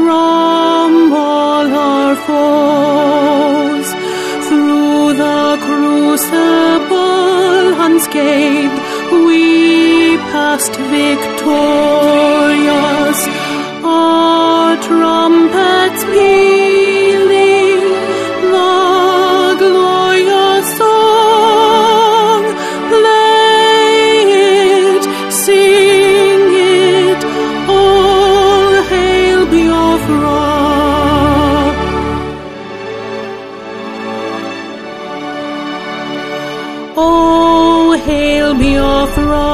from all our foes. Through the crucible unscathed, we passed victorious. Our trumpets pealing, the glorious song, play it, sing it, all hail Biafra. Oh, hail Biafra,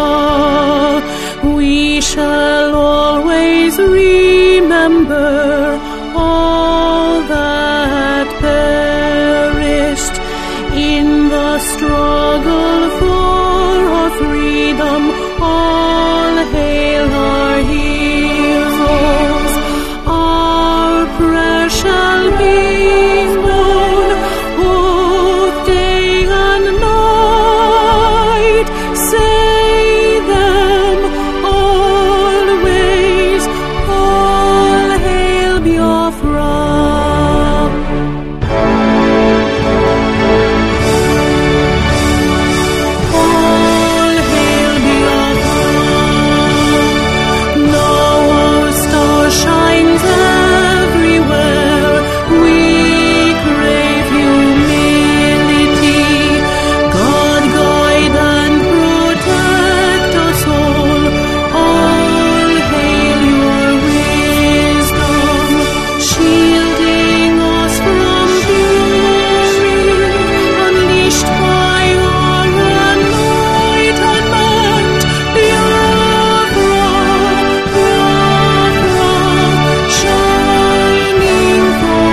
we shall always remember all that perished in the struggle for our freedom. All hail our heroes, our prayer shall be known both day and night. Say them always, all hail Biafra. All hail Biafra. Now our star shines everywhere. We crave humility. God guide and protect us all. All hail your wisdom, shielding us from fury, unleashed by our enlightenment. Biafra, Biafra, shining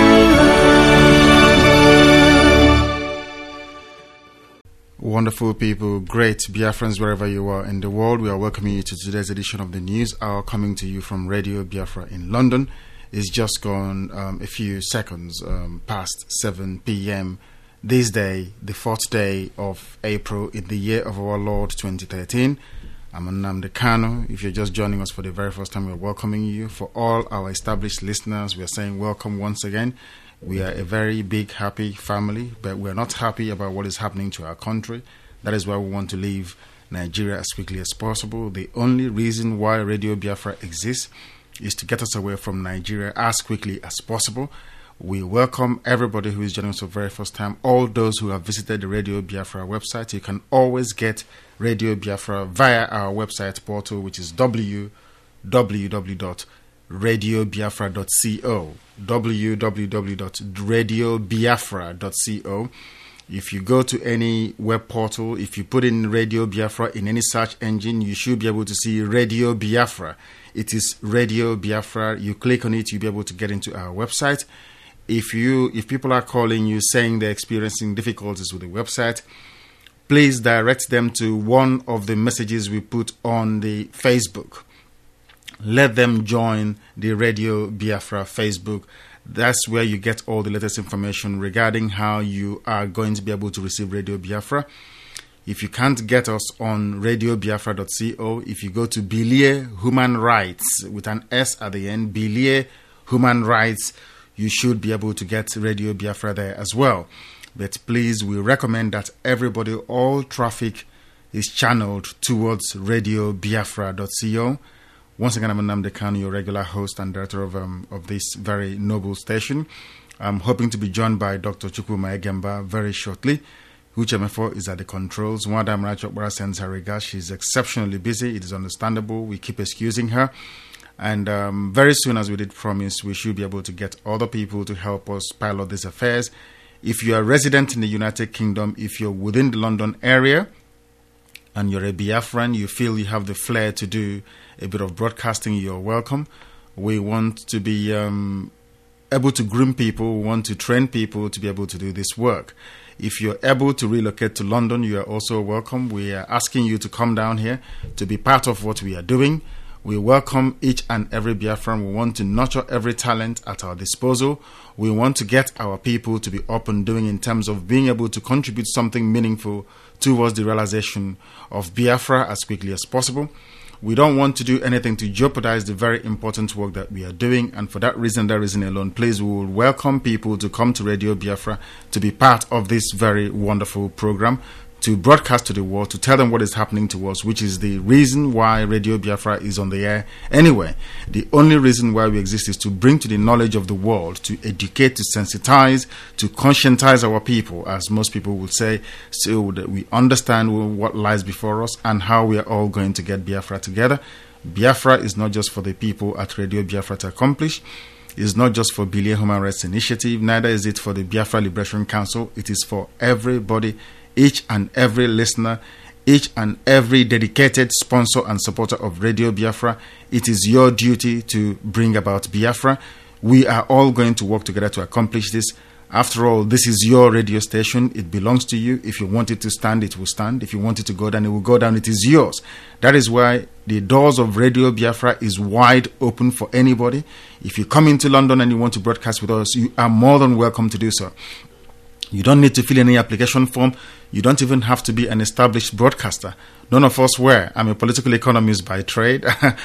forever. Wonderful people, great Biafrans wherever you are in the world. We are welcoming you to today's edition of the News Hour, coming to you from Radio Biafra in London. It's just gone a few seconds past 7 p.m. this day, the 4th day of April in the year of our Lord 2013. I'm Nnamdi Kanu. If you're just joining us for the very first time, we're welcoming you. For all our established listeners, we're saying welcome once again. We are a very big, happy family, but we're not happy about what is happening to our country. That is why we want to leave Nigeria as quickly as possible. The only reason why Radio Biafra exists is to get us away from Nigeria as quickly as possible. We welcome everybody who is joining us for the very first time. All those who have visited the Radio Biafra website, you can always get Radio Biafra via our website portal, which is www.radiobiafra.co. www.radiobiafra.co. If you go to any web portal, if you put in Radio Biafra in any search engine, you should be able to see Radio Biafra. It is Radio Biafra. You click on it, you'll be able to get into our website. If people are calling you saying they're experiencing difficulties with the website, please direct them to one of the messages we put on the Facebook. Let them join the Radio Biafra Facebook. That's where you get all the latest information regarding how you are going to be able to receive Radio Biafra. If you can't get us on radiobiafra.co, if you go to Bilie Human Rights with an S at the end, Bilie Human Rights, you should be able to get Radio Biafra there as well. But please, we recommend that everybody, all traffic is channeled towards radiobiafra.co. Once again, I'm Nnamdi Kanu, your regular host and director of this very noble station. I'm hoping to be joined by Dr. Chukwuma Egemba very shortly. Uchemefo is at the controls. Madam Rachokbara sends her regards. She's exceptionally busy. It is understandable. We keep excusing her. And very soon, as we did promise, we should be able to get other people to help us pilot these affairs. If you are a resident in the United Kingdom, if you're within the London area, and you're a Biafran, you feel you have the flair to do a bit of broadcasting, you're welcome. We want to be able to groom people, we want to train people to be able to do this work. If you're able to relocate to London, you are also welcome. We are asking you to come down here to be part of what we are doing. We welcome each and every Biafran. We want to nurture every talent at our disposal. We want to get our people to be up and doing in terms of being able to contribute something meaningful towards the realization of Biafra as quickly as possible. We don't want to do anything to jeopardize the very important work that we are doing. And for that reason alone, please, we will welcome people to come to Radio Biafra to be part of this very wonderful program, to broadcast to the world, to tell them what is happening to us, which is the reason why Radio Biafra is on the air anyway. The only reason why we exist is to bring to the knowledge of the world, to educate, to sensitize, to conscientize our people, as most people would say, so that we understand what lies before us and how we are all going to get Biafra together. Biafra is not just for the people at Radio Biafra to accomplish. It's not just for Bilie Human Rights Initiative, neither is it for the Biafra Liberation Council. It is for everybody, each and every listener, each and every dedicated sponsor and supporter of Radio Biafra. It is your duty to bring about Biafra. We are all going to work together to accomplish this. After all, this is your radio station. It belongs to you. If you want it to stand, it will stand. If you want it to go down, it will go down. It is yours. That is why the doors of Radio Biafra is wide open for anybody. If you come into London and you want to broadcast with us, you are more than welcome to do so. You don't need to fill any application form. You don't even have to be an established broadcaster. None of us were. I'm a political economist by trade.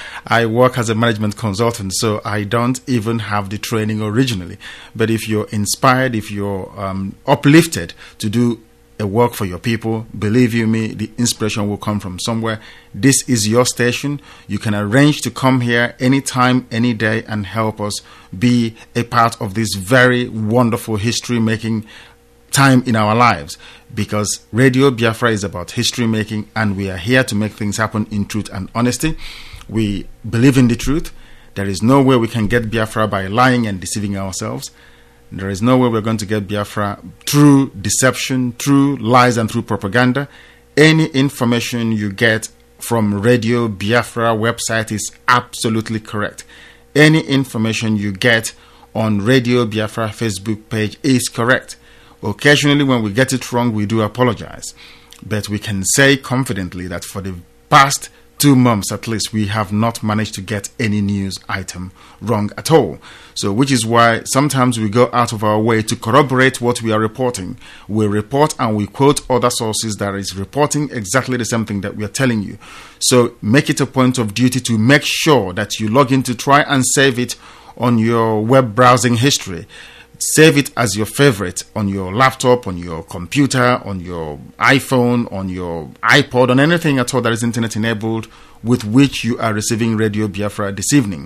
I work as a management consultant, so I don't even have the training originally. But if you're inspired, if you're uplifted to do a work for your people, believe you me, the inspiration will come from somewhere. This is your station. You can arrange to come here anytime, any day, and help us be a part of this very wonderful history-making time in our lives, because Radio Biafra is about history making, and we are here to make things happen in truth and honesty. We believe in the truth. There is no way we can get Biafra by lying and deceiving ourselves. There is no way we're going to get Biafra through deception, through lies, and through propaganda. Any information you get from Radio Biafra website is absolutely correct. Any information you get on Radio Biafra Facebook page is correct. Occasionally, when we get it wrong, we do apologize. But we can say confidently that for the past 2 months at least, we have not managed to get any news item wrong at all. So, which is why sometimes we go out of our way to corroborate what we are reporting. We report and we quote other sources that is reporting exactly the same thing that we are telling you. So, make it a point of duty to make sure that you log in to try and save it on your web browsing history. Save it as your favorite on your laptop, on your computer, on your iPhone, on your iPod, on anything at all that is internet enabled with which you are receiving Radio Biafra this evening.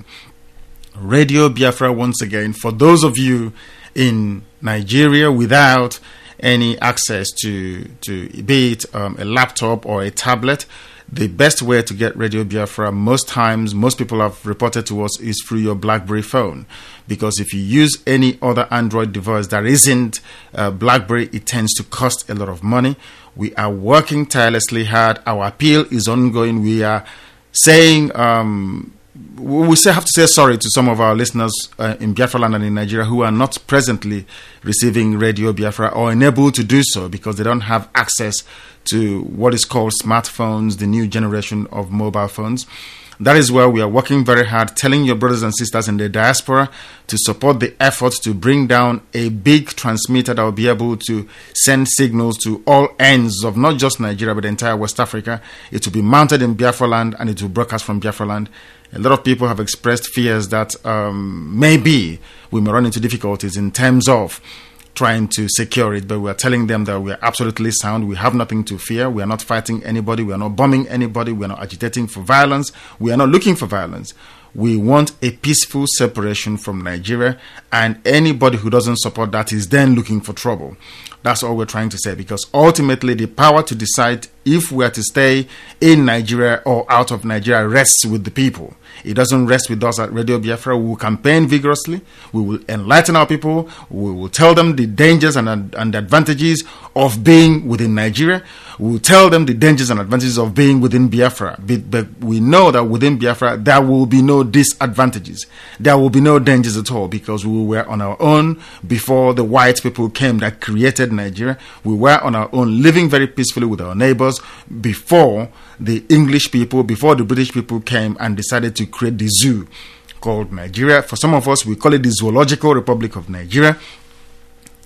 Radio Biafra, once again, for those of you in Nigeria without any access to be it a laptop or a tablet, the best way to get Radio Biafra, most times, most people have reported to us, is through your BlackBerry phone. Because if you use any other Android device that isn't BlackBerry, it tends to cost a lot of money. We are working tirelessly hard. Our appeal is ongoing. We are saying, we have to say sorry to some of our listeners in Biafra land and in Nigeria who are not presently receiving Radio Biafra or unable to do so because they don't have access to what is called smartphones, the new generation of mobile phones. That is where we are working very hard, telling your brothers and sisters in the diaspora to support the efforts to bring down a big transmitter that will be able to send signals to all ends of not just Nigeria but the entire West Africa. It will be mounted in Biafra land and it will broadcast from Biafra land. A lot of people have expressed fears that maybe we may run into difficulties in terms of trying to secure it, but we are telling them that we are absolutely sound. We have nothing to fear. We are not fighting anybody. We are not bombing anybody. We are not agitating for violence. We are not looking for violence. We want a peaceful separation from Nigeria, and anybody who doesn't support that is then looking for trouble. That's all we're trying to say, because ultimately the power to decide if we are to stay in Nigeria or out of Nigeria rests with the people. It doesn't rest with us at Radio Biafra. We will campaign vigorously. We will enlighten our people. We will tell them the dangers and the advantages of being within Nigeria. We will tell them the dangers and advantages of being within Biafra. But we know that within Biafra, there will be no disadvantages. There will be no dangers at all, because we were on our own before the white people came that created Nigeria. We were on our own, living very peacefully with our neighbors before the English people, before the British people came and decided to create the zoo called Nigeria. For some of us, we call it the Zoological Republic of Nigeria.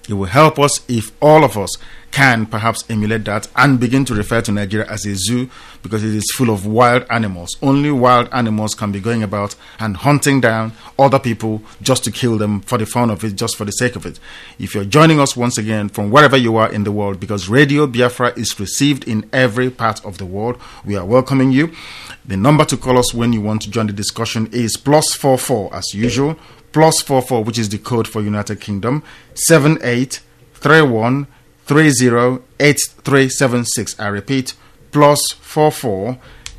It will help us if all of us can perhaps emulate that and begin to refer to Nigeria as a zoo, because it is full of wild animals. Only wild animals can be going about and hunting down other people just to kill them for the fun of it, just for the sake of it. If you're joining us once again from wherever you are in the world, because Radio Biafra is received in every part of the world, we are welcoming you. The number to call us when you want to join the discussion is +44 as usual. +44, which is the code for United Kingdom, 7831308376. I repeat, +44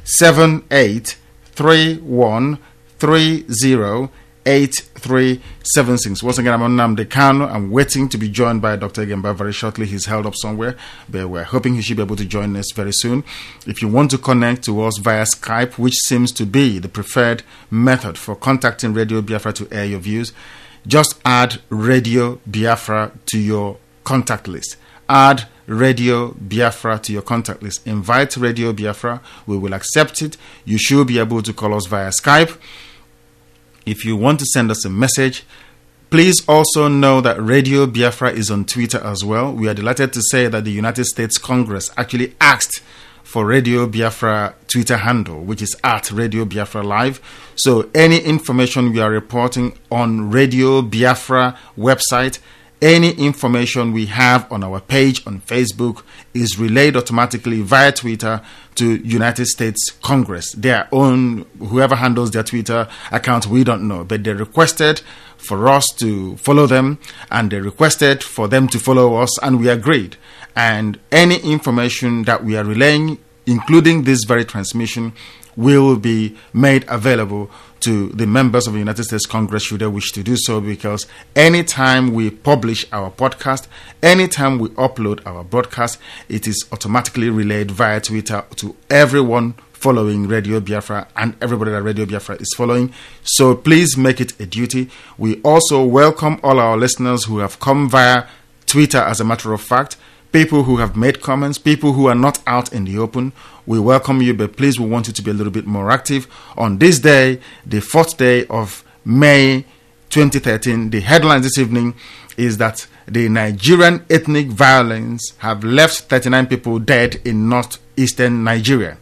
7831308376. Once again, I'm on Nnamdi Kanu. I'm waiting to be joined by Dr. Gemba very shortly. He's held up somewhere, but we're hoping he should be able to join us very soon. If you want to connect to us via Skype, which seems to be the preferred method for contacting Radio Biafra to air your views, just add Radio Biafra to your contact list. Add Radio Biafra to your contact list. Invite Radio Biafra. We will accept it. You should be able to call us via Skype. If you want to send us a message, please also know that Radio Biafra is on Twitter as well. We are delighted to say that the United States Congress actually asked for Radio Biafra Twitter handle, which is @Radio Biafra Live. So any information we are reporting on Radio Biafra website, any information we have on our page on Facebook is relayed automatically via Twitter to United States Congress. Their own, whoever handles their Twitter account, we don't know, but they requested for us to follow them, and they requested for them to follow us, and we agreed. And any information that we are relaying, including this very transmission, will be made available to the members of the United States Congress should they wish to do so, because anytime we publish our podcast, anytime we upload our broadcast, it is automatically relayed via Twitter to everyone following Radio Biafra and everybody that Radio Biafra is following. So please make it a duty. We also welcome all our listeners who have come via Twitter, as a matter of fact, people who have made comments, people who are not out in the open. We welcome you, but please, we want you to be a little bit more active. On this day, the 4th day of May 2013, the headline this evening is that the Nigerian ethnic violence have left 39 people dead in northeastern Nigeria.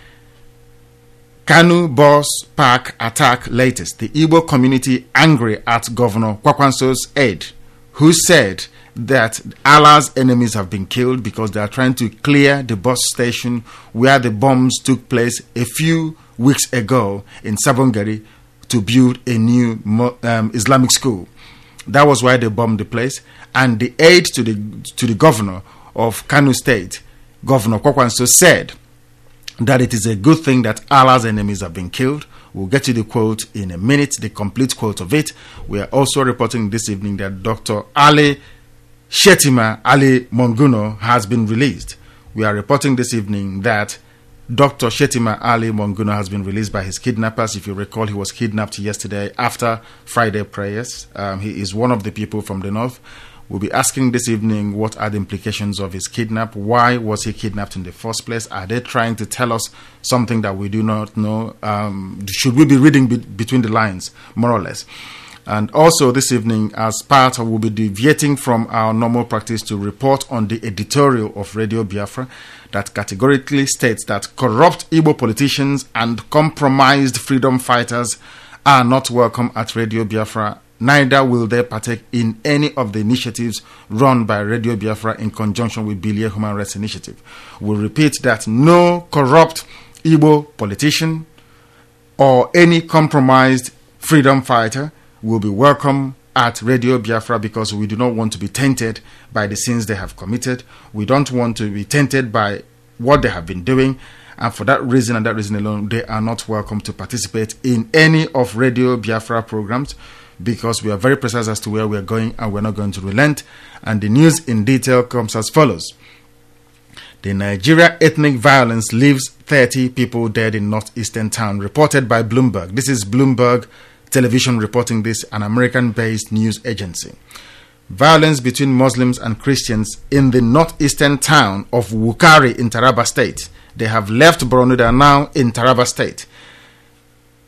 Kanu Bus Park attack latest. The Igbo community angry at Governor Kwakwanso's aide, who said that Allah's enemies have been killed because they are trying to clear the bus station where the bombs took place a few weeks ago in Sabongari to build a new Islamic school. That was why they bombed the place. And the aide to the governor of Kano State, Governor Kwakwanso, said that it is a good thing that Allah's enemies have been killed. We'll get you the quote in a minute, the complete quote of it. We are also reporting this evening that Dr. Ali Shetima Ali Monguno has been released. We are reporting this evening that Dr. Shetima Ali Monguno has been released by his kidnappers. If you recall, he was kidnapped yesterday after Friday prayers. He is one of the people from the north. We'll be asking this evening what are the implications of his kidnap. Why was he kidnapped in the first place? Are they trying to tell us something that we do not know? Should we be reading between the lines, more or less? And also this evening, as part of, we'll be deviating from our normal practice to report on the editorial of Radio Biafra that categorically states that corrupt Igbo politicians and compromised freedom fighters are not welcome at Radio Biafra. Neither will they partake in any of the initiatives run by Radio Biafra in conjunction with Bilia Human Rights Initiative. We'll repeat that no corrupt Igbo politician or any compromised freedom fighter will be welcome at Radio Biafra, because we do not want to be tainted by the sins they have committed. We don't want to be tainted by what they have been doing. And for that reason and that reason alone, they are not welcome to participate in any of Radio Biafra programs, because we are very precise as to where we are going and we're not going to relent. And the news in detail comes as follows. The Nigeria ethnic violence leaves 30 people dead in northeastern town, reported by Bloomberg. This is Bloomberg Television reporting this, an American-based news agency. Violence between Muslims and Christians in the northeastern town of Wukari in Taraba State. They have left Borno, they are now in Taraba State.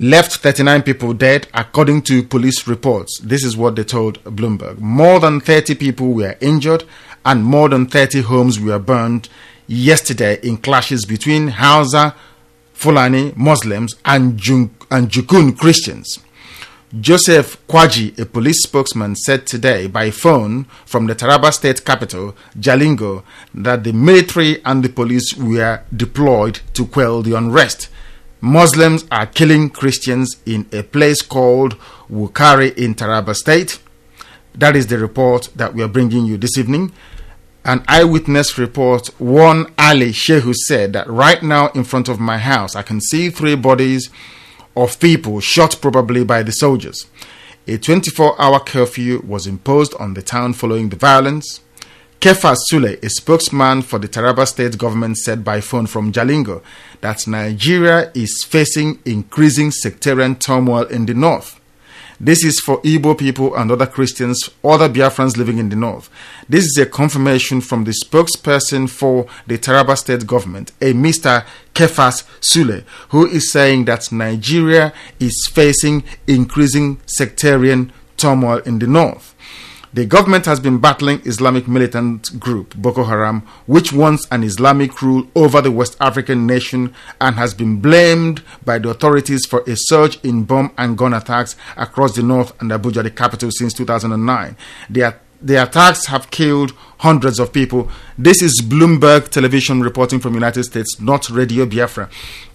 left 39 people dead, according to police reports. This is what they told Bloomberg. More than 30 people were injured and more than 30 homes were burned yesterday in clashes between Hausa, Fulani Muslims and Jukun Christians. Joseph Kwaji, a police spokesman, said today by phone from the Taraba state capital, Jalingo, that the military and the police were deployed to quell the unrest. Muslims are killing Christians in a place called Wukari in Taraba state. That is the report that we are bringing you this evening. An eyewitness report, one Ali Shehu, said that right now in front of my house I can see 3 bodies of people shot probably by the soldiers. A 24-hour curfew was imposed on the town following the violence. Kefas Sule, a spokesman for the Taraba state government, said by phone from Jalingo that Nigeria is facing increasing sectarian turmoil in the north. This is for Igbo people and other Christians, other Biafrans living in the north. This is a confirmation from the spokesperson for the Taraba state government, a Mr. Kefas Sule, who is saying that Nigeria is facing increasing sectarian turmoil in the north. The government has been battling Islamic militant group Boko Haram, which wants an Islamic rule over the West African nation and has been blamed by the authorities for a surge in bomb and gun attacks across the north and Abuja, the capital, since 2009. The attacks have killed hundreds of people. This is Bloomberg Television reporting from United States, not Radio Biafra.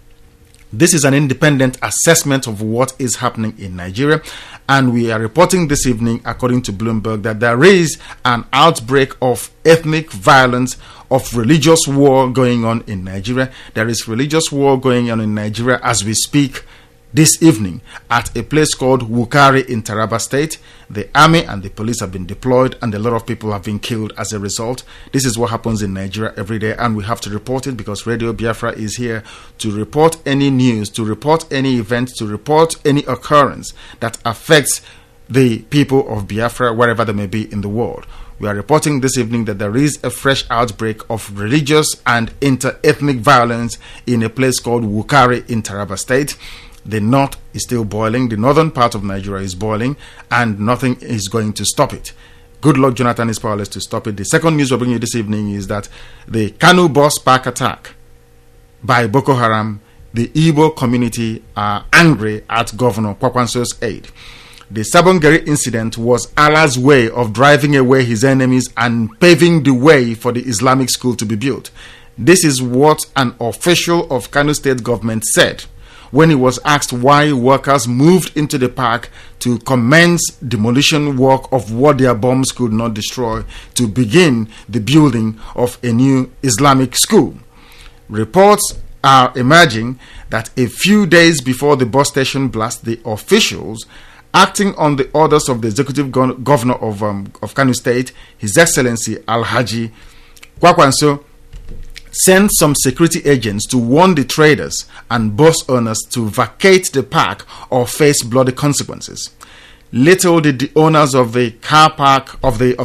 This is an independent assessment of what is happening in Nigeria, and we are reporting this evening, according to Bloomberg, that there is an outbreak of ethnic violence, of religious war going on in Nigeria. There is religious war going on in Nigeria as we speak this evening at a place called Wukari in Taraba state. The army and the police have been deployed and a lot of people have been killed as a result. This is what happens in Nigeria every day, and we have to report it because Radio Biafra is here to report any news, to report any event, to report any occurrence that affects the people of Biafra wherever they may be in the world. We are reporting this evening that there is a fresh outbreak of religious and inter-ethnic violence in a place called Wukari in Taraba state. The north is still boiling. The northern part of Nigeria is boiling, and nothing is going to stop it. Good luck, Jonathan is powerless to stop it. The second news we're bringing you this evening is that the Kanu bus park attack by Boko Haram, the Igbo community are angry at Governor Kwakwanso's aid. The Sabongeri incident was Allah's way of driving away his enemies and paving the way for the Islamic school to be built. This is what an official of Kanu state government said when he was asked why workers moved into the park to commence demolition work of what their bombs could not destroy to begin the building of a new Islamic school. Reports are emerging that a few days before the bus station blast, the officials acting on the orders of the executive governor of Kanu State, His Excellency Alhaji Kwakwanso, sent some security agents to warn the traders and bus owners to vacate the park or face bloody consequences. Little did the owners of the car park of the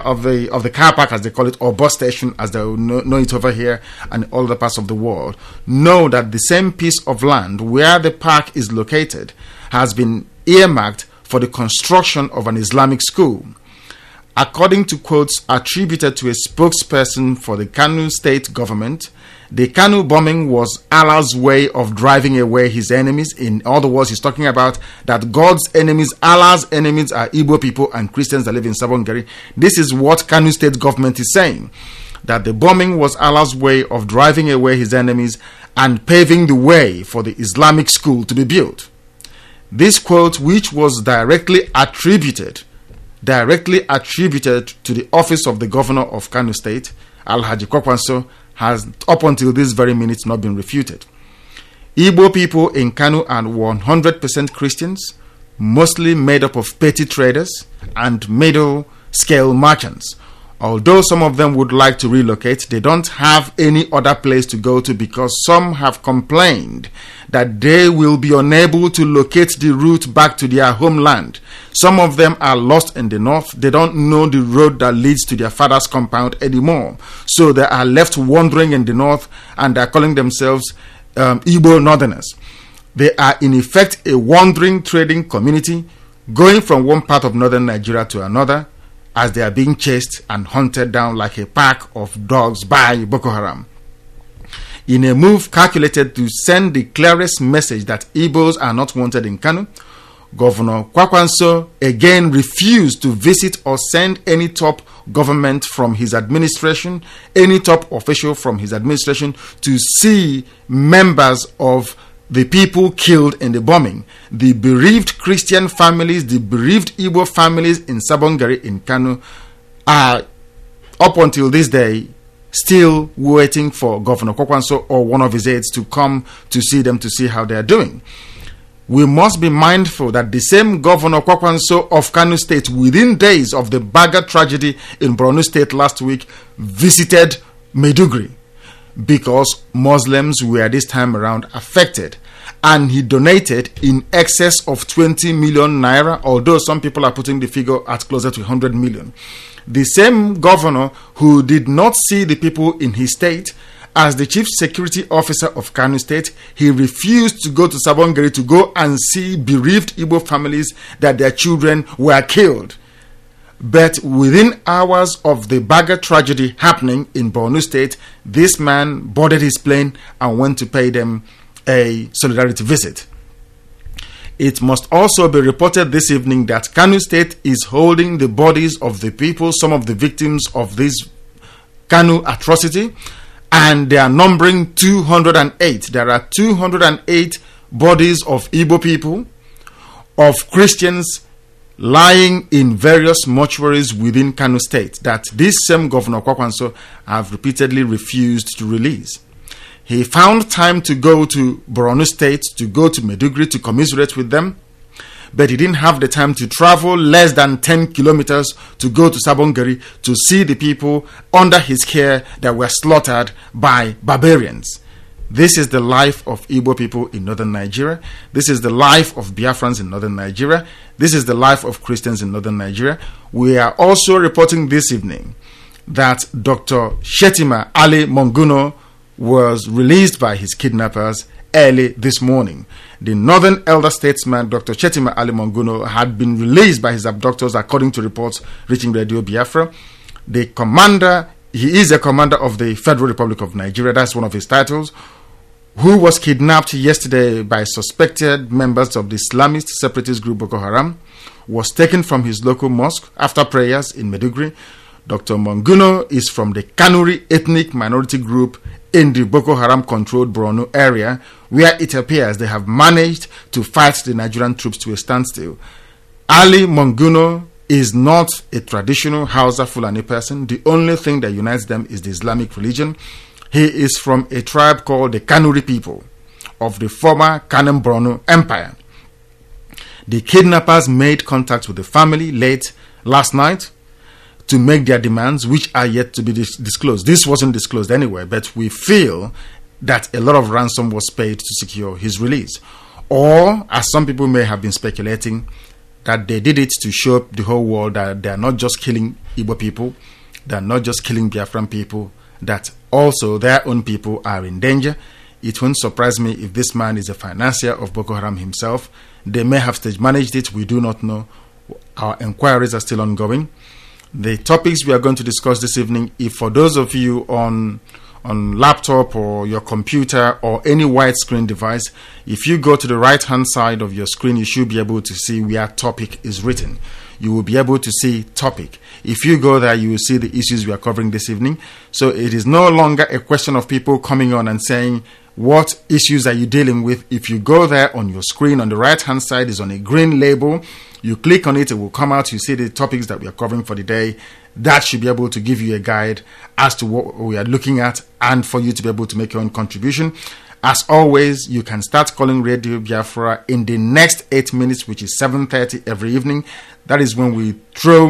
car park, as they call it, or bus station as they know it over here and all the parts of the world, know that the same piece of land where the park is located has been earmarked for the construction of an Islamic school. According to quotes attributed to a spokesperson for the Kanu state government, the Kanu bombing was Allah's way of driving away his enemies. In other words, he's talking about that God's enemies, Allah's enemies, are Igbo people and Christians that live in Sabongeri. This is what Kanu state government is saying, that the bombing was Allah's way of driving away his enemies and paving the way for the Islamic school to be built. This quote, which was directly attributed to the office of the governor of Kanu State, Alhaji Kwakwanso, has up until this very minute not been refuted. Igbo people in Kanu are 100% Christians, mostly made up of petty traders and middle-scale merchants. Although some of them would like to relocate, they don't have any other place to go to because some have complained that they will be unable to locate the route back to their homeland. Some of them are lost in the north. They don't know the road that leads to their father's compound anymore. So they are left wandering in the north and they are calling themselves Igbo Northerners. They are in effect a wandering trading community going from one part of northern Nigeria to another as they are being chased and hunted down like a pack of dogs by Boko Haram. In a move calculated to send the clearest message that Igbos are not wanted in Kano, Governor Kwakwanso again refused to visit or send any top government from his administration, any top official from his administration to see members of the people killed in the bombing, the bereaved Christian families, the bereaved Igbo families in Sabongari in Kano are, up until this day, still waiting for Governor Kwakwanso or one of his aides to come to see them to see how they are doing. We must be mindful that the same Governor Kwakwanso of Kano State, within days of the Baga tragedy in Borno State last week, visited Maiduguri because Muslims were this time around affected, and he donated in excess of 20 million naira, although some people are putting the figure at closer to 100 million. The same governor who did not see the people in his state as the chief security officer of Kano State, he refused to go to Sabongari to go and see bereaved Igbo families that their children were killed. But within hours of the Baga tragedy happening in Borno State, this man boarded his plane and went to pay them a solidarity visit. It must also be reported this evening that Kano State is holding the bodies of the people, some of the victims of this Kano atrocity, and they are numbering 208. There are 208 bodies of Igbo people, of Christians, lying in various mortuaries within Kano State that this same Governor Kwakwanso have repeatedly refused to release. He found time to go to Borno State, to go to Maiduguri to commiserate with them, but he didn't have the time to travel less than 10 kilometers to go to Sabongari to see the people under his care that were slaughtered by barbarians. This is the life of Igbo people in northern Nigeria. This is the life of Biafrans in northern Nigeria. This is the life of Christians in northern Nigeria. We are also reporting this evening that Dr. Shetima Ali Monguno was released by his kidnappers early this morning. The northern elder statesman, Dr. Shetima Ali Monguno, had been released by his abductors according to reports reaching Radio Biafra. He is a commander of the Federal Republic of Nigeria, that's one of his titles, who was kidnapped yesterday by suspected members of the Islamist separatist group Boko Haram, was taken from his local mosque after prayers in Maiduguri. Dr. Monguno is from the Kanuri ethnic minority group in the Boko Haram controlled Borno area, where it appears they have managed to fight the Nigerian troops to a standstill. Ali Monguno is not a traditional Hausa Fulani person. The only thing that unites them is the Islamic religion. He is from a tribe called the Kanuri people of the former Kanem Borno Empire. The kidnappers made contact with the family late last night to make their demands, which are yet to be disclosed. This wasn't disclosed anyway, but we feel that a lot of ransom was paid to secure his release. Or, as some people may have been speculating, that they did it to show the whole world that they are not just killing Igbo people, they are not just killing Biafran people, that also their own people are in danger. It won't surprise me if this man is a financier of Boko Haram himself. They may have stage managed it, we do not know. Our inquiries are still ongoing. The topics we are going to discuss this evening, if for those of you on laptop or your computer or any widescreen device, if you go to the right hand side of your screen, you should be able to see where topic is written. You will be able to see topic. If you go there, you will see the issues we are covering this evening. So it is no longer a question of people coming on and saying, what issues are you dealing with? If you go there on your screen, on the right hand side is on a green label. You click on it, it will come out. You see the topics that we are covering for the day. That should be able to give you a guide as to what we are looking at and for you to be able to make your own contribution. As always, you can start calling Radio Biafra in the next 8 minutes, which is 7:30 every evening. That is when we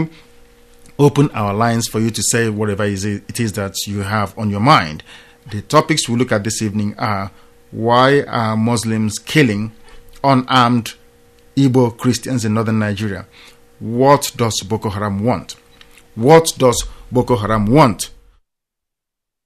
open our lines for you to say whatever it is that you have on your mind. The topics we look at this evening are: why are Muslims killing unarmed Igbo Christians in northern Nigeria? What does Boko Haram want? What does Boko Haram want?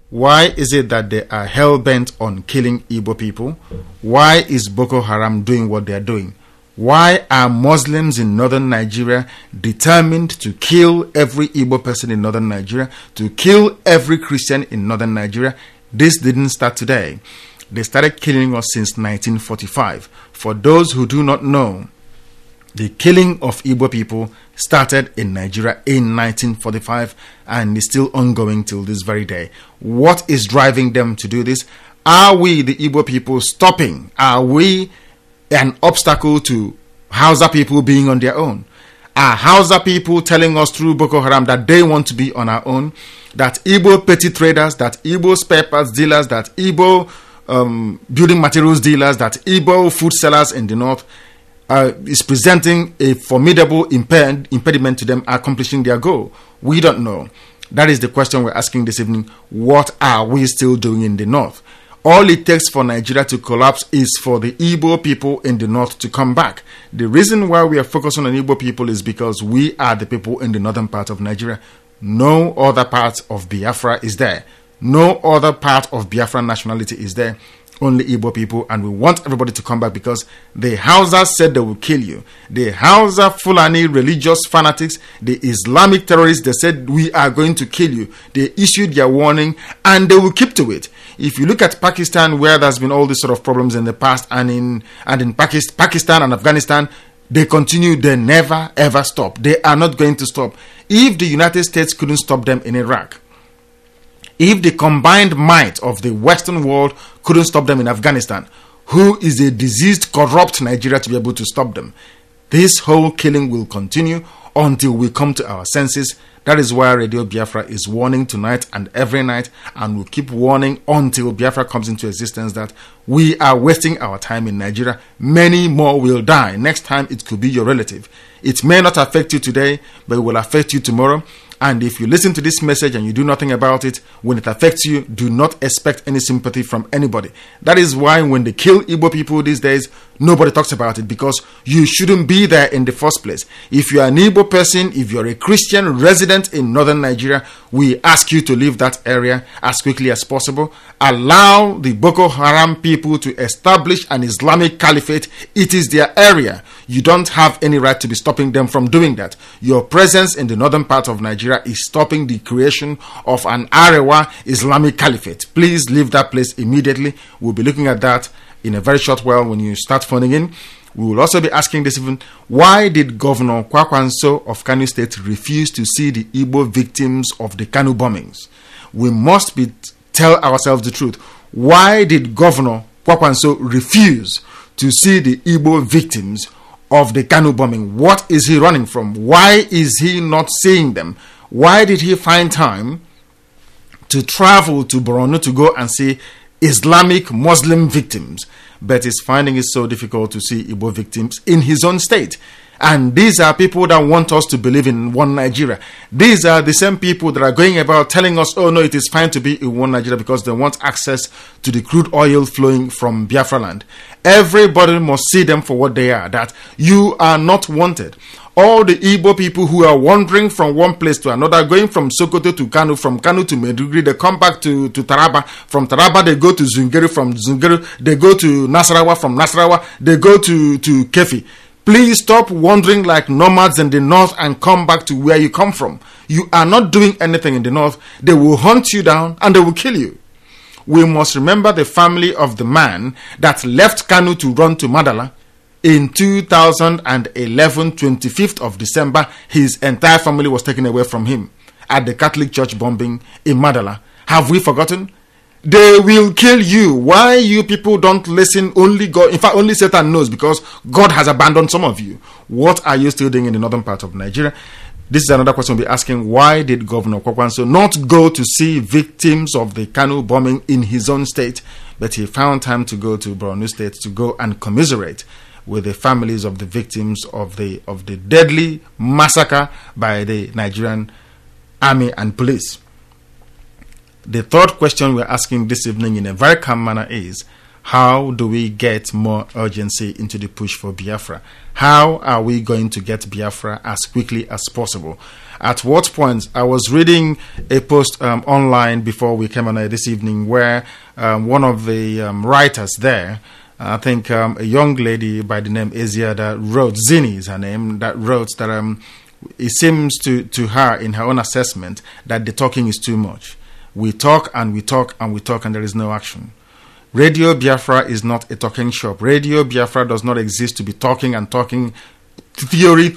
Why is it that they are hell-bent on killing Igbo people? Why is Boko Haram doing what they are doing? Why are Muslims in northern Nigeria determined to kill every Igbo person in northern Nigeria, to kill every Christian in northern Nigeria? This didn't start today. They started killing us since 1945. For those who do not know, the killing of Igbo people started in Nigeria in 1945 and is still ongoing till this very day. What is driving them to do this? Are we, the Igbo people, stopping? Are we an obstacle to Hausa people being on their own? Are Hausa people telling us through Boko Haram that they want to be on our own? That Igbo petty traders, that Igbo spare parts dealers, that Igbo building materials dealers, that Igbo food sellers in the north is presenting a formidable impediment to them accomplishing their goal? We don't know. That is the question we're asking this evening. What are we still doing in the north? All it takes for Nigeria to collapse is for the Igbo people in the north to come back. The reason why we are focusing on Igbo people is because we are the people in the northern part of Nigeria. No other part of Biafra is there. No other part of Biafran nationality is there. Only Igbo people, and we want everybody to come back because the Hausa said they will kill you. The Hausa Fulani religious fanatics, the Islamic terrorists, they said we are going to kill you. They issued their warning and they will keep to it. If you look at Pakistan, where there's been all these sort of problems in the past, and in Pakistan and Afghanistan, they continue. They never ever stop. They are not going to stop. If the United States couldn't stop them in Iraq, if the combined might of the Western world couldn't stop them in Afghanistan, who is a diseased, corrupt Nigeria to be able to stop them? This whole killing will continue until we come to our senses. That is why Radio Biafra is warning tonight and every night, and will keep warning until Biafra comes into existence, that we are wasting our time in Nigeria. Many more will die. Next time it could be your relative. It may not affect you today, but it will affect you tomorrow. And if you listen to this message and you do nothing about it, when it affects you, do not expect any sympathy from anybody. That is why when they kill Igbo people these days, nobody talks about it, because you shouldn't be there in the first place. If you are an Igbo person, if you're a Christian resident in northern Nigeria, we ask you to leave that area as quickly as possible. Allow the Boko Haram people to establish an Islamic caliphate. It is their area. You don't have any right to be stopping them from doing that. Your presence in the northern part of Nigeria is stopping the creation of an Arewa Islamic caliphate. Please leave that place immediately. We'll be looking at that in a very short while when you start phoning in. We will also be asking this even, why did Governor Kwakwanso of Kano State refuse to see the Igbo victims of the Kano bombings? We must tell ourselves the truth. Why did Governor Kwakwanso refuse to see the Igbo victims of the Kano bombing? What is he running from? Why is he not seeing them? Why did he find time to travel to Borno to go and see Islamic Muslim victims, but is finding it so difficult to see Igbo victims in his own state? And these are people that want us to believe in one Nigeria. These are the same people that are going about telling us, oh no, it is fine to be in one Nigeria, because they want access to the crude oil flowing from Biafra land. Everybody must see them for what they are, that you are not wanted. All the Igbo people who are wandering from one place to another, going from Sokoto to Kano, from Kano to Maiduguri, they come back to Taraba. From Taraba, they go to Zungeru. From Zungeru, they go to Nasarawa. From Nasarawa, they go to Kefi. Please stop wandering like nomads in the north and come back to where you come from. You are not doing anything in the north. They will hunt you down and they will kill you. We must remember the family of the man that left Kano to run to Madala. In 2011, 25th of December, his entire family was taken away from him at the Catholic Church bombing in Madala. Have we forgotten? They will kill you. Why you people don't listen? Only God, in fact, only Satan knows, because God has abandoned some of you. What are you still doing in the northern part of Nigeria? This is another question we'll be asking. Why did Governor Kwakwanso not go to see victims of the Kano bombing in his own state, but he found time to go to Borno State to go and commiserate with the families of the victims of the deadly massacre by the Nigerian army and police? The third question we're asking this evening in a very calm manner is, How do we get more urgency into the push for Biafra? How are we going to get Biafra as quickly as possible? At what point? I was reading a post online before we came on air this evening where one of the writers there, I think a young lady by the name Asia, that wrote, Zini is her name, that wrote that it seems to her, in her own assessment, that the talking is too much. We talk and we talk and we talk and there is no action. Radio Biafra is not a talking shop. Radio Biafra does not exist to be talking and talking theory,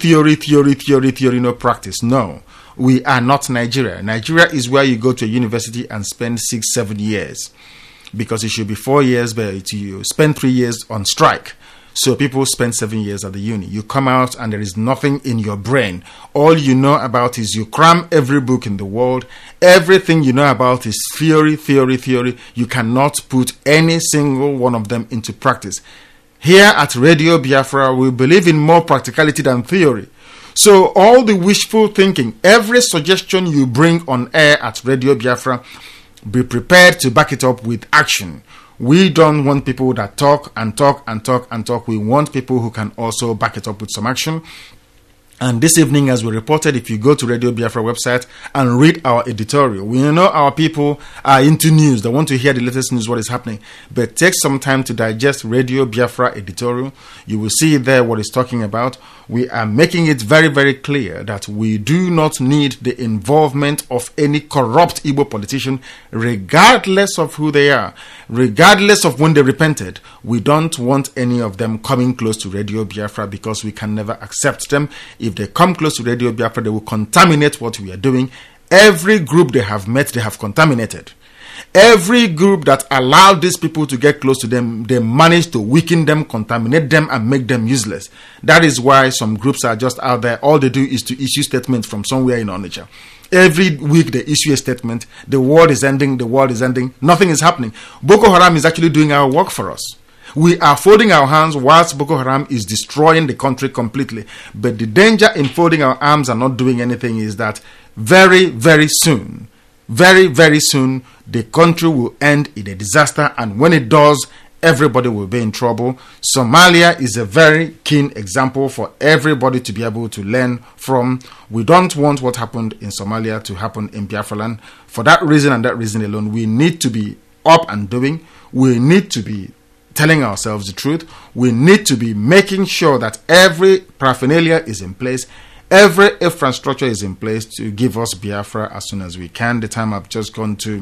no practice. No, we are not Nigeria. Nigeria is where you go to a university and spend 6-7 years, because it should be 4 years, but you spend 3 years on strike. So people spend 7 years at the uni. You come out and there is nothing in your brain. All you know about is you cram every book in the world. Everything you know about is theory. You cannot put any single one of them into practice. Here at Radio Biafra, we believe in more practicality than theory. So all the wishful thinking, every suggestion you bring on air at Radio Biafra, be prepared to back it up with action. We don't want people that talk and talk and talk and talk. We want people who can also back it up with some action. And this evening, as we reported, if you go to Radio Biafra website and read our editorial, we know our people are into news. They want to hear the latest news, what is happening. But take some time to digest Radio Biafra editorial. You will see there what it's talking about. We are making it very, very clear that we do not need the involvement of any corrupt Igbo politician, regardless of who they are, regardless of when they repented. We don't want any of them coming close to Radio Biafra, because we can never accept them. If they come close to Radio Biafra, they will contaminate what we are doing. Every group they have met, they have contaminated. Every group that allowed these people to get close to them, they managed to weaken them, contaminate them, and make them useless. That is why some groups are just out there. All they do is to issue statements from somewhere in Onitsha. Every week they issue a statement. The world is ending. Nothing is happening. Boko Haram is actually doing our work for us. We are folding our hands whilst Boko Haram is destroying the country completely. But the danger in folding our arms and not doing anything is that very, very soon, the country will end in a disaster. And when it does, everybody will be in trouble. Somalia is a very keen example for everybody to be able to learn from. We don't want what happened in Somalia to happen in Biafra land. For that reason and that reason alone, we need to be up and doing. We need to be telling ourselves the truth. We need to be making sure that every paraphernalia is in place, every infrastructure is in place to give us Biafra as soon as we can. The time has just gone to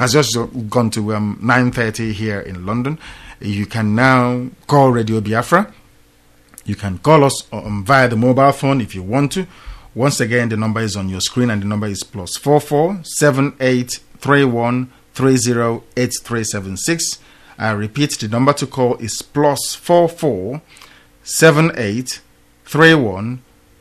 9:30 here in London. You can now call Radio Biafra. You can call us via the mobile phone if you want to. Once again, the number is on your screen, and the number is +44 7831 308376. I repeat, the number to call is +44 7831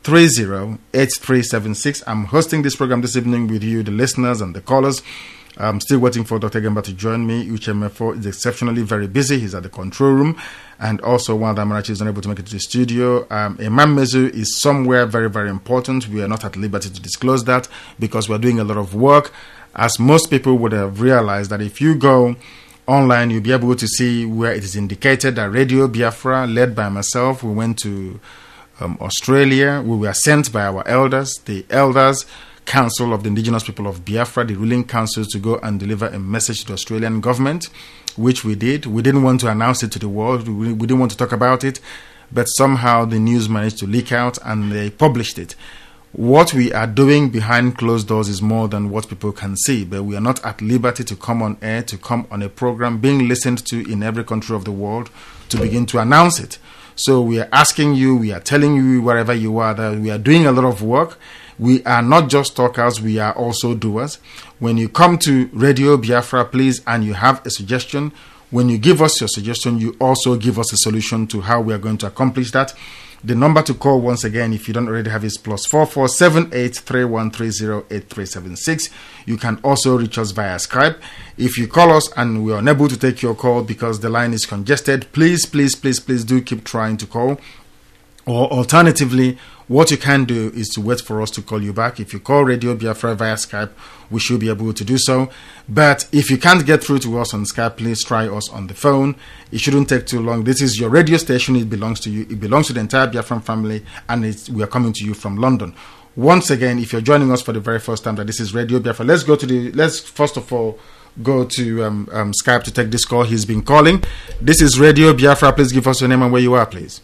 308376. I'm hosting this program this evening with you, the listeners and the callers. I'm still waiting for Dr. Gemba to join me. UCHMFO is exceptionally very busy. He's at the control room. And also, one of the Amarachi is unable to make it to the studio. Imam Mezu is somewhere very, very important. We are not at liberty to disclose that because we're doing a lot of work. As most people would have realized, that if you go online, you'll be able to see where it is indicated that Radio Biafra, led by myself, we went to Australia. We were sent by our elders, the Elders Council of the Indigenous People of Biafra, the ruling council, to go and deliver a message to the Australian government, which we did. We didn't want to announce it to the world. We didn't want to talk about it, but somehow the news managed to leak out and they published it. What we are doing behind closed doors is more than what people can see, but we are not at liberty to come on air, to come on a program being listened to in every country of the world to begin to announce it. So we are asking you, we are telling you wherever you are that we are doing a lot of work. We are not just talkers, we are also doers. When you come to Radio Biafra, please, and you have a suggestion, when you give us your suggestion, you also give us a solution to how we are going to accomplish that. The number to call, once again, if you don't already have, is +44 7831 308376. You can also reach us via Skype. If you call us and we are unable to take your call because the line is congested, please do keep trying to call. Or alternatively, what you can do is to wait for us to call you back. If you call Radio Biafra via Skype, we should be able to do so. But if you can't get through to us on Skype, please try us on the phone. It shouldn't take too long. This is your radio station. It belongs to you. It belongs to the entire Biafran family, and we are coming to you from London. Once again, if you're joining us for the very first time, that this is Radio Biafra. Let's first of all go to Skype to take this call. He's been calling. This is Radio Biafra. Please give us your name and where you are, please.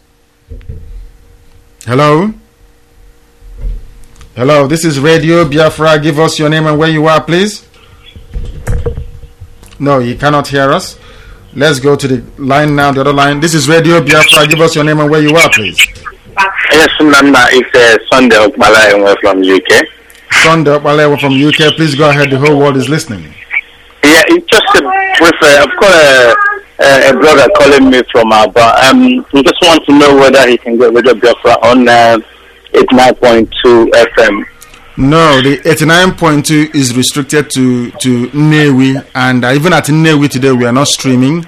Hello? Hello, this is Radio Biafra. Give us your name and where you are, please. No, you cannot hear us. Let's go to the line now, the other line. This is Radio Biafra. Give us your name and where you are, please. Yes, Nanda, it's Sunday Okbalaewe from UK. Sunday Okbalaewe from UK. Please go ahead. The whole world is listening. Yeah, it's just a brief. I've got a brother calling me from Aba. We just want to know whether he can get Radio Biafra on 89.2 FM. No, the 89.2 is restricted to Nnewi, and even at Nnewi today we are not streaming.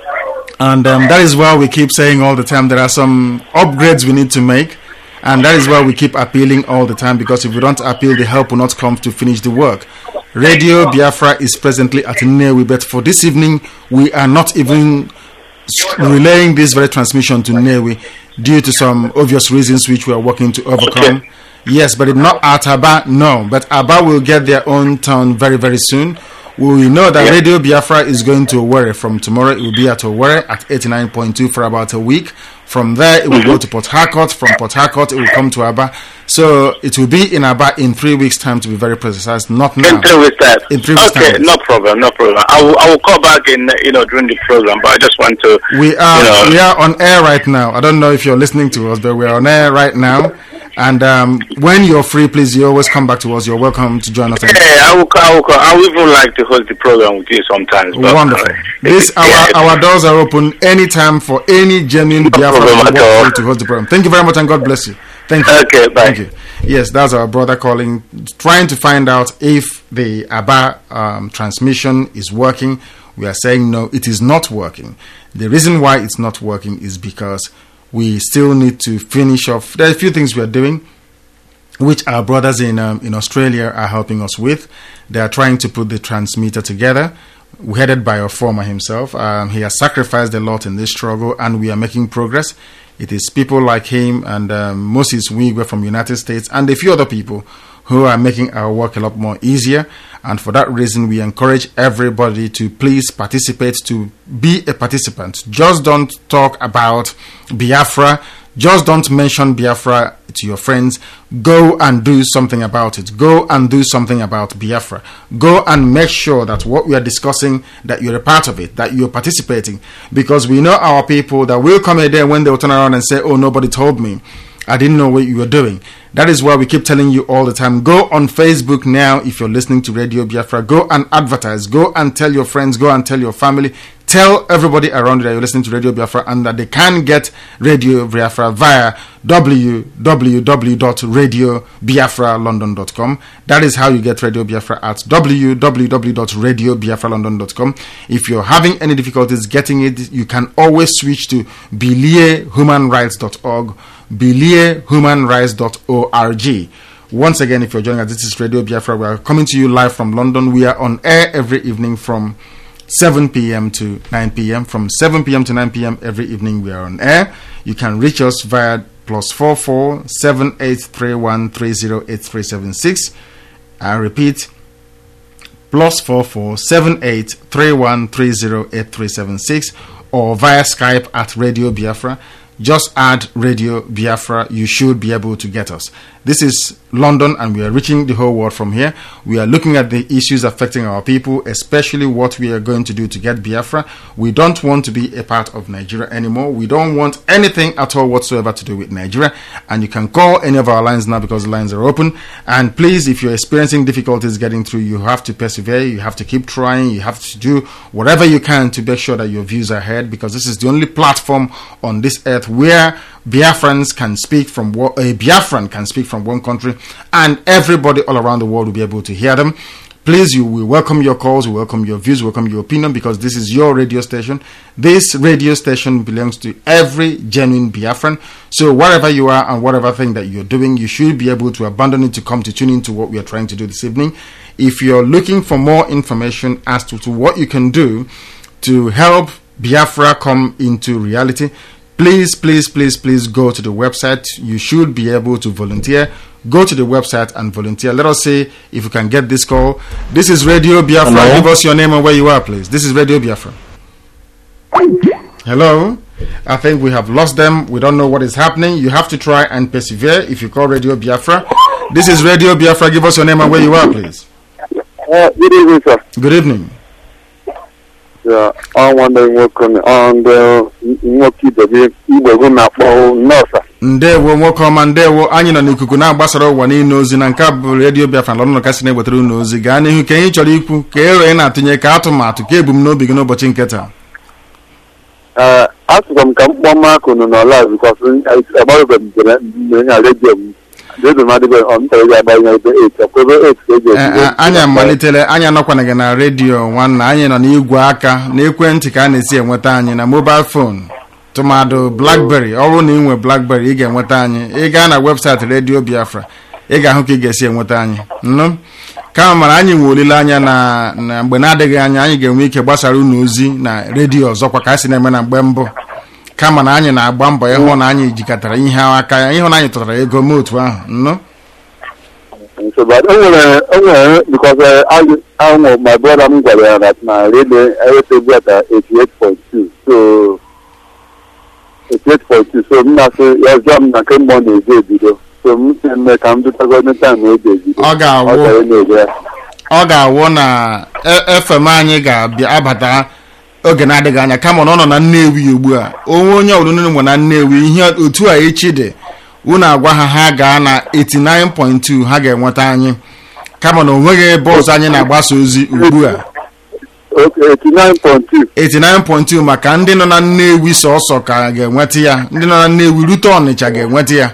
And that is why we keep saying all the time there are some upgrades we need to make, and that is why we keep appealing all the time, because if we don't appeal, the help will not come to finish the work. Radio Biafra is presently at Nnewi, but for this evening we are not even relaying this very transmission to Nnewi due to some obvious reasons which we are working to overcome. Okay. Yes, but it's not at Aba, no. But Aba will get their own town very, very soon. We know that Radio Biafra is going to Owerri from tomorrow. It will be at Owerri at 89.2 for about a week. From there, it will go to Port Harcourt. From Port Harcourt, it will come to Aba. So it will be in Aba in 3 weeks' time, to be very precise. Not now. In 3 weeks' time. In 3 weeks' time. Okay, no problem. I will call back in during the program, but I just want to. We are on air right now. I don't know if you're listening to us, but we are on air right now. And when you're free, please, you always come back to us. You're welcome to join us. Yeah, I will call. I would even like to host the program with you sometimes. But, wonderful. Our doors are open anytime for any genuine Biafran to host the program. Thank you very much, and God bless you. Thank you. Okay, bye. Thank you. Yes, that's our brother calling, trying to find out if the Aba transmission is working. We are saying no, it is not working. The reason why it's not working is because we still need to finish off. There are a few things we are doing, which our brothers in Australia are helping us with. They are trying to put the transmitter together, headed by our former himself. He has sacrificed a lot in this struggle, and we are making progress. It is people like him and Moses Wigwe from United States and a few other people who are making our work a lot more easier. And for that reason, we encourage everybody to please participate, to be a participant. Just don't talk about Biafra. Just don't mention Biafra to your friends. Go and do something about it. Go and do something about Biafra. Go and make sure that what we are discussing, that you're a part of it, that you're participating. Because we know our people that will come a day when they will turn around and say, oh, nobody told me. I didn't know what you were doing. That is why we keep telling you all the time, go on Facebook now if you're listening to Radio Biafra. Go and advertise. Go and tell your friends. Go and tell your family. Tell everybody around you that you're listening to Radio Biafra and that they can get Radio Biafra via www.radiobiafralondon.com. That is how you get Radio Biafra, at www.radiobiafralondon.com. If you're having any difficulties getting it, you can always switch to biliehumanrights.org, biliehumanrights.org. Once again, if you're joining us, this is Radio Biafra. We are coming to you live from London. We are on air every evening from 7 p.m. to 9 p.m. From 7 p.m. to 9 p.m. every evening we are on air. You can reach us via +44 7831 308376. I repeat, +44 7831 308376, or via Skype at Radio Biafra. Just add Radio Biafra. You should be able to get us. This is London, and we are reaching the whole world from here. We are looking at the issues affecting our people, especially what we are going to do to get Biafra. We don't want to be a part of Nigeria anymore. We don't want anything at all whatsoever to do with Nigeria. And you can call any of our lines now because the lines are open. And please, if you're experiencing difficulties getting through, you have to persevere. You have to keep trying. You have to do whatever you can to make sure that your views are heard, because this is the only platform on this earth where Biafrans can speak from a Biafran can speak from one country, and everybody all around the world will be able to hear them. Please, we welcome your calls, we welcome your views, we welcome your opinion, because this is your radio station. This radio station belongs to every genuine Biafran. So wherever you are and whatever thing that you're doing, you should be able to abandon it to come to tune into what we are trying to do this evening. If you're looking for more information as to what you can do to help Biafra come into reality, please go to the website. You should be able to volunteer. Go to the website and volunteer. Let us see if you can get this call. This is Radio Biafra. Hello? Give us your name and where you are, please. This is Radio Biafra. Hello? I think we have lost them. We don't know what is happening. You have to try and persevere if you call Radio Biafra. This is Radio Biafra. Give us your name and where you are, please. Good evening, sir. Good evening. Yeah, I wonder what on the Igbo na-akpọ nọọsa. Ndewo nwoke ọma, ndewo. Anyị nọ n'ikuku na-agbasara ụwa niile ozi na nke a bụ Radio Biafra London kasị na-ewetara unu ozi. Gaa n'ihu ka anyị chọrọ ikwu, ka ero na-atụnye, ka atụmatụ, ka ebumnobi gị n'ụbọchị nke taa. Asụkwa m ka m kpọọ Mark unu n'ọla because agbabeghị m na redio m. Anyị amalitele, anyị anọkwana gị na redio nwanna, anyị nọ n'igwe aka na ekwentị ka a na-esi enweta anyị na mobile phone tụmadụ Blackberry. Ọ bụrụ na ị nwe Blackberry ị ga-enweta anyị. Ị gaa na webụsaịtị Radio Biafra, ị ga-ahụ ka ị ga-esi enweta anyị. Kama mara anyị nwe olileanya na mgbe na-adịghị anya anyị ga-enwe ike gbasara unu ozi na redio ọzọkwa ka a si na-eme na mgbe mbụ. Kama na anyị na-agba mbọ ịhụ na anyị jikọtara ihe aka ya, ịhụ na anyị tụtara ego motu ahụ. So, but because I know my brother m gwara ya that na radio everything at 88.2. So 88.2. So m na-asị ya jụọ m na kemgbe ọ na-eje ebido. So m si mme ka m jụtago ndị taa na-eje ebido. Ọ ga-awụ na FM anyị ga-abịa abata oge na-adịghị anya, kama na ọ nọ na Nnewi ugbu a. Onye ọbụla nwe na Nnewi ihe otu a echi dị, unu agwa ha gaa na 89.2 ha ga-enweta anyị, kama na onweghị ebe ọzọ anyị na-agbasa ozi ugbu a. 89.2 maka ndị nọ na Nnewi sọsọ ka ga-enweta ya, ndị nọ na Nnewi rute Ọnịcha ga-enweta ya.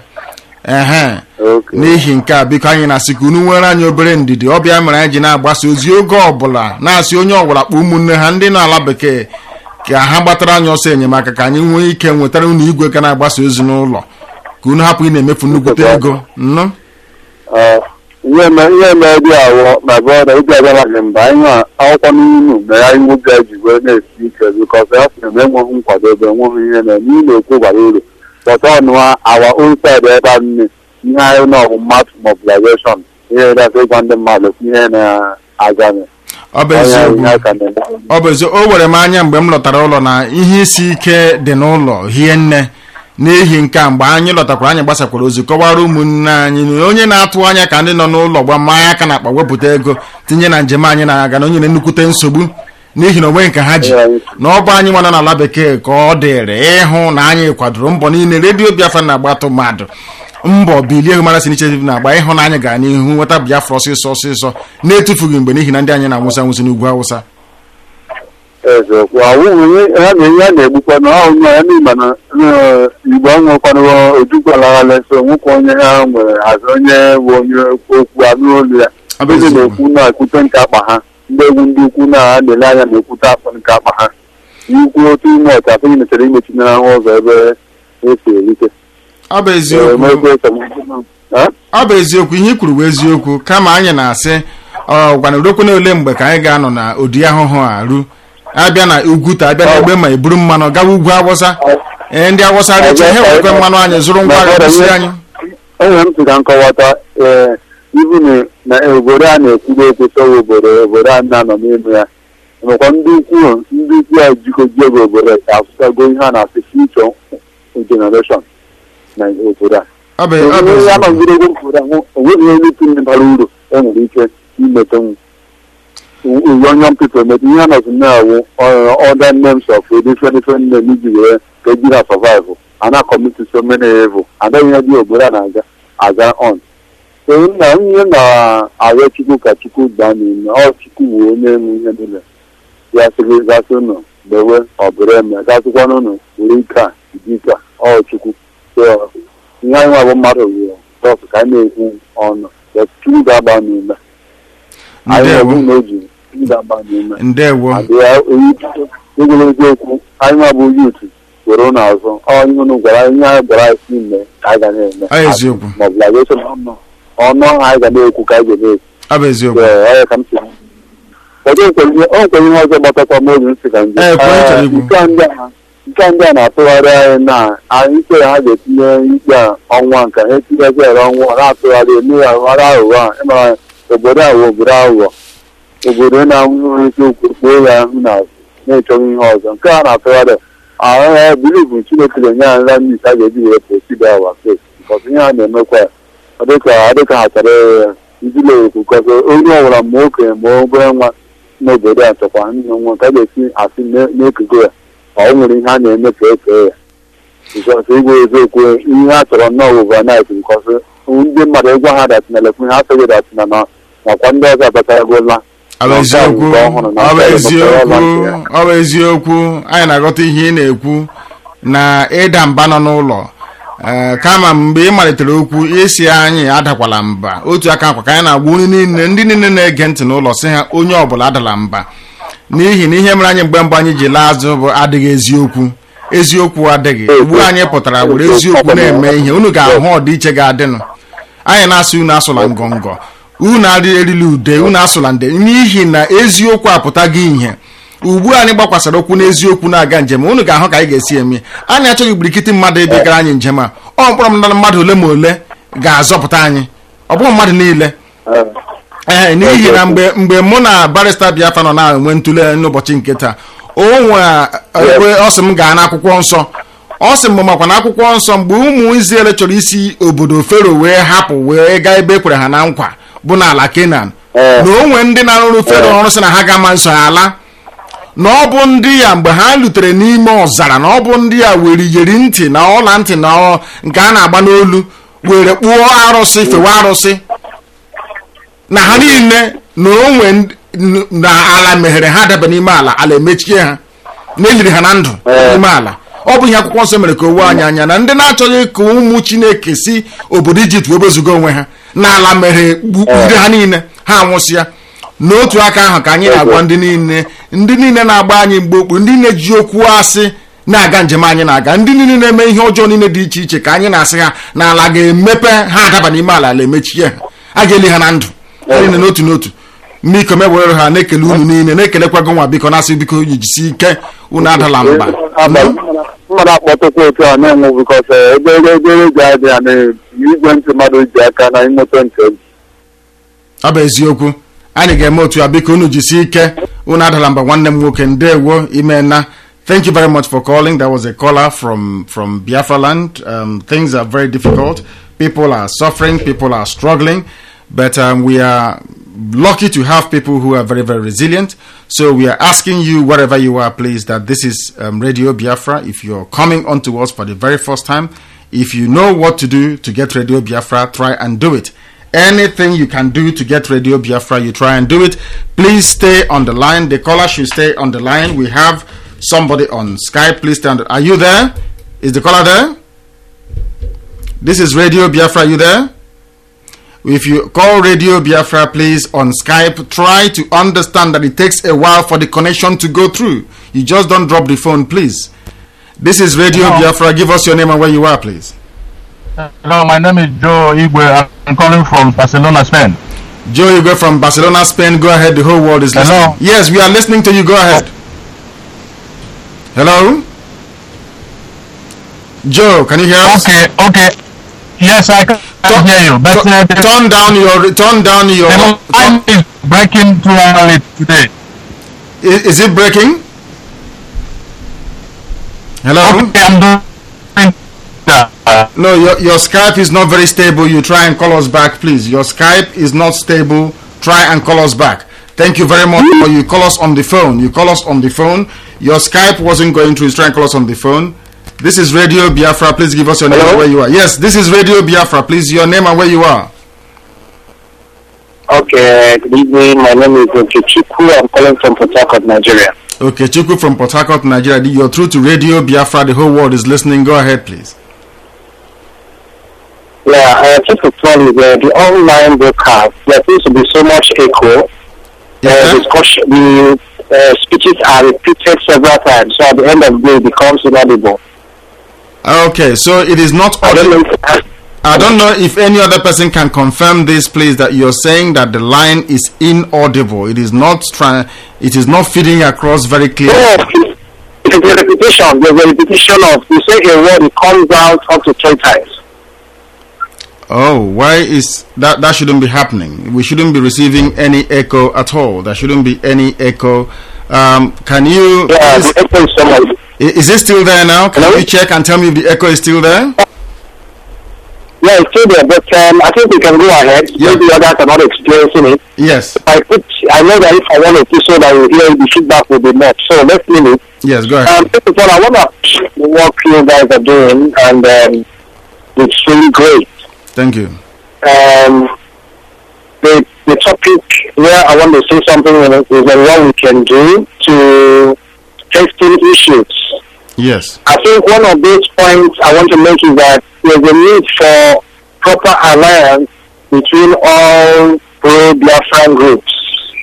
N'ihi nke a, biko anyị na-asị ka unu nwere anyị obere ndidi. Ọbịa mere anyị ji na-agbasa ozi oge ọbụla, na-asị onye ọbụla kpọ ụmụnne ha ndị n'ala bekee ka ha gbatara anyị ọsọ enyemaka ka anyị nwee ike nwetara unu igwe ka na-agbasa ozi n'ụlọ, ka unu hapụ ị na-emefu nnukwute ego. Ihe mere dị awọ ma bụọ na ịbịa bịara gị mba anyị akwụkwọ n'inu mere anyị nwoke ji wee na-esi ike bikọs ya sị na enweghị nkwadobe enweghị ihe na n'ime okwu bara uru but ọnụwa our own side ebe a nne ihe anyị na ọgwụ mass mobilization ihe dasị ịgwa ndị mmadụ ihe na-aganye. Ọ bụ eziokwu. O were m anya mgbe m lọtara ụlọ na ihe isi ike dị n'ụlọ hie nne. N'ihi nke a, mgbe anyị lọtakwara anyị gbasakwara ozi kọwara ụmụnne anyị na onye na-atụ anya ka ndị nọ n'ụlọ gba mmanya aka na akpa wepụta ego tinye na njem anyị na-aga na onye na-enukwute nsogbu n'ihi na onwe nke ha ji na ọ bụ anyị nwana n'ala bekee ka ọ dịrị ịhụ na anyị kwadoro mbọ niile Radio Biafra na-agbatụ mmadụ mbọ bilie Human Initiative na-agba ịhụ na anyị gara n'ihu nweta Biafra ọsịsọ na-etufughị mgbe n'ihi na ndị anyị na-anwụsa anwụsị n'ugwu Awụsa. Ha na-egbukwa na onye ya n'ime na Igbo nwekwana ojukwalaghala so nwoke onye ha nwere hazi onye bụ onye okwu anụ olu ya ndị na-ekwu na-ekwute nke akpa ha, ndị egwu ndị ukwu na na-ele anya na-ekwute akpa nke akpa ha ikwu otu ime ọcha apụghị mechara imechinara ha ụzọ ebe esi erite. Ọ bụ eziokwu ihe i kwuru bụ eziokwu, kama anyị na-asị gwana urokwu na ole mgbe ka anyị ga-anọ na ụdị ahụhụ a ru abịa na ugwu ta abịa na egbe ma eburu mmanụ gawa ugwu Awụsa. Ndị Awụsa recha ihe wekwe mmanụ anyị zụrụ ngwa agha kwụsị anyị. Enwere m tụga nkọwata ibu na obodo a na-ekwugo ekwesịghị obodo a na-anọ n'elu ya nwekwa ndị ukwu a jikọji ego obodo ka asụtago ihe a na-asị future generation na obodo a. Ya nọgide ego obodo ahụ onweghị onye tinye bara uru enwere ike imete young people met ihe anọzi na-awụ other names of different names iji wee ka eji na survive and commit so many evil anaghị ihe dị obodo a na-aga on. So nna ihe na-arịọ Chukwu ka Chukwu daa n'ime ọ Chukwu bụ onye nwe ihe niile ya sịrị gasị ụnụ bewe ọbụrụ eme gasịkwana ụnụ were ike a ike ọ Chukwu. So ihe anyị nwa bụ mmadụ wụrụ tọsụ ka anyị na-ekwu ọnụ Chukwu ga-agba n'ime. anyị Ndewo. ọbụ na o ji ịdaba n'ime Ndewo. ogologo okwu anyị ma bụ yutu were n'azụ onye unu gwara ihe anyị gwara anyị si ime ka anyị ga na-eme Ọ eziokwu. mobilization ọnụ anyị ga na-ekwu ka anyị ga na-ekwu Ọ bụ eziokwu. ọya ka m si ọjọ nkwenye ihe ọzọ gbatakwa m oge nsị ka ndị nke ndị a na-atụgharị anyị na anyị chere ha ga-etinye ikpe ọnwa nke ha etinyezere ọnwa na-atụgharị emeghara aghụghọ a ịmara obodo ahụ obodo na-ahụ eziokwu kpoo ya ahụ na-echọghị ihe ọzọ nke a na-atụgharị ahụ bilivu Chineke na-enye anyị nra ndị a ga-eji were proside awa fes bikọs ihe ha na-emekwa adịka ha chọrọ izile okwu kọsọ onye ọbụla ma okenye ma obere nwa n'obodo a chọkwa nne nwa ka a ga-esi asị n'ekugo ya ọ nwere ihe a na-eme ka ekee ya bikọs igwe eziokwu ihe a chọrọ nnọọ overnight bikọs ndị mmadụ ịgwa ha datinalekwu ihe asịghị datina na nakwa ndị ọzọ abataragola Ọ bụ eziokwu anyị na-aghọta ihe ị na-ekwu na ịda mba nọ n'ụlọ kama mgbe ị malitere okwu isi anyị adakwala mba otu aka akwa ka anyị na-agwa ndị niile na-ege ntị n'ụlọ sị ha onye ọbụla adala mba n'ihi na ihe mere anyị mgbe anyị ji laa azụ bụ adịghị eziokwu adịghị ugbu anyị pụtara were eziokwu na-eme ihe unu ga-ahụ ọdịiche ga-adịnụ anyị na-asị unu asụla ngọngọ unu erila ude unu asụla nde n'ihi na eziokwu apụtaghị ihe ugbu anyị gbakwasara okwu n'eziokwu na-aga njem unu ga-ahụ ka anyị ga-esi eme anyị achọghị igbirikiti mmadụ ebe gara anyị njem a ọ mkpọrọ mmadụ ole ma ole ga-azọpụta anyị ọ bụghị mmadụ niile n'ihi na mgbe mụ na barista Biafra nọ na-enwe ntụle n'ụbọchị nke taa ebe ọ sị m gaa n'akwụkwọ nsọ ọ sị m makwa na akwụkwọ nsọ mgbe ụmụ Izrel chọrọ isi obodo Fero wee hapụ wee gaa ebe ekwere ha na nkwa bụ n'ala Kenan na onwe ndị na-arụrụ Fero ọrụ sị na ha ga-ama nso ala na ọ bụ ndị ya mgbe ha lutere n'ime ọzara na ọ bụ ndị ya were iyeri ntị na ọla ntị na nke a na-agba n'olu were kpụọ arụsị fewe arụsị na ha niile na onwe na ala meghere ha daba n'ime ala emechie ha na eliri ha na ndụ n'ime ala ọ bụ ihe akwụkwọ nsọ mere ka o wee anyị anya na ndị na-achọghị ka ụmụ Chineke si obodo Ijipt wee bezuga onwe ha na ala meghere ire ha niile ha anwụsịa n'otu aka ahụ ka anyị na-agwa ndị niile na-agba anyị mgbe okpu ndị na-eji okwu asị na-aga njem anyị na-aga ndị niile na-eme ihe ọjọọ niile dị iche iche ka anyị na-asị ha na ala ga-emepe ha adaba n'ime ala emechie ha a ga-eli ha na ndụ niile n'otu n'otu mmiko mewere ha na-ekele unu niile na-ekelekwago nwa biko na-asị biko jisi ike unu adala mba mmadụ akpọtụkwa otu a na-enwe bikọs ebe ji adị ya na igwe ntị mmadụ ji aka na ịnweta nke ọ bụ eziokwu anyị ga-eme otu ya biko unu jisi ike unu adala mba nwanne m nwoke ndewo imena. Thank you very much for calling. That was a caller from Biafra land. Things are very difficult. People are suffering. People are struggling. But we are lucky to have people who are very, very resilient. So we are asking you, wherever you are, please, that this is Radio Biafra. If you're coming onto us for the very first time, if you know what to do to get Radio Biafra, try and do it. Anything you can do to get Radio Biafra, you try and do it. Please stay on the line. The caller should stay on the line. We have somebody on Skype. Please stand. Are you there? Is the caller there? This is Radio Biafra. Are you there? If you call Radio Biafra, please, on Skype, try to understand that it takes a while for the connection to go through. You just don't drop the phone, please. This is Radio Biafra. Give us your name and where you are, please. Hello, my name is Joe Igwe. I'm calling from Barcelona, Spain. Joe Igwe from Barcelona, Spain. Go ahead. The whole world is listening. Hello? Yes, we are listening to you. Go ahead. Hello? Joe, can you hear us? Okay. Yes, I can hear you. But turn down your. The line is breaking too early today. Is it breaking? Hello? Okay, I'm doing. No, your Skype is not very stable. You try and call us back, please. Your Skype is not stable. Try and call us back. Thank you very much. Or you call us on the phone. Your Skype wasn't going through. Try and call us on the phone. This is Radio Biafra. Please give us your name and where you are. Yes, this is Radio Biafra. Please, your name and where you are. Okay, good evening. My name is Chiku. I'm calling from Port Harcourt, Nigeria. Okay, Chiku from Port Harcourt, Nigeria. You're through to Radio Biafra. The whole world is listening. Go ahead, please. Yeah, just to tell you, the online broadcast, there seems to be so much echo discussion, the speeches are repeated several times. So at the end of the day, it becomes inaudible. Okay, so it is not audible. I don't know if any other person can confirm this, please, that you're saying that the line is inaudible. It is not feeding across very clearly. No, it's a repetition. There's a repetition of, you say a word, it comes out up to 3 times. Oh, why is that? That shouldn't be happening. We shouldn't be receiving any echo at all. There shouldn't be any echo. Can you... Yeah, the echo is so much. Is it still there now? Can you check and tell me if the echo is still there? Yeah, it's still there, but I think we can go ahead. Yeah. Maybe others are not experiencing it. Yes. I know that if I want to do so, that you hear the feedback will be more. So let's leave it. Yes, go ahead. First of all, I want to the work you guys are doing, and it's really great. Thank you. The topic where I want to say something in it is what we can do to testing issues. Yes. I think one of those points I want to make is that there's a need for proper alliance between all pro-Biafran groups.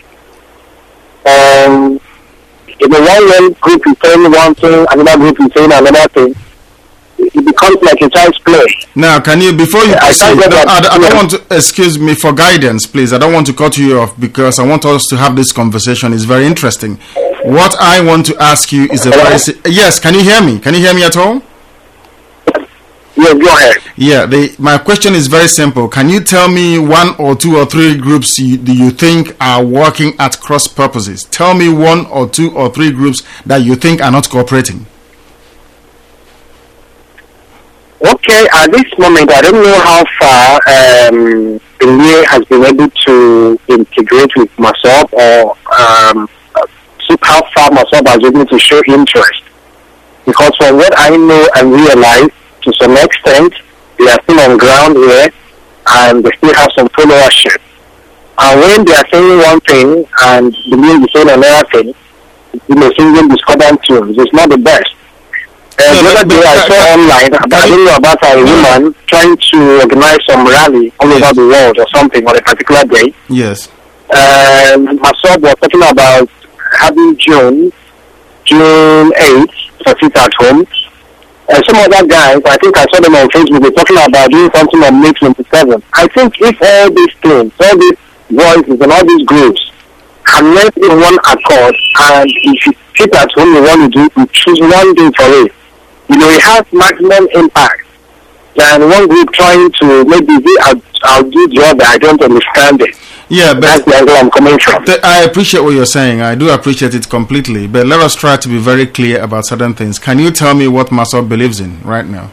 If the one group is saying one thing, another group is saying another thing, it becomes like a child's play. Now, can you, before you proceed, I don't want to, excuse me for guidance, please. I don't want to cut you off because I want us to have this conversation. It's very interesting. What I want to ask you is a very... Yes, can you hear me? Can you hear me at all? Yes, go ahead. Yeah, my question is very simple. Can you tell me 1 or 2 or 3 groups do you think are working at cross purposes? Tell me 1 or 2 or 3 groups that you think are not cooperating. Okay, at this moment, I don't know how far Benin has been able to integrate with MASOB, or how far MASOB has been able to show interest. Because from what I know and realize, to some extent, they are still on ground here, and they still have some followership. And when they are saying one thing, and Benin is saying another thing, singing discordant tunes, it's not the best. The other day I saw online, I don't know about a woman trying to organize some rally all over the world or something on a particular day. Yes. MASOB was talking about having June 8th for sit at home. And some other guys, I think I saw them on Facebook, they're talking about doing something on May 27th. I think if all these things, all these voices and all these groups can met in one accord, and if you sit at home you want to do, you choose one day for it. You know, it has maximum impact than one group trying to maybe I'll do the other. I don't understand it. Yeah, but that's the angle I'm coming from. I appreciate what you're saying. I do appreciate it completely. But let us try to be very clear about certain things. Can you tell me what MASOB believes in right now?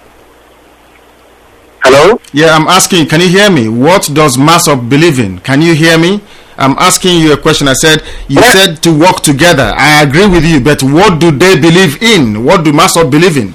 Hello? Yeah, I'm asking, can you hear me? What does MASOB believe in? Can you hear me? I'm asking you a question. I said, you said to work together. I agree with you, but what do they believe in? What do MASOB believe in?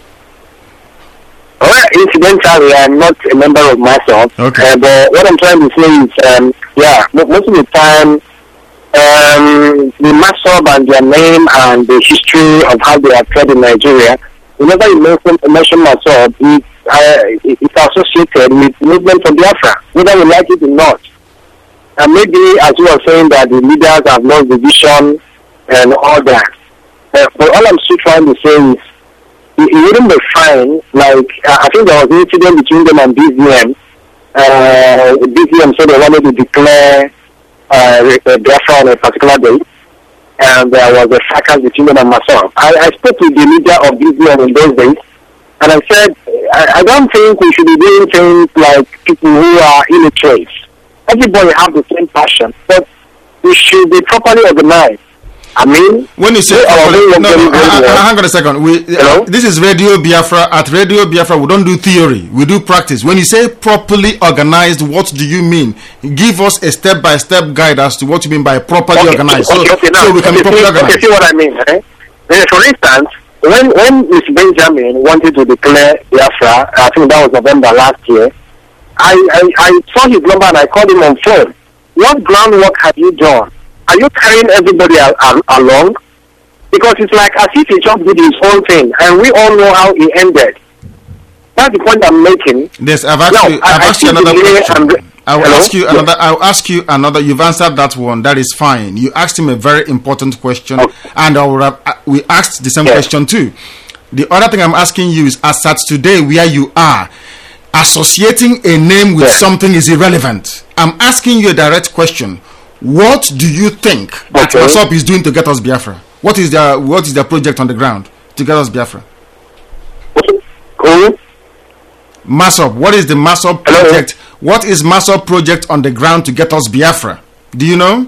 Well, incidentally, I'm not a member of MASOB. Okay. But what I'm trying to say is, most of the time, the MASOB and their name and the history of how they have tried in Nigeria, whenever you mention MASOB, it's associated with movement for Biafra, whether we like it or not. And maybe, as you were saying, that the leaders have lost the vision and all that. But all I'm still trying to say is, it wouldn't be fine. Like, I think there was an incident between them and BZM. BZM said they wanted to declare Biafra on a particular day, and there was a fracas between them and MASOB. I spoke to the leader of BZM in those days, and I said, I don't think we should be doing things like people who are illiterate. Everybody have the same passion, but we should be properly organized. I mean, when you say hang on a second. This is Radio Biafra. At Radio Biafra, we don't do theory; we do practice. When you say properly organized, what do you mean? Give us a step-by-step guide as to what you mean by properly organized. So we can be properly organized. Okay, see what I mean? Eh? For instance, when Mr. Benjamin wanted to declare Biafra, I think that was November last year. I saw his number and I called him on phone. What groundwork have you done? Are you carrying everybody along? Because it's like as if he just did his own thing, and we all know how he ended. That's the point I'm making. Yes, I've asked you another question. I'll Hello? ask you another. I'll ask you another. You've answered that one. That is fine. You asked him a very important question, and we asked the same question too. The other thing I'm asking you is, as at today, where you are, associating a name with something is irrelevant. I'm asking you a direct question. What do you think that Masop is doing to get us Biafra? What is their project on the ground to get us Biafra? Masop. What is the Masop project? What is Masop project on the ground to get us Biafra? Do you know?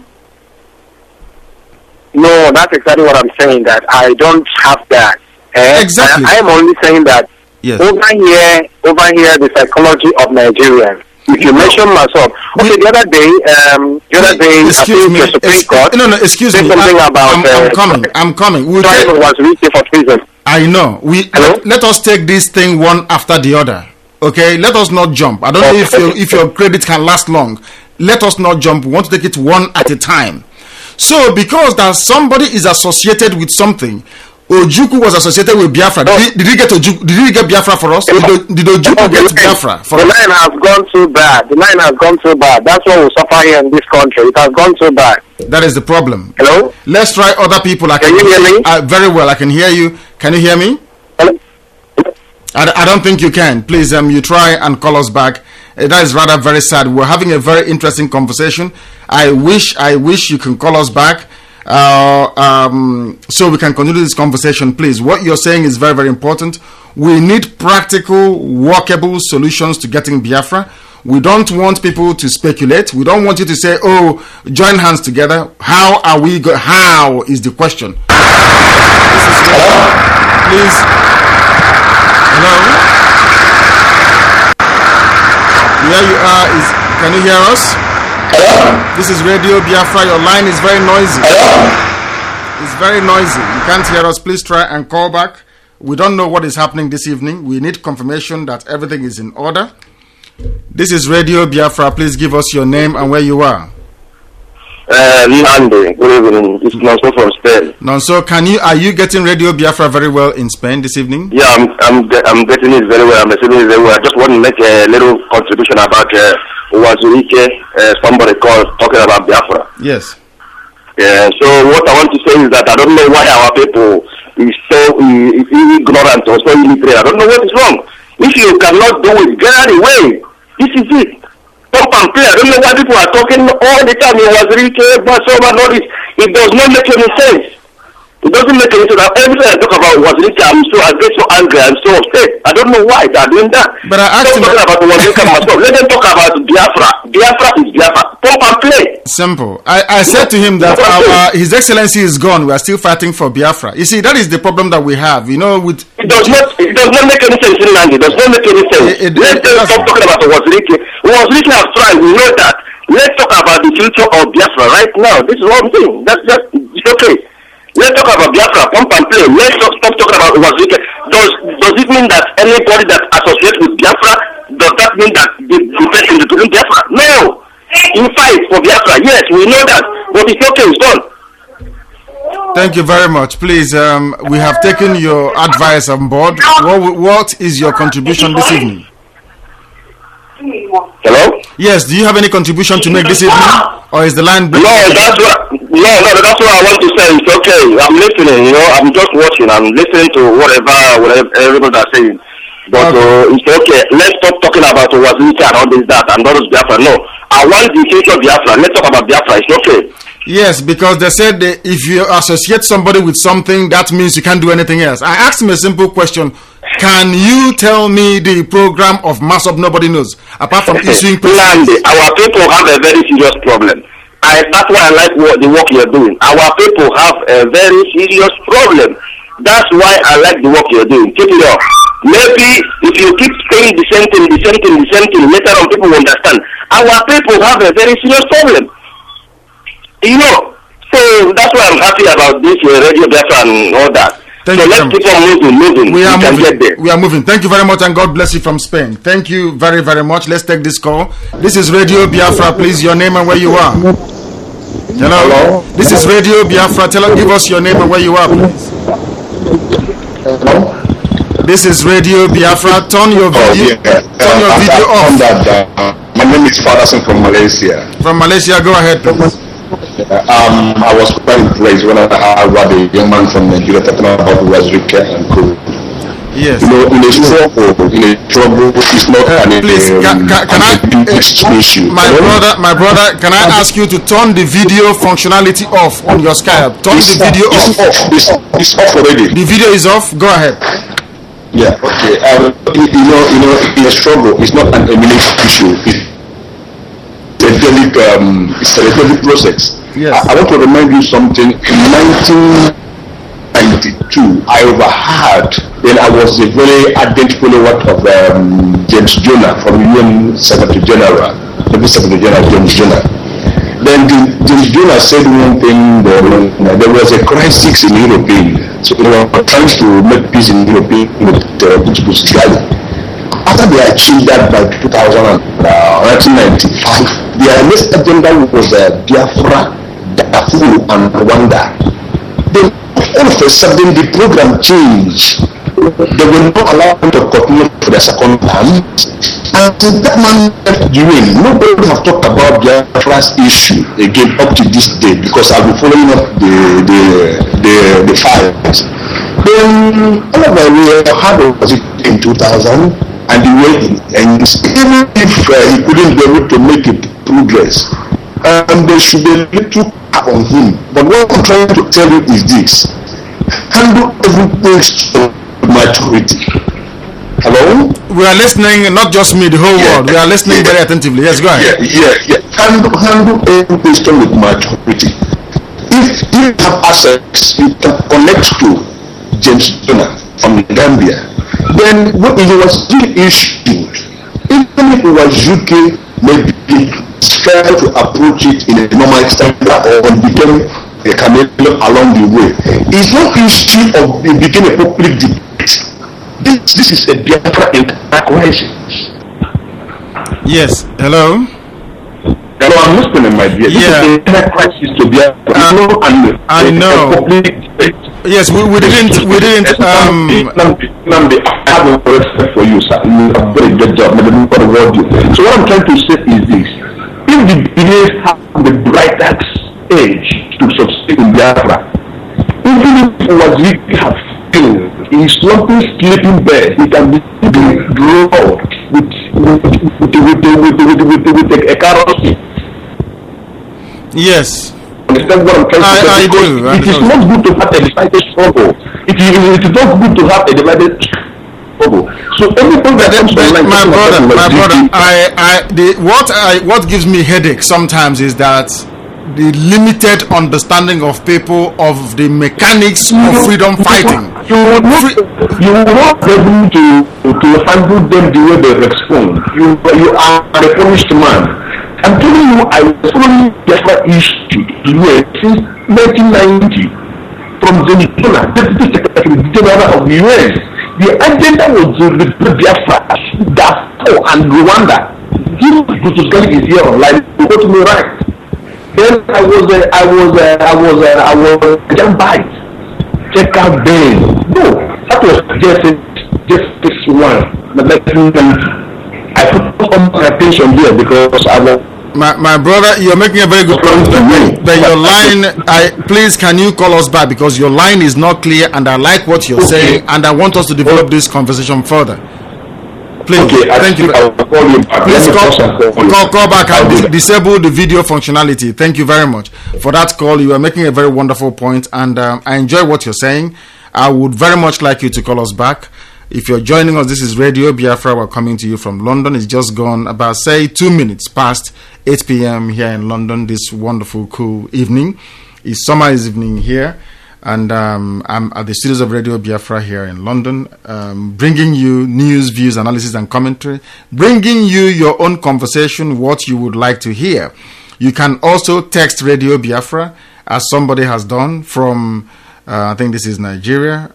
No, that's exactly what I'm saying. That I don't have that. Exactly. I am only saying that over here, the psychology of Nigerians. If you mention Masop, okay, the other day, excuse me. Excuse me. Something about, I'm coming. Was written for prison. I know. Let us take this thing one after the other. Okay, let us not jump. I don't know if your credit can last long. Let us not jump. We want to take it one at a time. So, because that somebody is associated with something, Ojukwu was associated with Biafra. Did he get Ojukwu? Did he get Biafra for us? Did Ojukwu get Biafra for us? The line has gone too bad. The line has gone too bad. That's what we suffer here in this country. It has gone too bad. That is the problem. Hello? Let's try other people. Can you hear me? Very well. I can hear you. Can you hear me? Hello? I don't think you can. Please, you try and call us back. That is rather very sad. We're having a very interesting conversation. I wish you can call us back. So we can continue this conversation, please. What you're saying is very, very important. We need practical, workable solutions to getting Biafra. We don't want people to speculate. We don't want you to say, "Oh, join hands together." How are we? How is the question? This is please. Hello. Where you are is. Can you hear us? Hello? This is Radio Biafra. Your line is very noisy. Hello? It's very noisy. You can't hear us. Please try and call back. We don't know what is happening this evening. We need confirmation that everything is in order. This is Radio Biafra. Please give us your name and where you are. Nande, good evening. It's Nonso from Spain. Nonso, are you getting Radio Biafra very well in Spain this evening? Yeah, I'm getting it very well. I'm receiving it very well. I just want to make a little contribution about Wazirike, somebody talking about Biafra. Yes. Yeah, so what I want to say is that I don't know why our people is so ignorant or so illiterate. I don't know what is wrong. If you cannot do it, get out of the way. This is it. Pump and play. I don't know why people are talking all the time. It was Wazirike, but so much all this. It does not make any sense. It doesn't make any sense. Every time I talk about Wazirike, I get so angry and so upset. I don't know why they are doing that. But I asked him about Wazirike myself. Let them talk about Biafra. Biafra is Biafra. Pump and play. Simple. I said to him that His Excellency is gone. We are still fighting for Biafra. You see, that is the problem that we have. You know, with it does not make any sense in land. It does not make any sense. Let's stop talking about Wazirike. Wazirike has tried. We know that. Let's talk about the future of Biafra right now. This is one thing. It's okay. Let's talk about Biafra, pump and play. Let's stop talking about Wazirike. Does it mean that anybody that associates with Biafra, does that mean that the person is doing Biafra? No. In fight for Biafra, yes, we know that. But it's okay, it's done. Thank you very much. Please, we have taken your advice on board. What is your contribution this evening? Hello? Yes, do you have any contribution to make this evening? Or is the line No, that's what I want to say. It's okay. I'm listening, I'm just watching. I'm listening to whatever everybody is saying. But it's okay. Let's stop talking about Wazirike and all this, that, and all this Biafra. No. I want the future of Biafra. Let's talk about Biafra. It's okay. Yes, because they said that if you associate somebody with something, that means you can't do anything else. I asked him a simple question. Can you tell me the program of Masop nobody knows, apart from issuing Nandi, our people have a very serious problem. That's why I like the work you're doing. Our people have a very serious problem. That's why I like the work you're doing. Keep it up. Maybe if you keep saying the same thing, later on people will understand. Our people have a very serious problem. So that's why I'm happy about this Radio Biafra and all that. Let's keep on moving. We are moving. Thank you very much, and God bless you from Spain. Thank you very, very much. Let's take this call. This is Radio Biafra. Please, your name and where you are. Hello. This is Radio Biafra. Give us your name and where you are, please. This is Radio Biafra. Turn your video off. My name is Fatherson from Malaysia. From Malaysia, go ahead, please. I was quite impressed when I heard what the young man from Nigeria talking about Wazirika and Co. Yes. You know, in a trouble, it's not please, can I, issue. My brother, can I ask you to turn the video functionality off on your Skype? Turn the video off. It's off already. The video is off. Go ahead. Yeah. Okay. You know, in a struggle, it's not an immediate issue. It's a delicate process. Yes. I want to remind you something. In 1992, I overheard. Then I was a very ardent follower of James Jonah from UN Secretary General, the Secretary General James Jonah. Then James Jonah said one thing. There was a crisis in Europe. So they were trying to make peace in Europe with Portugal. After they achieved that by 1995, their next agenda was Biafra, Darfur, and Rwanda. Then all of a sudden the program changed. They were not allowed to continue for the second term. And since that man left UN, nobody have talked about Biafra's issue again up to this day, because I'll be following up the files. Then all of us had was it in 2000, and the way and even if he couldn't be able to make it progress, there should be a little on him. But what I'm trying to tell you is this: handle everything to maturity. Hello? We are listening, not just me, the whole world. We are listening very attentively. Yes, go ahead. Yeah. Handle everything with maturity. If you have access, you can connect to James Jonah from Gambia. Then when it was issued, even if it was UK, maybe try to approach it in a normal standard or become a chameleon along the way. It's not issue of it became a public debate. This is a Biafra crisis. Yes. Hello. Hello, I'm listening, my dear. Yeah. This is a crisis to Biafra. I know. Yes, we didn't. Namdi, I have a respect for you, sir. You have a very good job. So what I'm trying to say is this: if the BAs have the brightest age to succeed in Biafra, even if Waziri have failed, in something sleeping bed, it can be drawn with a carrot. Yes. Understand what I'm trying to say? I do. It is not good to have a divided struggle. It is not good to have a divided struggle. So everything that comes to mind, my brother, what gives me headache sometimes is that the limited understanding of people of the mechanics of freedom fighting. You will not be able to handle them the way they respond. You are a polished man. I'm telling you, I was following Biafra issue since 1990 from Zenitona, Deputy Secretary General of the UN. The agenda was to replace Biafra, Darfur, and Rwanda. This Gutusgali is here online. You go to me right. Then I was Jambite. Check out Ben. No, that was just this one. I put all my attention here because I was. My brother, you're making a very good point. But your line, please, can you call us back, because your line is not clear, and I like what you're saying, and I want us to develop this conversation further. Please, thank you. Please call back and disable the video functionality. Thank you very much for that call. You are making a very wonderful point, and I enjoy what you're saying. I would very much like you to call us back. If you're joining us, this is Radio Biafra. We're coming to you from London. It's just gone about, say, 2 minutes past 8 p.m. here in London this wonderful, cool evening. It's summer's evening here. And I'm at the studios of Radio Biafra here in London, bringing you news, views, analysis, and commentary, bringing you your own conversation, what you would like to hear. You can also text Radio Biafra, as somebody has done from, I think this is Nigeria,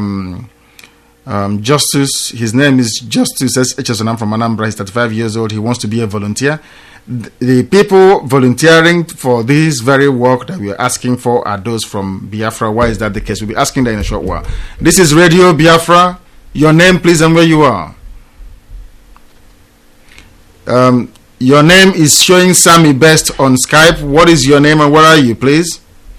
Justice. His name is Justice H.S. from Anambra. He's 35 years old. He wants to be a volunteer. The people volunteering for this very work that we are asking for are those from Biafra. Why is that the case? We'll be asking that in a short while. This is Radio Biafra. Your name, please, and where you are. Your name is showing Sammy Best on Skype. What is your name and where are you, please?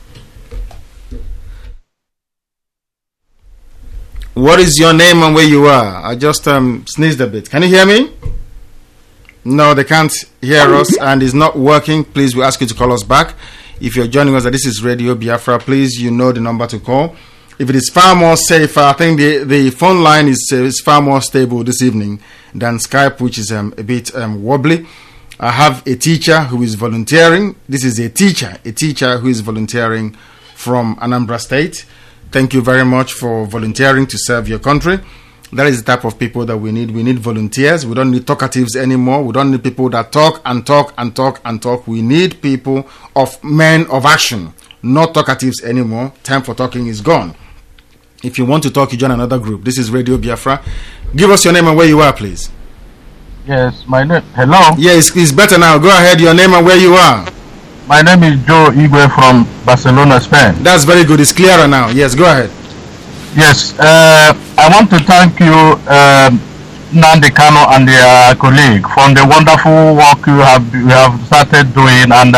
What is your name and where you are? I just sneezed a bit. Can you hear me? No, they can't hear us and it's not working. Please, we ask you to call us back. If you're joining us, this is Radio Biafra. Please, you know the number to call. If it is far more safer, I think the phone line is far more stable this evening than Skype, which is a bit wobbly. I have a teacher who is volunteering. This is a teacher who is volunteering from Anambra State. Thank you very much for volunteering to serve your country. That is the type of people that we need. We need volunteers. We don't need talkatives anymore. We don't need people that talk and talk and talk and talk. We need people men of action, not talkatives anymore. Time for talking is gone. If you want to talk, you join another group. This is Radio Biafra. Give us your name and where you are, please. Yes, my name. Hello. Yes, it's better now. Go ahead. Your name and where you are. My name is Joe Igwe from Barcelona, Spain. That's very good. It's clearer now. Yes, go ahead. Yes, I want to thank you, Nandi Kano and their colleague, for the wonderful work you have started doing, and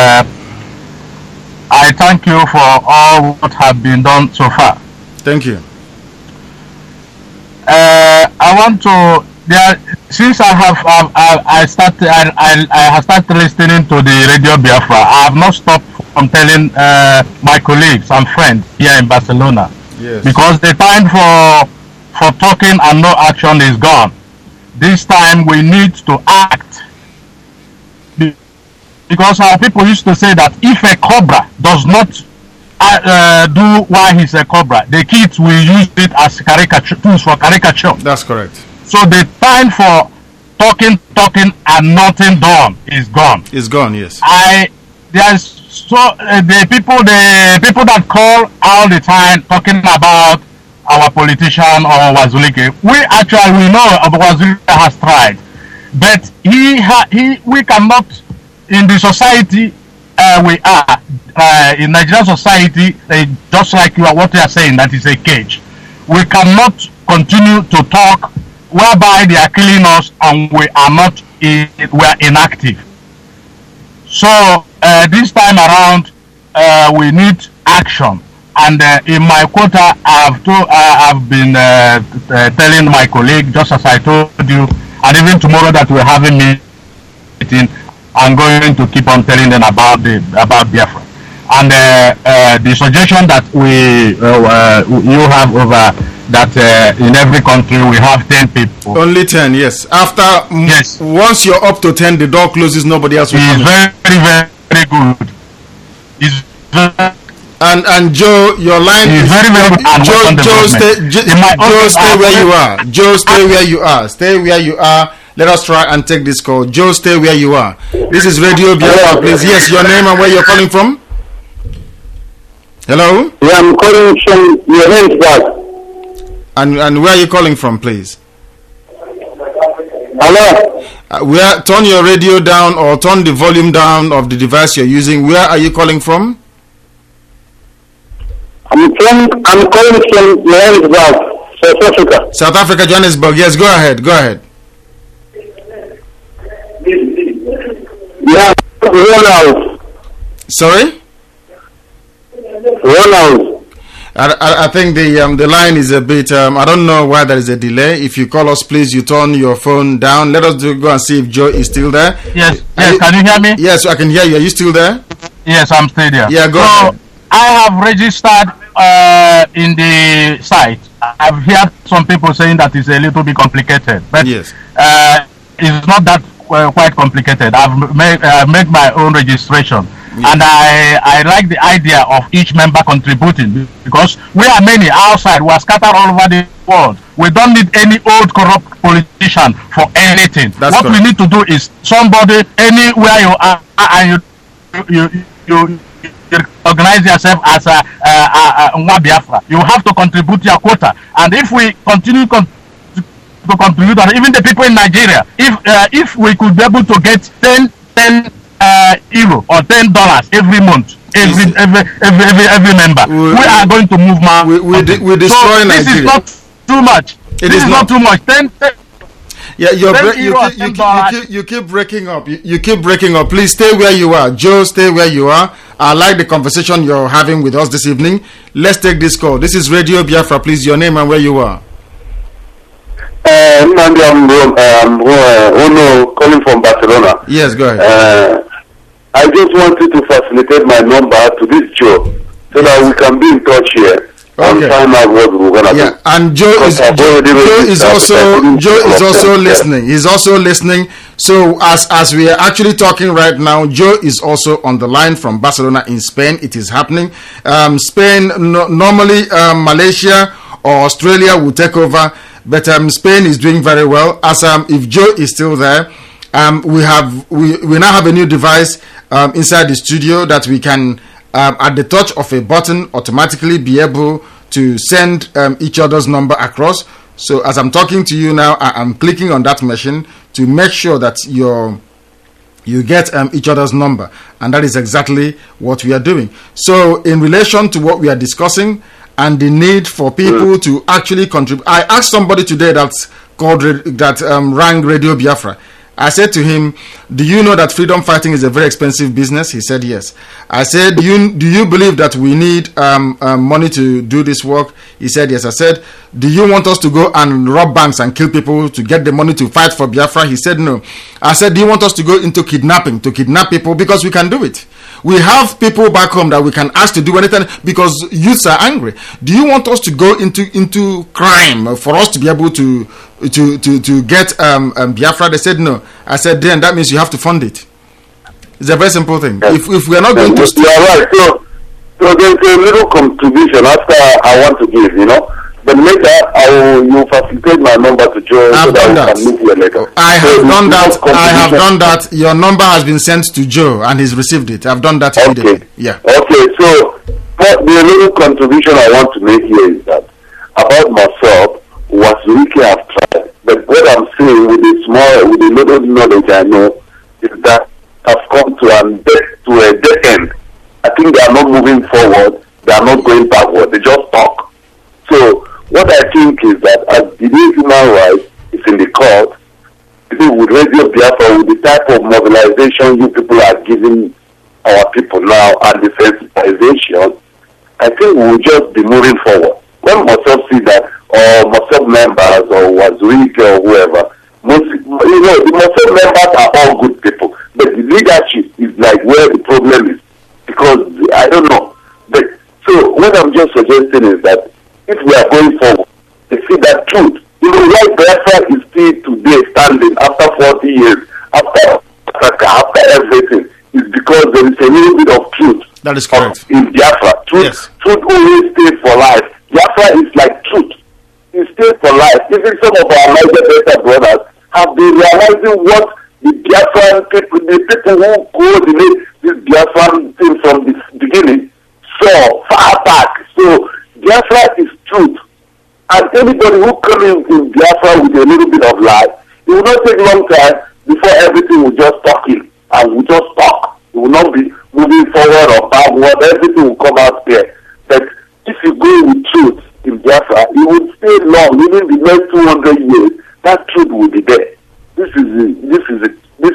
I thank you for all what have been done so far. Thank you. I want to. Since I have started listening to the Radio Biafra, I have not stopped from telling my colleagues and friends here in Barcelona. Yes. Because the time for talking and no action is gone. This time we need to act. Because our people used to say that if a cobra does not do why he's a cobra, the kids will use it as tools for caricature. That's correct. So the time for talking and nothing done is gone. It's gone, yes. The people that call all the time talking about our politician or Wazulike, we know Wazulike has tried, but we cannot, in the society we are in Nigerian society, just like what you are saying, that is a cage. We cannot continue to talk whereby they are killing us and we are inactive. So this time around, we need action. And in my quota, I've been telling my colleague, just as I told you, and even tomorrow that we're having meeting, I'm going to keep on telling them about Biafra. And the suggestion that you have over that in every country we have 10 people. Only 10, yes. Yes. Once you're up to 10, the door closes, nobody else will come in. Very, very good. It's and Joe, your line is very, very good. Joe, stay where you are. Joe, stay where you are. Stay where you are. Let us try and take this call. Joe, stay where you are. This is Radio Biafra, please. Yes, your name and where you're calling from. Hello? Yeah, I'm calling from Johannesburg. And where are you calling from, please? Hello? Turn your radio down or turn the volume down of the device you're using. Where are you calling from? I'm calling from Johannesburg, South Africa. South Africa, Johannesburg. Yes, go ahead. Yeah, Ronald. Sorry? Ronald. I think the line is a bit. I don't know why there is a delay. If you call us, please, you turn your phone down. Let us go and see if Joe is still there. Yes. Can you hear me? Yes, I can hear you. Are you still there? Yes, I'm still there. Yeah, go ahead. I have registered in the site. I've heard some people saying that it's a little bit complicated, but yes, it's not that quite complicated. I've made my own registration. Yeah. And I like the idea of each member contributing, because we are many outside. We are scattered all over the world. We don't need any old corrupt politician for anything. What we need to do is somebody anywhere you are, and you organize yourself as a Biafra. You have to contribute your quota, and if we continue to contribute, and even the people in Nigeria, if we could be able to get 10 euro or $10 every month, every member, we are going to move we destroy so Nigeria. This is not too much. It is not too much. 10 Yeah, Thank you, you keep breaking up. You keep breaking up. Please stay where you are. Joe, stay where you are. I like the conversation you're having with us this evening. Let's take this call. This is Radio Biafra. Please, your name and where you are. I'm calling from Barcelona. Yes, go ahead. I just wanted to facilitate my number to this Joe so that we can be in touch here and find out what we're gonna do. Yeah, and Joe is also listening. He's also listening. So as we are actually talking right now, Joe is also on the line from Barcelona in Spain. It is happening. Spain normally Malaysia or Australia will take over, but Spain is doing very well. As if Joe is still there, we now have a new device inside the studio that we can at the touch of a button automatically be able to send each other's number across. So as I'm talking to you now, I'm clicking on that machine to make sure that you get each other's number, and that is exactly what we are doing. So in relation to what we are discussing and the need for people to actually contribute, I asked somebody today that rang Radio Biafra. I said to him, do you know that freedom fighting is a very expensive business? He said yes. I said, do you believe that we need money to do this work? He said yes. I said, do you want us to go and rob banks and kill people to get the money to fight for Biafra? He said no. I said, do you want us to go into kidnapping, to kidnap people? Because we can do it. We have people back home that we can ask to do anything because youths are angry. Do you want us to go into crime for us to be able to get Biafra? They said no. I said then that means you have to fund it. It's a very simple thing. If we are not going to, you are right. So there's a little contribution after I want to give, But later you facilitate my number to Joe so that we can meet you later. I have done that. Your number has been sent to Joe and he's received it. I've done that immediately. Yeah. Okay. So the little contribution I want to make here is that about myself, Wazulike have tried, but what I'm saying with the little knowledge I know is that I've come to a dead end. I think they are not moving forward. They are not going backward. They just talk. So what I think is that as the new human rights is in the court, with Radio Biafra, with the type of mobilization you people are giving our people now and the sensitization, I think we will just be moving forward. When myself see that, or myself members, or Wazulike, or whoever, the myself members are all good people, but the leadership is like where the problem is, because I don't know. But so what I'm just suggesting is that if we are going forward, they see that truth. Why Biafra is still today standing after 40 years, after everything, is because there is a little bit of truth. That is correct. In Biafra, truth always stays for life. Biafra is like truth. It stays for life. Even some of our Niger brothers have been realizing what the Biafran people, the people who coordinate this Biafran thing from the beginning, saw far back. So Biafra is truth. And anybody who comes in Biafra with a little bit of life, it will not take a long time before everything will just talk in. And will just talk. It will not be moving forward or backward. Everything will come out there. But if you go with truth in Biafra, it will stay long. Even the next 200 years, that truth will be there. This is the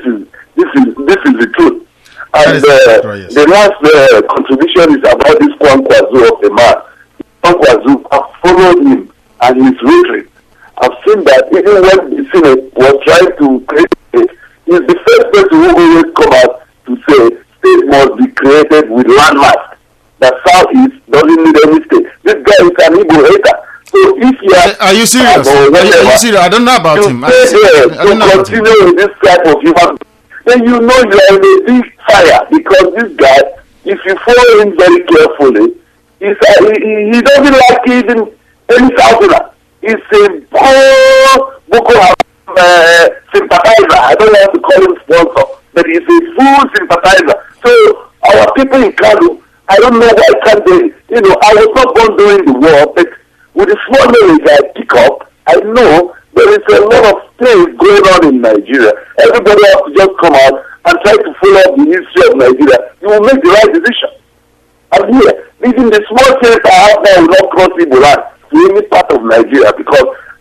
truth. And the last contribution is about this Kwankwazu of the man. Kwankwazu, I've followed him and his retreat. I've seen that even when the Senate was trying to create it, he's the first person who always come out to say state must be created with landmass. The Southeast doesn't need any state. This guy is an Igbo hater. So if you are you serious? Are you serious? I don't know about him. Continue with this type of human, then you know you are in a big fire, because this guy, if you follow him very carefully, he doesn't like even any Southerner. He's a Boko Haram sympathizer. I don't want to call him sponsor, but he's a full sympathizer. So our people in Kano, I don't know why can't they, I was not born during the war, but with the small knowledge I pick up, I know there is a lot of things going on in Nigeria. Everybody has to just come out and try to follow up the history of Nigeria. You will make the right decision. And here, even the small things I have now will not cross Igbo land to any part of Nigeria, because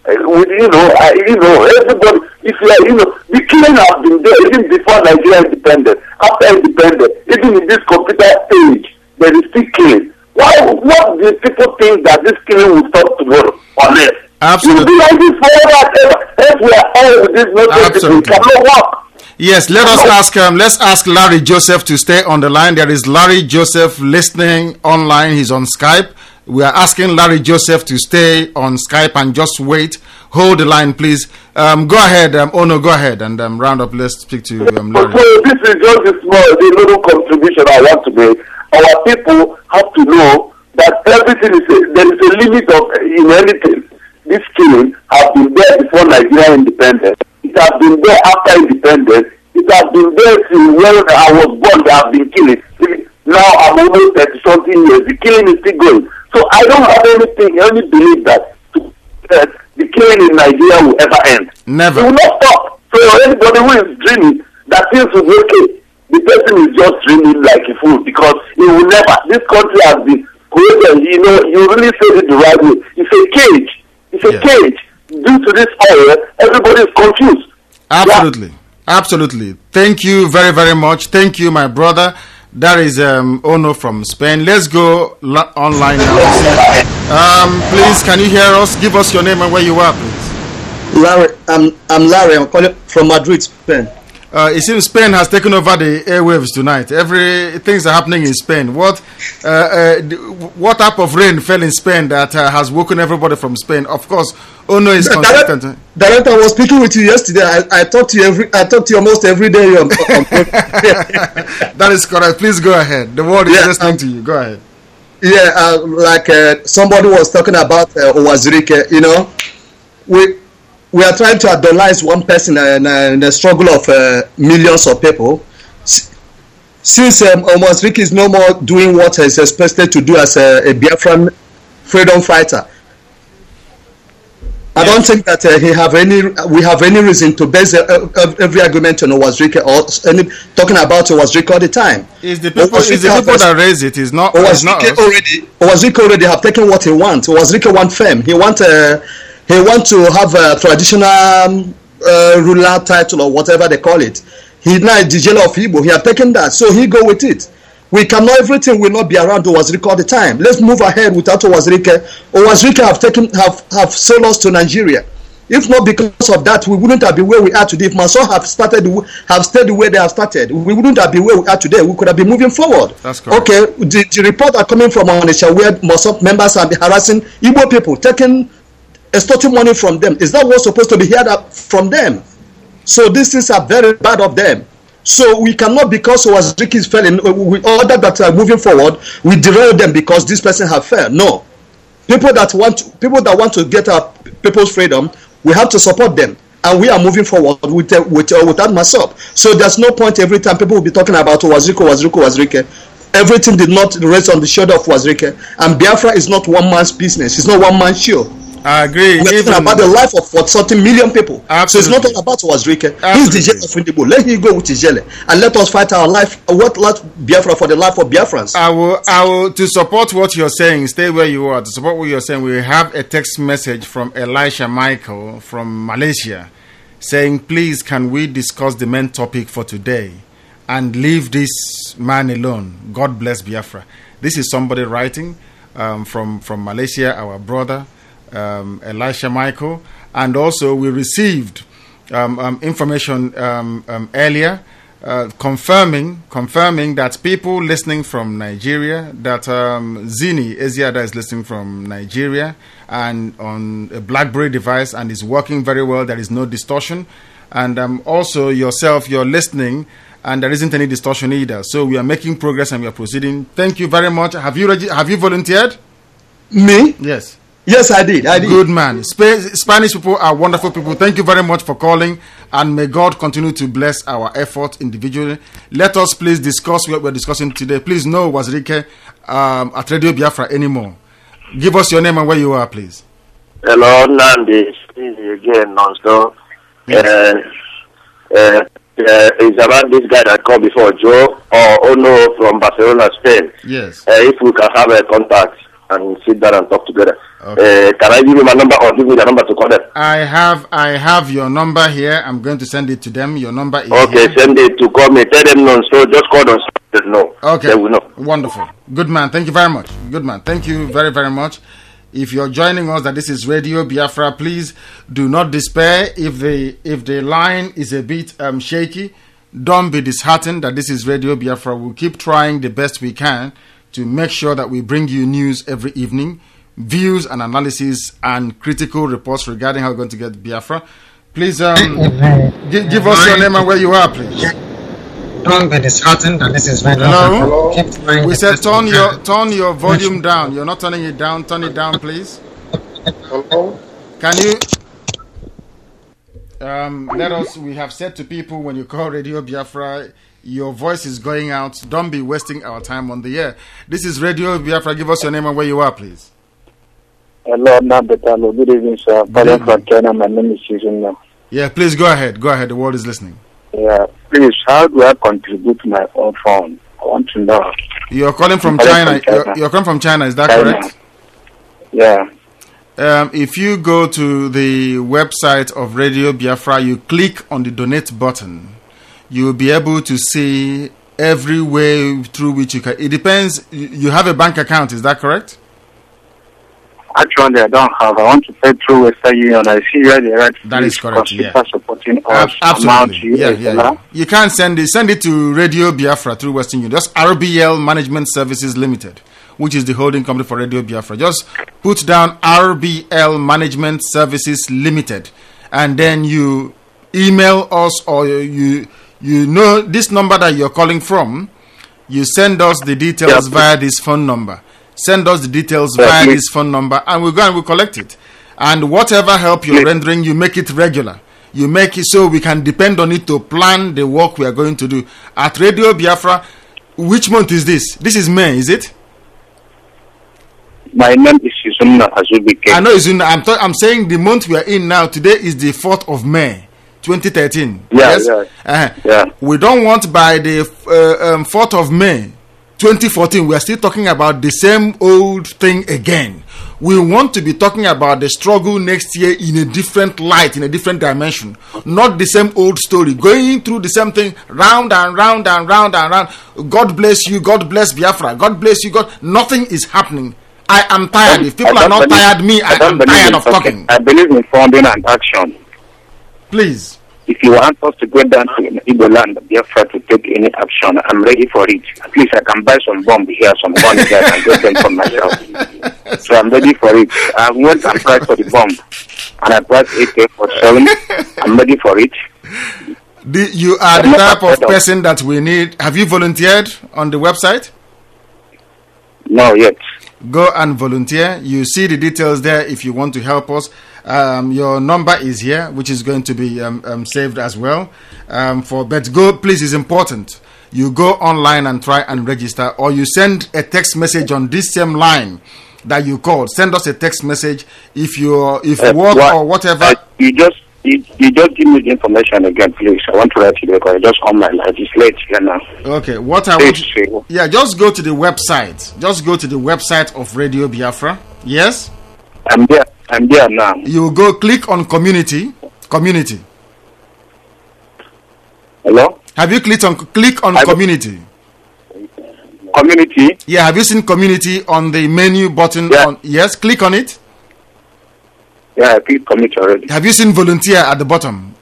Everybody, if you are, the killing has been there even before Nigeria independent, after independent, even in this computer age, there is still killing. What do people think that this killing will stop tomorrow or less? Absolutely. It will be like this forever and ever. If we are all with this nonsense, people cannot work. Yes, let's ask Larry Joseph to stay on the line. There is Larry Joseph listening online. He's on Skype. We are asking Larry Joseph to stay on Skype and just wait. Hold the line, please. Go ahead, Ono, go ahead and round up. Let's speak to Larry. So this is just the little contribution I want to make. Our people have to know that everything there is a limit in anything. This killing has been there before Nigeria independence. It has been there after independence. It has been there since when I was born. They have been killing. Now I'm almost 30-something years. The killing is still going. So I don't have any belief that the killing in Nigeria will ever end. Never. It will not stop. So anybody who is dreaming that things will be okay, the person is just dreaming like a fool, because it will never. This country has been created. You really said it the right way. It's a cage. It's a cage. Due to this oil, everybody is confused. Absolutely. Yeah. Absolutely. Thank you very, very much. Thank you, my brother. That is Ono from Spain. Let's go online now. Please, can you hear us? Give us your name and where you are, please. Larry, I'm Larry. I'm calling from Madrid, Spain. It seems Spain has taken over the airwaves tonight. Things are happening in Spain. What type of rain fell in Spain that has woken everybody from Spain? Of course, Ono is consistent. Director, I was speaking with you yesterday. I talk to you almost every day. That is correct. Please go ahead. The world is listening to you. Go ahead. Yeah, somebody was talking about Owazirike. We are trying to idolize one person in the struggle of millions of people. Since Owazirike is no more doing what he's expected to do as a Biafran freedom fighter, I don't think that we have any reason to base every argument on Owazirike or talking about Owazirike all the time. It's the people that raise it. It's not Owazirike already have taken what he wants. Owazirike want fame. He want to have a traditional ruler title or whatever they call it. He now is the jailer of Igbo. He have taken that, so he go with it. Everything will not be around Owazirike all the time. Let's move ahead without Owazirike. Owazirike have sold us to Nigeria. If not because of that, we wouldn't have been where we are today. If Mansour have stayed the way they have started, we wouldn't have been where we are today. We could have been moving forward. That's correct. Okay, the report are coming from Onitsha where Mansour members are harassing Igbo people, extorting money from them. Is that what's supposed to be heard from them? So these things are very bad of them. So we cannot, because Owazirike is failing, with order that are moving forward, we derail them because this person have failed. No. People that want to get our people's freedom, we have to support them. And we are moving forward without myself. So there's no point every time people will be talking about Owazirike. Everything did not rest on the shoulder of Owazirike. And Biafra is not one man's business. It's not one man's show. I agree. We're talking about the life of 40 million people. Absolutely. So it's not all about Owazirike. He's the jailer of Indigo. Let him go with his jailer. And let us fight our life. Biafra for the life of Biafrans. I will, to support what you're saying, stay where you are. To support what you're saying, we have a text message from Elisha Michael from Malaysia saying, please, can we discuss the main topic for today and leave this man alone? God bless Biafra. This is somebody writing from Malaysia, our brother. Elisha Michael, and also we received information earlier confirming that people listening from Nigeria, that Zini Eziada is listening from Nigeria and on a BlackBerry device and is working very well. There is no distortion, and also yourself, you're listening and there isn't any distortion either. So we are making progress and we are proceeding. Thank you very much. Have you volunteered? Me? Yes. Yes, I did. Good man. Spanish people are wonderful people. Thank you very much for calling, and may God continue to bless our effort individually. Let us please discuss what we're discussing today. Please no Owazirike at Radio Biafra anymore. Give us your name and where you are, please. Hello, Nandi. Again, non-stop. Yes. It's about this guy that called before, Joe or Ono from Barcelona, Spain. Yes. If we can have a contact. and sit down and talk together. Okay. Can I give you my number or give me the number to call them? I have your number here. I'm going to send it to them. Your number is okay. Here. Send it to call me. Tell them no. So just call them. No. Okay. They will know. Wonderful. Good man. Thank you very much. Good man. Thank you very, very much. If you're joining us, that this is Radio Biafra, please do not despair. If the line is a bit shaky, don't be disheartened. That this is Radio Biafra. We'll keep trying the best we can to make sure that we bring you news every evening, views and analysis and critical reports regarding how we're going to get Biafra. Please give us your name and where you are, please. Don't be disheartened that this is Radio Hello? Biafra. We said turn your volume down. You're not turning it down. Turn it down, please. Hello? Can you let us? We have said to people when you call Radio Biafra, your voice is going out. Don't be wasting our time on the air. This is Radio Biafra. Give us your name and where you are, please. Hello, Nabetalo. Good evening, sir. Calling from China. My name is Susan. Yeah, please go ahead. Go ahead. The world is listening. Yeah, please, how do I contribute to my own phone? I want to know. You're calling from China. You're calling from China. Is that correct? Yeah. If you go to the website of Radio Biafra, you click on the donate button. You'll be able to see every way through which you can. It depends. You have a bank account. Is that correct? Actually, I don't have. I want to pay through Western Union. I see where the right. That is correct. Yeah. Supporting us. Absolutely. Yeah. You can't send it to Radio Biafra through Western Union. Just RBL Management Services Limited, which is the holding company for Radio Biafra. Just put down RBL Management Services Limited, and then you email us, or you know this number that you're calling from. You send us the details via this phone number. Send us the details via this phone number, and we'll go and we'll collect it. And whatever help you're rendering, you make it regular. You make it so we can depend on it to plan the work we are going to do. At Radio Biafra, which month is this? This is May, is it? My name is Izunna Azubike. I know Izunna. I'm saying the month we are in now. Today is the 4th of May, 2013. Yeah, yes? Yeah. We don't want by the 4th of May, 2014, we are still talking about the same old thing again. We want to be talking about the struggle next year in a different light, in a different dimension. Not the same old story. Going through the same thing round and round and round and round. God bless you. God bless Biafra. God bless you. God. Nothing is happening. I am tired. If people are not tired, I am tired of talking. I believe in funding and action. Please. If you want us to go down to Igbo land, Biafra to take any action, I'm ready for it. At least I can buy some bomb here, some gun here, and get them for myself. So I'm ready for it. I went and applied for the bomb, and I priced AK-47. I'm ready for it. You are the type of person that we need. Have you volunteered on the website? No, yet. Go and volunteer. You see the details there if you want to help us. Your number is here, which is going to be saved as well. But go, please, is important. You go online and try and register, or you send a text message on this same line that you called. Send us a text message if work or whatever. You just give me the information again, please. I want to write it because I just on my life. It's late here now. Okay, what I want to, just go to the website. Just go to the website of Radio Biafra. Yes? I'm there now. You go click on community. Hello? Have you click on community? Community? Yeah, have you seen community on the menu button? Yeah. Yes, click on it. Yeah, I click community already. Have you seen volunteer at the bottom?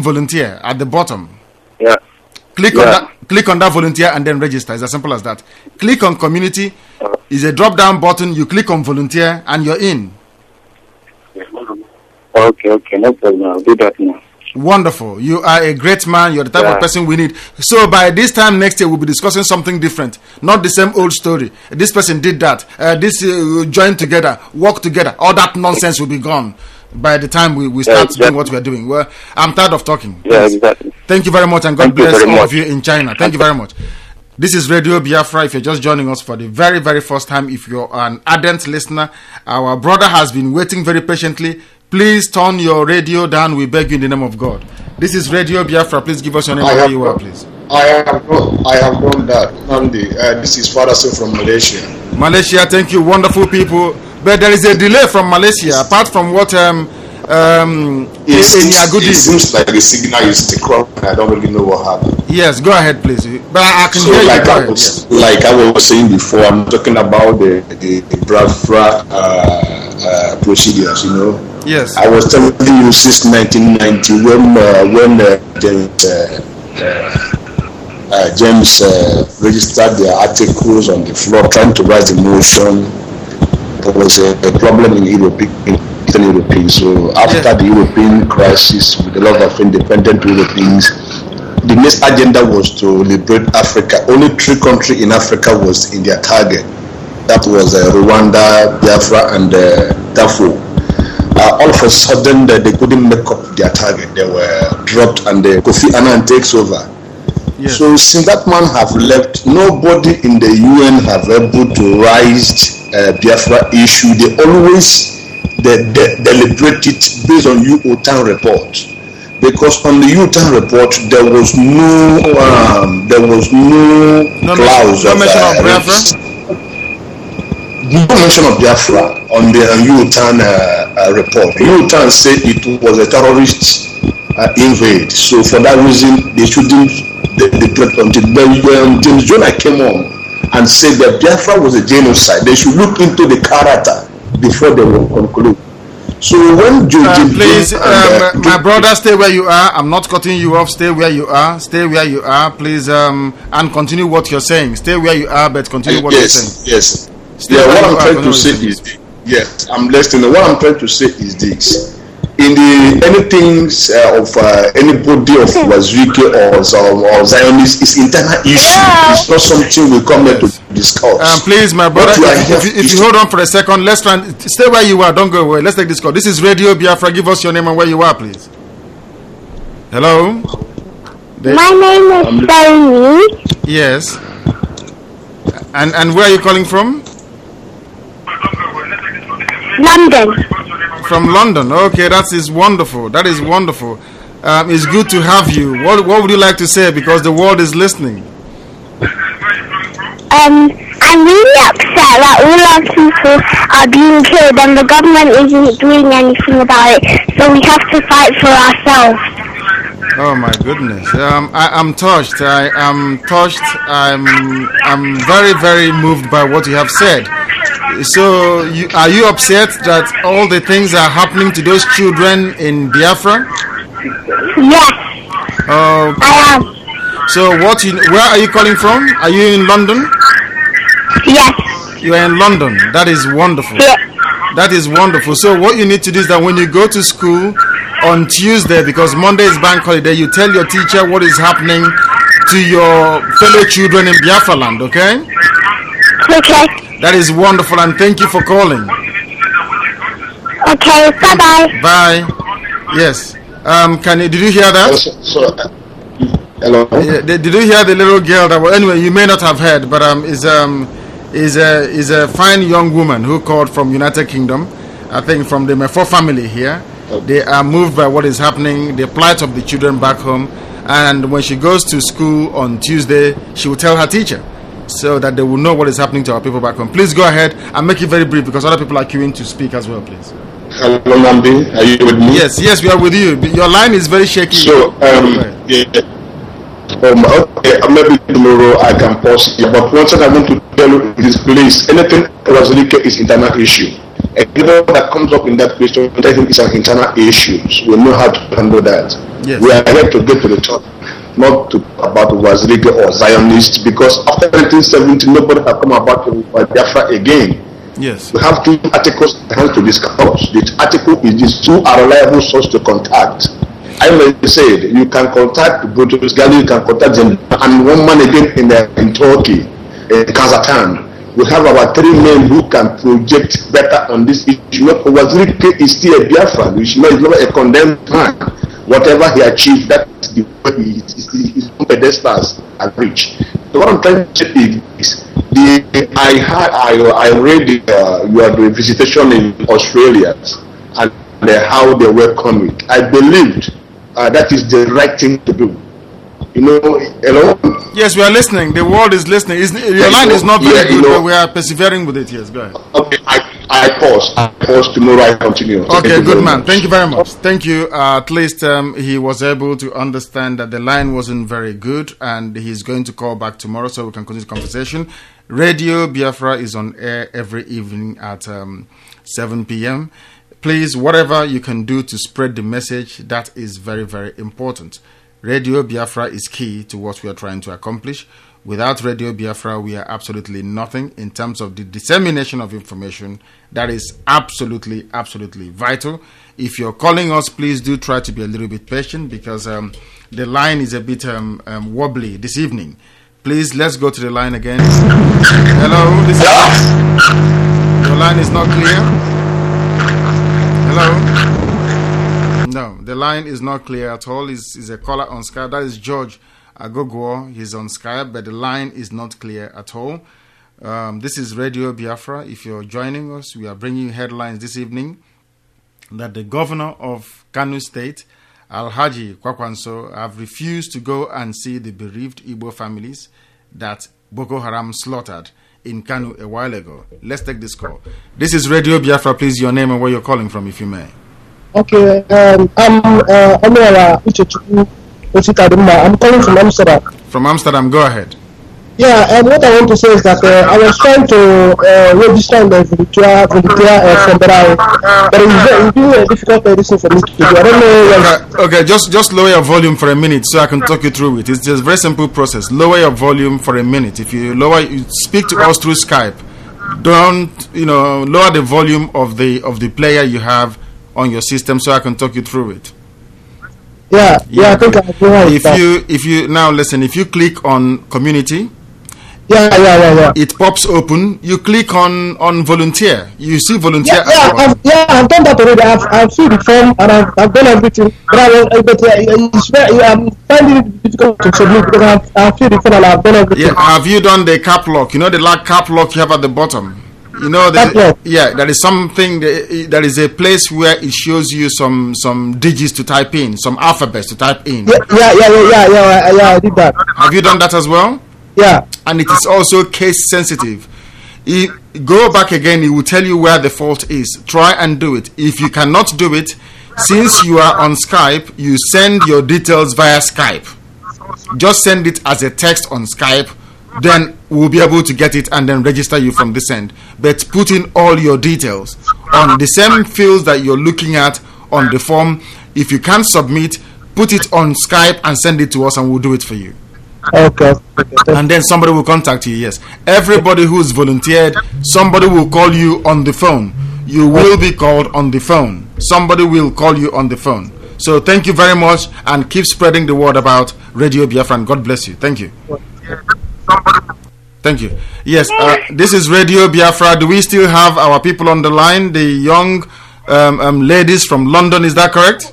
Yeah. Click on that volunteer and then register. It's as simple as that. Click on community. Is a drop down button. You click on volunteer and you're in. Okay, no problem. I'll do that now. Wonderful. You are a great man. You're the type of person we need. So by this time next year, we'll be discussing something different. Not the same old story. This person did that. This joined together, work together. All that nonsense will be gone by the time we start doing what we're doing. Well, I'm tired of talking. Yeah, exactly. Thank you very much, and God bless all of you in China. Thank you very much. This is Radio Biafra. If you're just joining us for the very, very first time, if you're an ardent listener, our brother has been waiting very patiently. Please turn your radio down. We beg you in the name of God. This is Radio Biafra. Please give us your name and where you are, please. I have done that. Nandi, this is Father Sir from Malaysia. Malaysia, thank you, wonderful people. But there is a delay from Malaysia, apart from what it seems like the signal is the crop. I don't really know what happened. Yes, go ahead, please. But I can So hear like you. like I was saying before, I'm talking about the Biafra procedures. You know. Yes. I was telling you since 1990 when James registered their articles on the floor trying to raise the motion. There was a problem in Eastern Europeans. So after the European crisis with a lot of independent Europeans, the next agenda was to liberate Africa. Only 3 countries in Africa was in their target. That was Rwanda, Biafra, and Darfur. All of a sudden, they couldn't make up their target. They were dropped, and Kofi Annan takes over. Yes. So since that man have left, nobody in the UN have able to rise Biafra issue. They always deliberate it based on UOTAN report. Because on the UOTAN report there was no clause no mention of Biafra. No mention of Biafra on the UOTAN report. UOTAN said it was a terrorist invade. So for that reason, they shouldn't deliberate until when James Jonah came on and said that Biafra was a genocide. They should look into the character before they will conclude. So when please, my brother, stay where you are. I'm not cutting you off. Stay where you are. Stay where you are, please. And continue what you're saying. Stay where you are, but continue what you're saying. Yes. What I'm trying to say is, yes, I'm listening. What I'm trying to say is this: in anything of anybody of Wazirike or Zionist is internal issue. It's not something we come here to discuss. Please, my brother, if you hold on for a second, let's try and stay where you are. Don't go away. Let's take this call. This is Radio Biafra. Give us your name and where you are, please. Hello. My name is Tony. Yes. And where are you calling from? London. From London. Okay, that is wonderful. That is wonderful. It's good to have you. What would you like to say? Because the world is listening. I'm really upset that all our people are being killed and the government isn't doing anything about it. So we have to fight for ourselves. Oh my goodness. I'm touched. I am touched. I'm very, very moved by what you have said. So, are you upset that all the things are happening to those children in Biafra? Yes. I am. So, where are you calling from? Are you in London? Yes. You are in London. That is wonderful. Yeah. That is wonderful. So, what you need to do is that when you go to school on Tuesday, because Monday is bank holiday, you tell your teacher what is happening to your fellow children in Biafra land, okay? Okay. That is wonderful, and thank you for calling. Okay, bye-bye. Bye. Yes. Did you hear that? Hello. Did you hear the little girl that? Well, anyway, you may not have heard, but is a fine young woman who called from United Kingdom. I think from the Mefo family here. They are moved by what is happening, the plight of the children back home, and when she goes to school on Tuesday, she will tell her teacher, so that they will know what is happening to our people back home. Please go ahead and make it very brief because other people are queuing to speak as well, please. Hello, Nambi. Are you with me? Yes, we are with you. Your line is very shaky. So, okay, maybe tomorrow I can pause here. But one thing I want to tell you is, please, anything Wazirike is internal issue. Anything that comes up in that question, I think it's an internal issue. So we know how to handle that. Yes. We are here to get to the top. Not to about Wazirike or Zionists, because after 1970 nobody has come about Biafra again. Yes. We have 2 articles to discuss. The article is 2 are reliable source to contact. I may say you can contact Boutros Ghali, you can contact them, and one man again in Turkey, in Kazakhstan. We have our 3 men who can project better on this issue. Wazirike is still a Biafra. Is not a condemned man. Whatever he achieved, that's the way his pedestals are reached. So what I'm trying to say is, I read your visitation in Australia and how they welcome it. I believed that is the right thing to do. Hello? Yes, we are listening. The world is listening. Your line is not very good, but we are persevering with it. Yes, go ahead. Okay, I pause tomorrow. I continue. Okay, good man. Thank you very much. Thank you. At least he was able to understand that the line wasn't very good, and he's going to call back tomorrow so we can continue the conversation. Radio Biafra is on air every evening at 7 p.m. Please, whatever you can do to spread the message, that is very, very important. Radio Biafra is key to what we are trying to accomplish. Without Radio Biafra, we are absolutely nothing in terms of the dissemination of information. That is absolutely, absolutely vital. If you're calling us, please do try to be a little bit patient because the line is a bit wobbly this evening. Please, let's go to the line again. Hello, this is your line is not clear. Hello. No, the line is not clear at all. Is a caller on Skype. That is George Agogwo. He's on Skype, but the line is not clear at all. This is Radio Biafra. If you're joining us, we are bringing you headlines this evening that the governor of Kano State, Alhaji Kwakwanso, have refused to go and see the bereaved Igbo families that Boko Haram slaughtered in Kano a while ago. Let's take this call. This is Radio Biafra. Please, your name and where you're calling from, if you may. Okay, I'm calling from Amsterdam. From Amsterdam, go ahead. Yeah, and what I want to say is that I was trying to register in the volunteer form, but it's very difficult edition for me to do. I don't know. Okay, just lower your volume for a minute so I can talk you through it. It's just a very simple process. Lower your volume for a minute. If you speak to us through Skype. Don't lower the volume of the player you have on your system so I can talk you through it. Yeah, I think I do. If you now listen, if you click on community, yeah, it pops open. You click on volunteer. You see volunteer. I've done that already. I've filled the form and I've done everything. But I'm finding it difficult to submit because I've filled the form and I've done everything. Yeah, have you done the cap lock? You know the cap lock you have at the bottom. There is something. There is a place where it shows you some digits to type in, some alphabets to type in. Yeah. I did that. Have you done that as well? Yeah. And it is also case sensitive. Go back again. It will tell you where the fault is. Try and do it. If you cannot do it, since you are on Skype, you send your details via Skype. Just send it as a text on Skype. Then we'll be able to get it and then register you from this end. But put in all your details on the same fields that you're looking at on the form. If you can't submit, put it on Skype and send it to us and we'll do it for you. Okay. And then somebody will contact you. Yes. Everybody who's volunteered, somebody will call you on the phone. You will be called on the phone. Somebody will call you on the phone. So thank you very much and keep spreading the word about Radio Biafra and God bless you. Thank you. Thank you. Yes, this is Radio Biafra. Do we still have our people on the line? The young ladies from London, is that correct?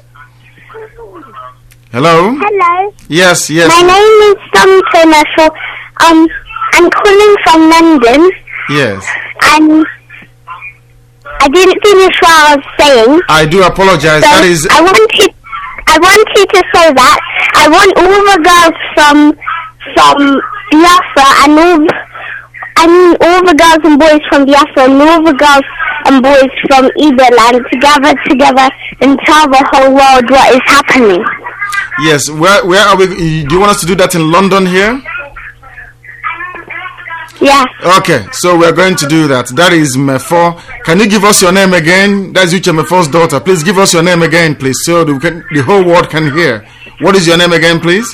Hello? Hello. Yes. My name is Tom. I'm calling from London. Yes. And I didn't finish what I was saying. I do apologize. So that is. I want you to say that. I want all the girls from Biafra and all the girls and boys from Biafra and all the girls and boys from either land to gather together and tell the whole world what is happening. Yes, where are we? Do you want us to do that in London here? Yeah. Okay, so we're going to do that. That is Mefo. Can you give us your name again? That's Uche Mefo's daughter. Please give us your name again, please, so the whole world can hear. What is your name again, please?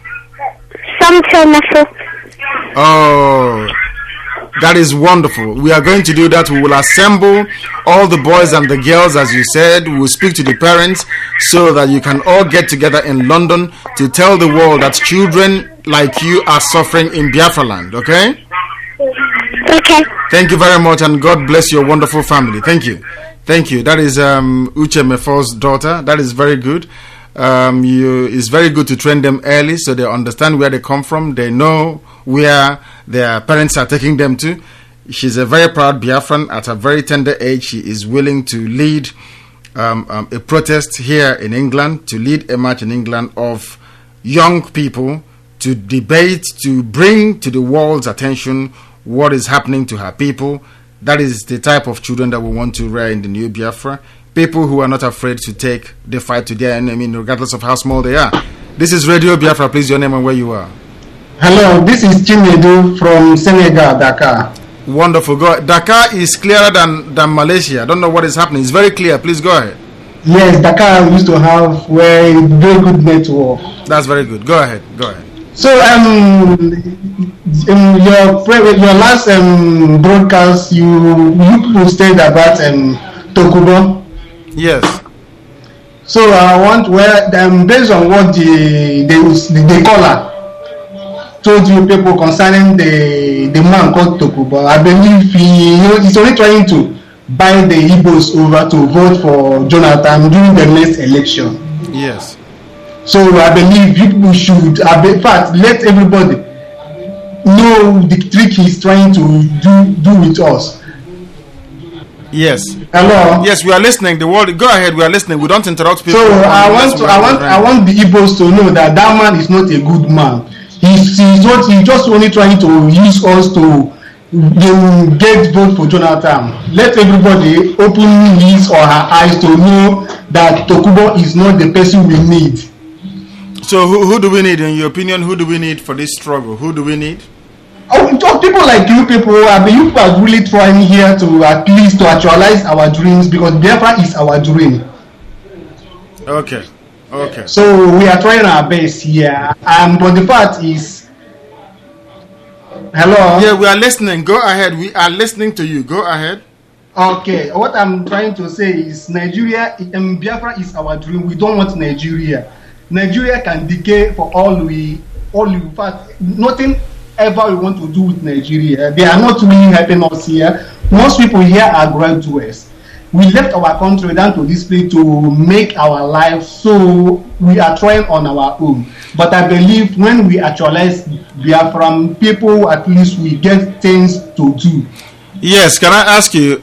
Oh, that is wonderful. We are going to do that. We will assemble all the boys and the girls, as you said. We will speak to the parents so that you can all get together in London to tell the world that children like you are suffering in Biafra land. Okay? Okay. Thank you very much, and God bless your wonderful family. Thank you. That is Uche Mefo's daughter. That is very good. It's very good to train them early so they understand where they come from. They know where their parents are taking them to. She's a very proud Biafran. At a very tender age, she is willing to lead a protest here in England, to lead a march in England of young people to debate, to bring to the world's attention what is happening to her people. That is the type of children that we want to rear in the new Biafra. People who are not afraid to take the fight to their enemy, regardless of how small they are. This is Radio Biafra. Please, your name and where you are. Hello, this is Chinedu from Senegal, Dakar. Wonderful. Go ahead. Dakar is clearer than Malaysia. I don't know what is happening. It's very clear. Please go ahead. Yes, Dakar used to have very good network. That's very good. Go ahead. Go ahead. So, your last broadcast, you posted about Tokubo. Yes. So I want based on what the caller told you people concerning the man called Tokubo, I believe he's only trying to buy the Igbos over to vote for Jonathan during the next election. Yes. So I believe people should, in fact, let everybody know the trick he's trying to do with us. Yes. Hello. Yes, we are listening. The world. Go ahead. We are listening. We don't interrupt people. So I want the Igbos to know that man is not a good man. He's just only trying to use us to get vote for Jonathan. Let everybody open his or her eyes to know that Tokubo is not the person we need. So who do we need, in your opinion? Who do we need for this struggle? Who do we need? People like you people. You are really trying here to at least to actualize our dreams, because Biafra is our dream. Okay. So we are trying our best here, but the fact is, hello. Yeah, we are listening. Go ahead. We are listening to you. Go ahead. Okay. What I'm trying to say is, Nigeria, Biafra is our dream. We don't want Nigeria. Nigeria can decay for in fact, nothing ever we want to do with Nigeria. They are not really helping us here. Most people here are graduates. We left our country down to this place to make our lives, so we are trying on our own. But I believe when we actualize Biafra, people at least we get things to do. Yes, can I ask you?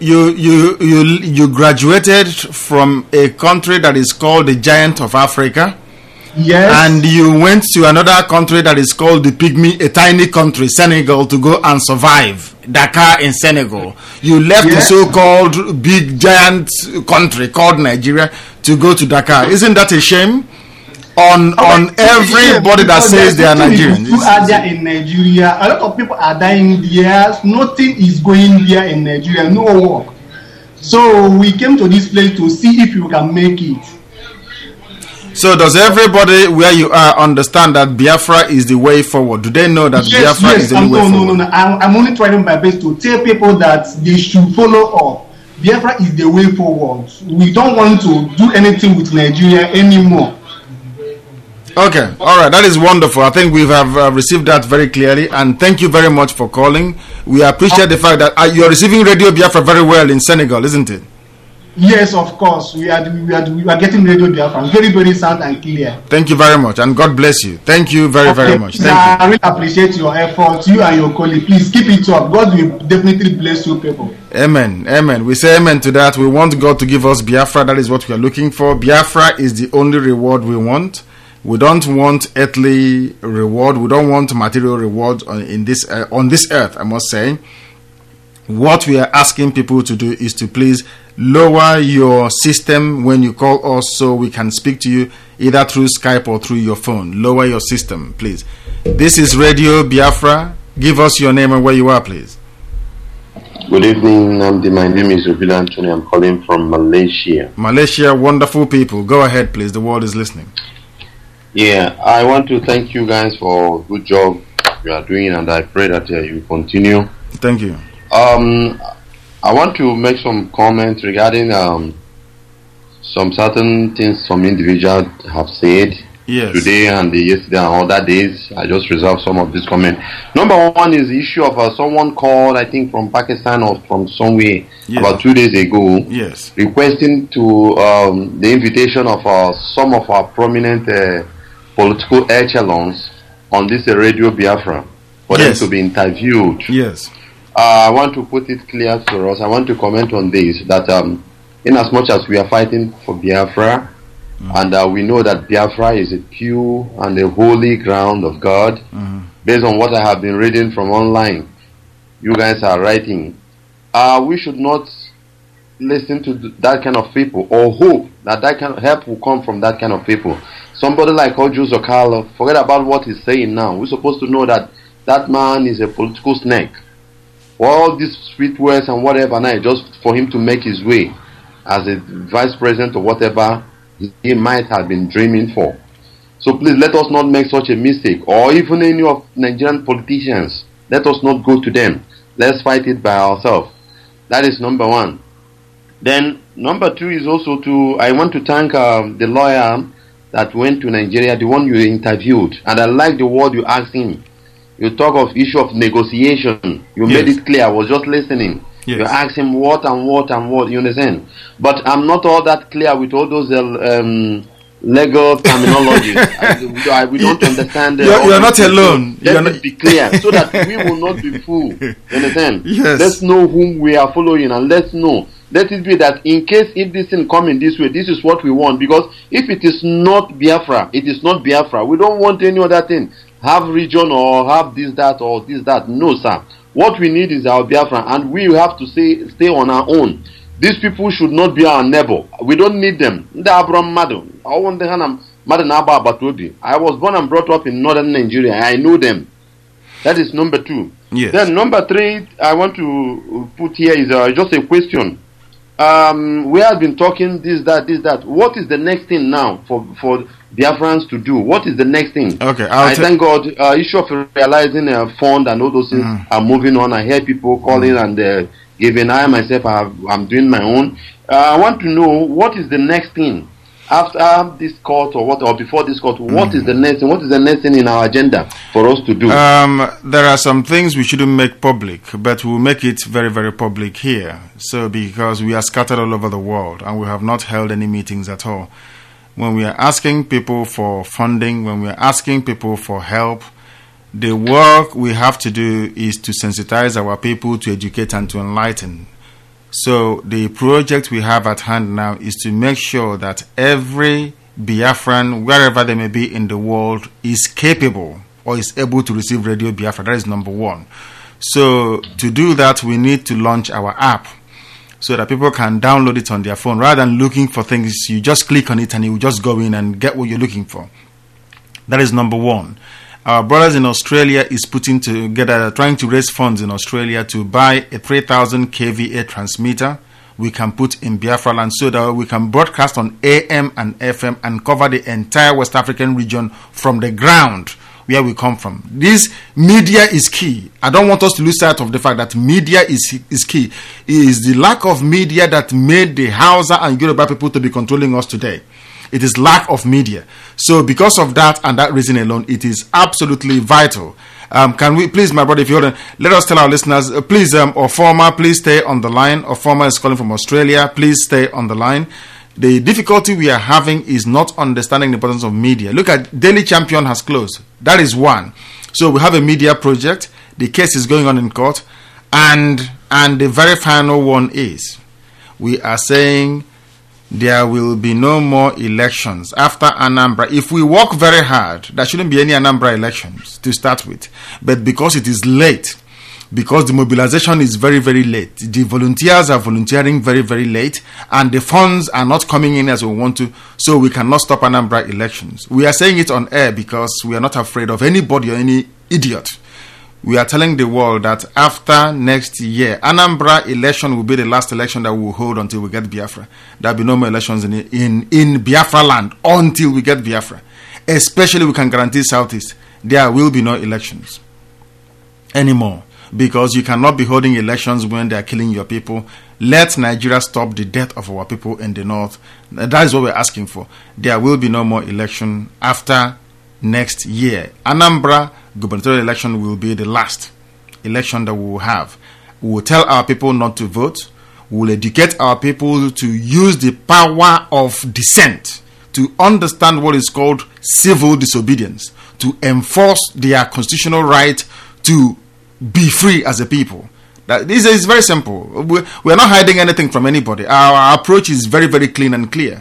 You graduated from a country that is called the Giant of Africa. Yes. And you went to another country that is called the Pygmy, a tiny country, Senegal, to go and survive. Dakar in Senegal. You left the so-called big giant country called Nigeria to go to Dakar. Isn't that a shame on everybody that says they are Nigerians? People are there in Nigeria. A lot of people are dying there. Nothing is going there in Nigeria. No work. So we came to this place to see if you can make it. So does everybody where you are understand that Biafra is the way forward? Do they know that Biafra is the way forward? No. I'm only trying my best to tell people that they should follow up. Biafra is the way forward. We don't want to do anything with Nigeria anymore. Okay, all right, that is wonderful. I think we have received that very clearly, and thank you very much for calling. We appreciate the fact that you are receiving Radio Biafra very well in Senegal, isn't it? Yes, of course. We are getting Radio Biafra very, very sound and clear. Thank you very much, and God bless you. Thank you very much. Thank you. I really appreciate your efforts, you and your colleague. Please keep it up. God will definitely bless you people. Amen. We say amen to that. We want God to give us Biafra. That is what we are looking for. Biafra is the only reward we want. We don't want earthly reward. We don't want material reward on this earth, I must say. What we are asking people to do is to please lower your system when you call us so we can speak to you either through Skype or through your phone. Lower your system, please. This is Radio Biafra. Give us your name and where you are, please. Good evening, my name is Obila Anthony. I'm calling from Malaysia. Malaysia, wonderful people. Go ahead, please. The world is listening. Yeah, I want to thank you guys for a good job you are doing, and I pray that you continue. Thank you. I want to make some comments regarding some certain things some individuals have said today and yesterday and other days. I just reserve some of this comment. Number one is the issue of someone called, I think from Pakistan or from somewhere, about 2 days ago, requesting to the invitation of some of our prominent political echelons on this Radio Biafra for them to be interviewed. Yes. I want to put it clear to us. I want to comment on this, that in as much as we are fighting for Biafra, And we know that Biafra is a pure and a holy ground of God. Based on what I have been reading from online, you guys are writing. We should not listen to that kind of people or hope that kind of help will come from that kind of people. Somebody like Ojo Zokalo, forget about what he's saying now. We're supposed to know that that man is a political snake. All these sweet words and whatever now, just for him to make his way as a vice president or whatever he might have been dreaming for. So please let us not make such a mistake, or even any of Nigerian politicians. Let us not go to them. Let's fight it by ourselves. That is number one. Then number two is also I want to thank the lawyer that went to Nigeria, the one you interviewed, and I like the word you asked him. You talk of issue of negotiation. You made it clear. I was just listening. Yes. You asked him what and what and what. You understand? But I'm not all that clear with all those legal terminology. We don't understand. You're not alone. Let it be clear so that we will not be fooled. You understand? Yes. Let's know whom we are following, and let's know. Let it be that in case if this thing come in this way, this is what we want. Because if it is not Biafra, it is not Biafra. We don't want any other thing. Have region or have this, that, or this, that. No, sir. What we need is our Biafra, and we have to stay on our own. These people should not be our neighbor. We don't need them. I was born and brought up in northern Nigeria. I know them. That is number two. Yes. Then number three, I want to put here is just a question. We have been talking this, that. What is the next thing now for Biafrans to do? What is the next thing? Okay, I thank God. Issue of realizing a fund and all those things are moving on. I hear people calling and giving. I myself, I'm doing my own. I want to know what is the next thing after this court or before this court. What is the next thing? What is the next thing in our agenda for us to do? There are some things we shouldn't make public, but we'll make it very, very public here. So because we are scattered all over the world and we have not held any meetings at all. When we are asking people for funding, when we are asking people for help, the work we have to do is to sensitize our people, to educate and to enlighten. So the project we have at hand now is to make sure that every Biafran, wherever they may be in the world, is capable or is able to receive Radio Biafra. That is number one. So to do that, we need to launch our app so that people can download it on their phone. Rather than looking for things, you just click on it and you just go in and get what you're looking for. That is number one. Our brothers in Australia is putting together, trying to raise funds in Australia to buy a 3,000 kVA transmitter we can put in Biafra land so that we can broadcast on AM and FM and cover the entire West African region from the ground where we come from. This media is key. I don't want us to lose sight of the fact that media is key. It is the lack of media that made the Hausa and Yoruba people to be controlling us today. It is lack of media. So because of that and that reason alone, it is absolutely vital. Can we please, my brother, if you hold on, let us tell our listeners, please, Oforma, please stay on the line. Oforma is calling from Australia. Please stay on the line. The difficulty we are having is not understanding the importance of media. Look at Daily Champion has closed. That is one. So we have a media project. The case is going on in court. And the very final one is, we are saying there will be no more elections after Anambra. If we work very hard, there shouldn't be any Anambra elections to start with. But because it is late, because the mobilization is very, very late, the volunteers are volunteering very, very late, and the funds are not coming in as we want to, so we cannot stop Anambra elections. We are saying it on air because we are not afraid of anybody or any idiot. We are telling the world that after next year, Anambra election will be the last election that we will hold until we get Biafra. There will be no more elections in Biafra land until we get Biafra. Especially we can guarantee Southeast, there will be no elections anymore. Because you cannot be holding elections when they are killing your people. Let Nigeria stop the death of our people in the north. That is what we're asking for. There will be no more election after next year. Anambra gubernatorial election will be the last election that we will have. We will tell our people not to vote. We will educate our people to use the power of dissent, to understand what is called civil disobedience, to enforce their constitutional right to be free as a people. This is very simple. We are not hiding anything from anybody. Our approach is very, very clean and clear.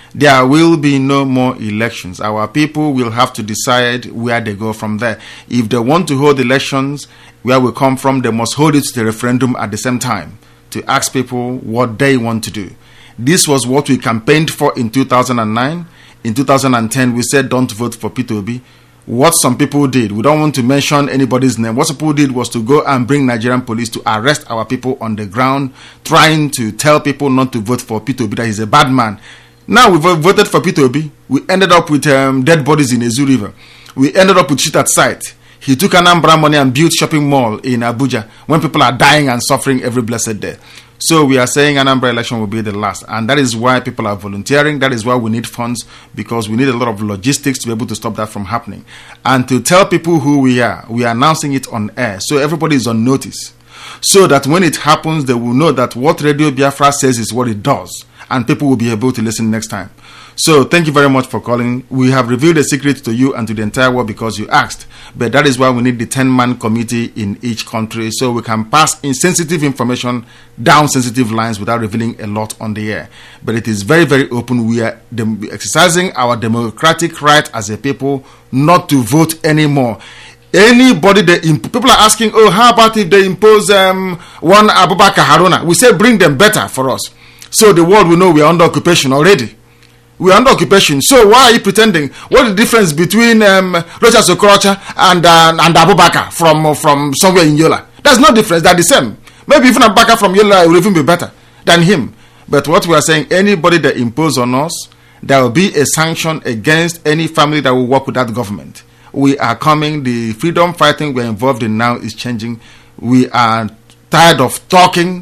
there will be no more elections. Our people will have to decide where they go from there. If they want to hold elections where we come from, they must hold it to the referendum at the same time to ask people what they want to do. This was what we campaigned for in 2009. In 2010, we said don't vote for Peter Obi. What some people did, we don't want to mention anybody's name. What some people did was to go and bring Nigerian police to arrest our people on the ground, trying to tell people not to vote for Peter Obi, that he's a bad man. Now we've voted for Peter Obi. We ended up with dead bodies in Ezu River. We ended up with shit at site. He took Anambra money and built shopping mall in Abuja when people are dying and suffering every blessed day. So we are saying Anambra election will be the last. And that is why people are volunteering. That is why we need funds, because we need a lot of logistics to be able to stop that from happening. And to tell people who we are announcing it on air. So everybody is on notice. So that when it happens, they will know that what Radio Biafra says is what it does. And people will be able to listen next time. So thank you very much for calling. We have revealed a secret to you and to the entire world because you asked. But that is why we need the 10-man committee in each country so we can pass insensitive information down sensitive lines without revealing a lot on the air. But it is very, very open. We are exercising our democratic right as a people not to vote anymore. Anybody people are asking, oh, how about if they impose one Abubakar Haruna? We say bring them better for us. So the world will know we are under occupation already. We are under occupation. So why are you pretending? What is the difference between Rochas Okorocha and Abubakar from somewhere in Yola? There's no difference. They're the same. Maybe even Abubakar from Yola will even be better than him. But what we are saying, anybody that impose on us, there will be a sanction against any family that will work with that government. We are coming. The freedom fighting we're involved in now is changing. We are tired of talking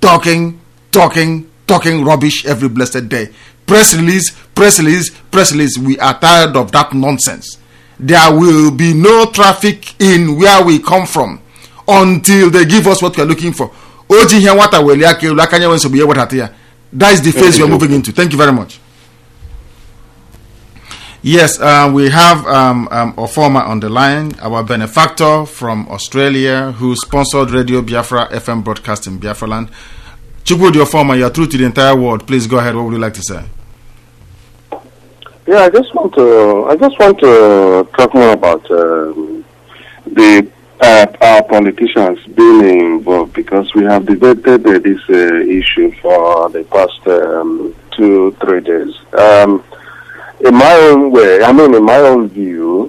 rubbish every blessed day. Press release. We are tired of that nonsense. There will be no traffic in where we come from until they give us what we are looking for. That is the phase we are moving into. Thank you very much. Yes, we have Ofoma on the line, our benefactor from Australia who sponsored Radio Biafra FM broadcast in Biafra land. Chukwudi Ofoma, you are through to the entire world. Please go ahead. What would you like to say? Yeah, I just want to talk more about our politicians being involved, because we have debated this issue for the past 2-3 days. In my own way, in my own view,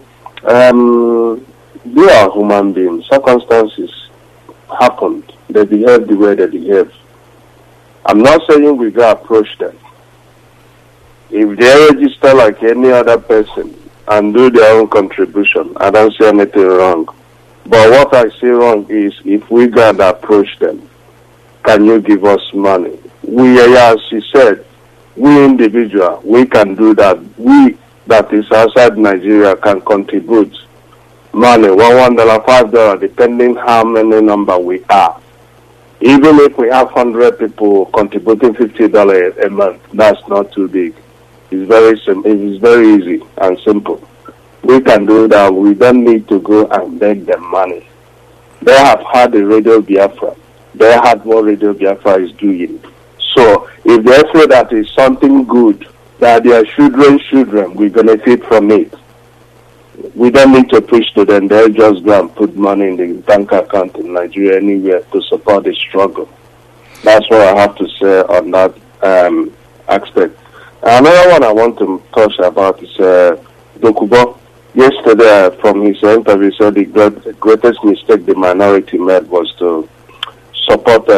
they are human beings. Circumstances happened. They behave the way they behave. I'm not saying we go approach them. If they register like any other person and do their own contribution, I don't see anything wrong. But what I see wrong is if we go and approach them, can you give us money? We, as you said, we individual, we can do that. We that is outside Nigeria can contribute money, $1, $5, depending how many number we are. Even if we have 100 people contributing $50 a month, that's not too big. It's very simple. It's very easy and simple. We can do that. We don't need to go and beg them money. They have had a Radio Biafra. They had what Radio Biafra is doing. So if they feel that is something good, that their children will benefit from it, we don't need to preach to them. They'll just go and put money in the bank account in Nigeria anywhere to support the struggle. That's what I have to say on that aspect. Another one I want to touch about is Dokubo. Yesterday, from his interview, said the greatest mistake the minority made was to support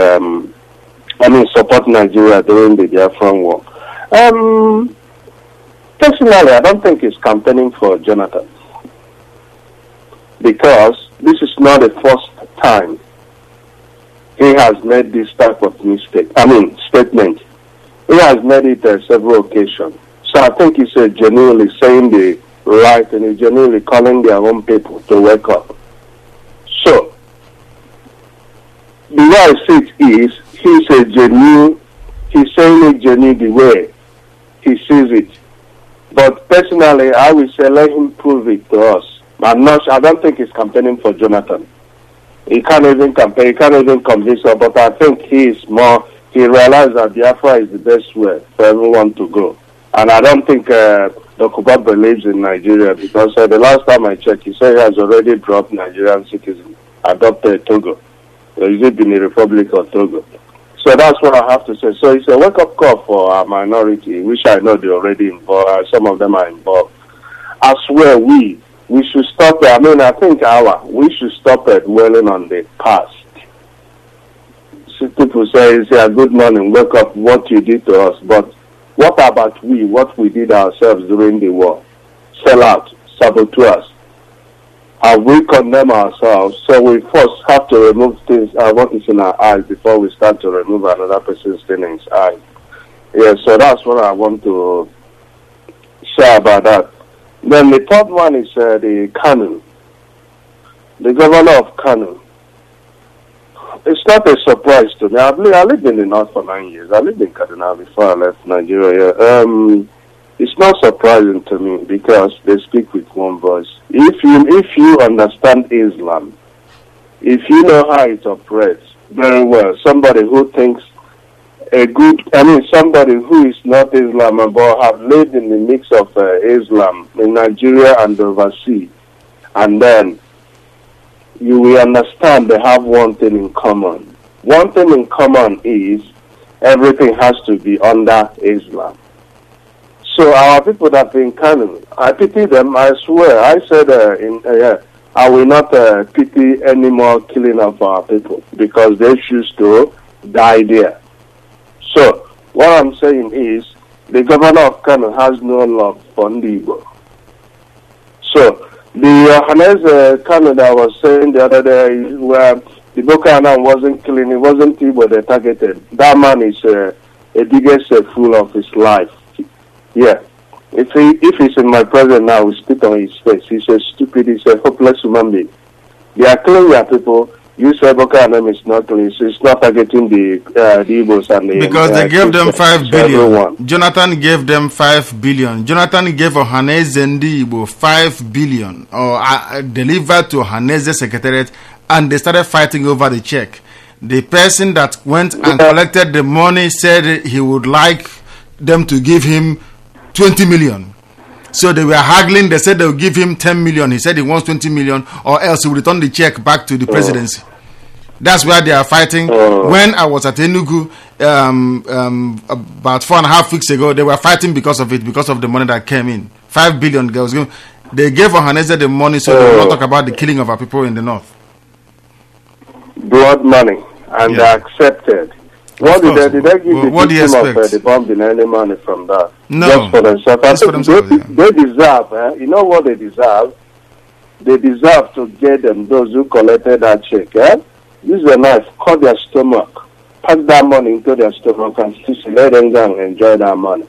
Nigeria during the Biafran war. Personally, I don't think he's campaigning for Jonathan, because this is not the first time he has made this type of statement. He has made it several occasions. So I think he's genuinely saying the right, and he's genuinely calling their own people to wake up. So the way I see it is, he's saying it genuine the way he sees it. But personally, I will say let him prove it to us. I don't think he's campaigning for Jonathan. He can't even campaign, he can't even convince us, but I think he realized that Biafra is the best way for everyone to go. And I don't think Dr. Bob believes in Nigeria because the last time I checked, he said he has already dropped Nigerian citizens, adopted Togo. Is it in the Republic of Togo? So that's what I have to say. So it's a wake-up call for our minority, which I know they're already involved. Some of them are involved. I swear we should stop. I think we should stop dwelling on the past. So people say, good morning, wake up, what you did to us. But what about what we did ourselves during the war? Sell out, saboteurs. And we condemn ourselves, so we first have to remove things, what is in our eyes before we start to remove another person's thing in his eyes. Yeah, so that's what I want to share about that. Then the third one is the Kanu, the governor of Kanu. It's not a surprise to me. I lived in the north for 9 years. I lived in Kaduna before I left Nigeria. It's not surprising to me because they speak with one voice. If you understand Islam, if you know how it operates very well, somebody who thinks somebody who is not Islam but have lived in the mix of Islam in Nigeria and overseas, and then you will understand they have one thing in common. One thing in common is everything has to be under Islam. So our people that are in Kanu, I pity them. I swear. I said I will not pity any more killing of our people because they choose to die there. So what I'm saying is the governor of Kanu has no love for Ndibo. So the Johannes Kanu that I was saying the other day where the Boko Haram wasn't killing, it wasn't Igbo they targeted. That man is a biggest fool of his life. Yeah. If he's in my presence now, we spit on his face. He's a stupid, he's a hopeless human being. They are killing their people. You say Boko Haram is not killing, it's not targeting the Igbos and the... Because they gave them 5 billion. Everyone. Jonathan gave them 5 billion. Jonathan gave Ohaneze Ndigbo 5 billion or delivered to Ohaneze Secretariat, and they started fighting over the check. The person that went and collected the money said he would like them to give him 20 million. So they were haggling. They said they would give him 10 million. He said he wants 20 million or else he will return the check back to the presidency. That's where they are fighting. When I was at Enugu about 4.5 weeks ago, they were fighting because of it, because of the money that came in. 5 billion girls. They gave Ohaneze the money so they will not talk about the killing of our people in the north. Blood money. And they accepted. What did they give the victim of the bomb in any money from that? No. Just for themselves. Just for themselves, they deserve, you know what they deserve? They deserve to get them, those who collected that check. Use a knife, cut their stomach, pack that money into their stomach and still let them go and enjoy that money.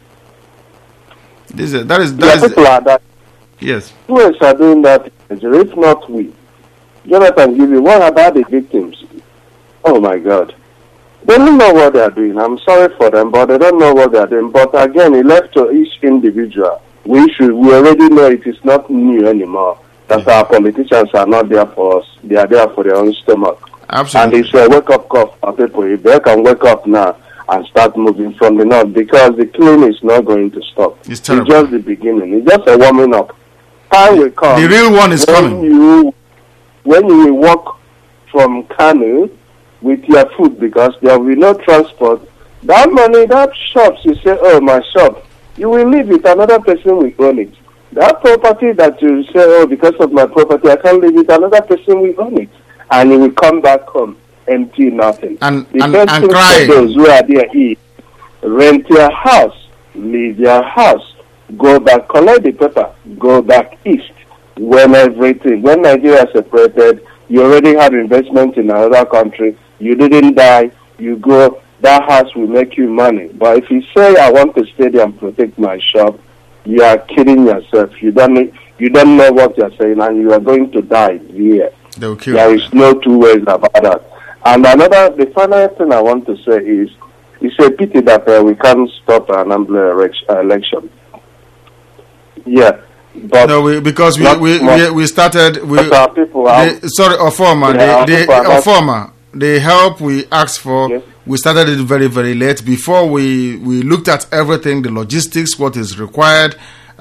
People are that. Yes. Who else are doing that? If not we. Jonathan, give you, what about the victims? Oh my God. They don't know what they are doing. I'm sorry for them, but they don't know what they are doing. But again, it left to each individual. We already know it is not new anymore. That our politicians are not there for us. They are there for their own stomach. Absolutely. And it's a wake-up call for people. If they can wake up now and start moving from the north, because the killing is not going to stop. It's terrible. It's just the beginning. It's just a warming up. Time will come. The real one is coming. When you will walk from Kanu with your food, because there will be no transport, that money, that shops, you say, oh, my shop, you will leave it, another person will own it. That property that you say, oh, because of my property, I can't leave it, another person will own it. And you will come back home empty, nothing. And cry. Those who are there eat, rent your house, leave your house, go back, collect the paper, go back east. When Nigeria separated, you already had investment in another country, you didn't die, you go, that house will make you money. But if you say, I want to stay there and protect my shop, you are kidding yourself. You don't know what you're saying, and you are going to die here. There is no two ways about that. And the final thing I want to say is, it's a pity that we can't stop an election. Yeah. But no, because we started. Sorry, Oforma. The help we asked for, yes. We started it very, very late. Before we looked at everything, the logistics, what is required,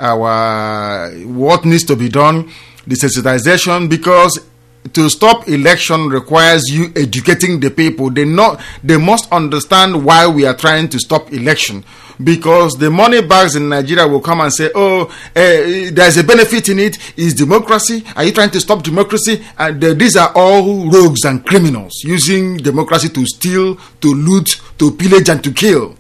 what needs to be done, the sensitization, because to stop election requires you educating the people. They must understand why we are trying to stop election. Because the money bags in Nigeria will come and say, there's a benefit in it. Is democracy? Are you trying to stop democracy? And these are all rogues and criminals using democracy to steal, to loot, to pillage, and to kill.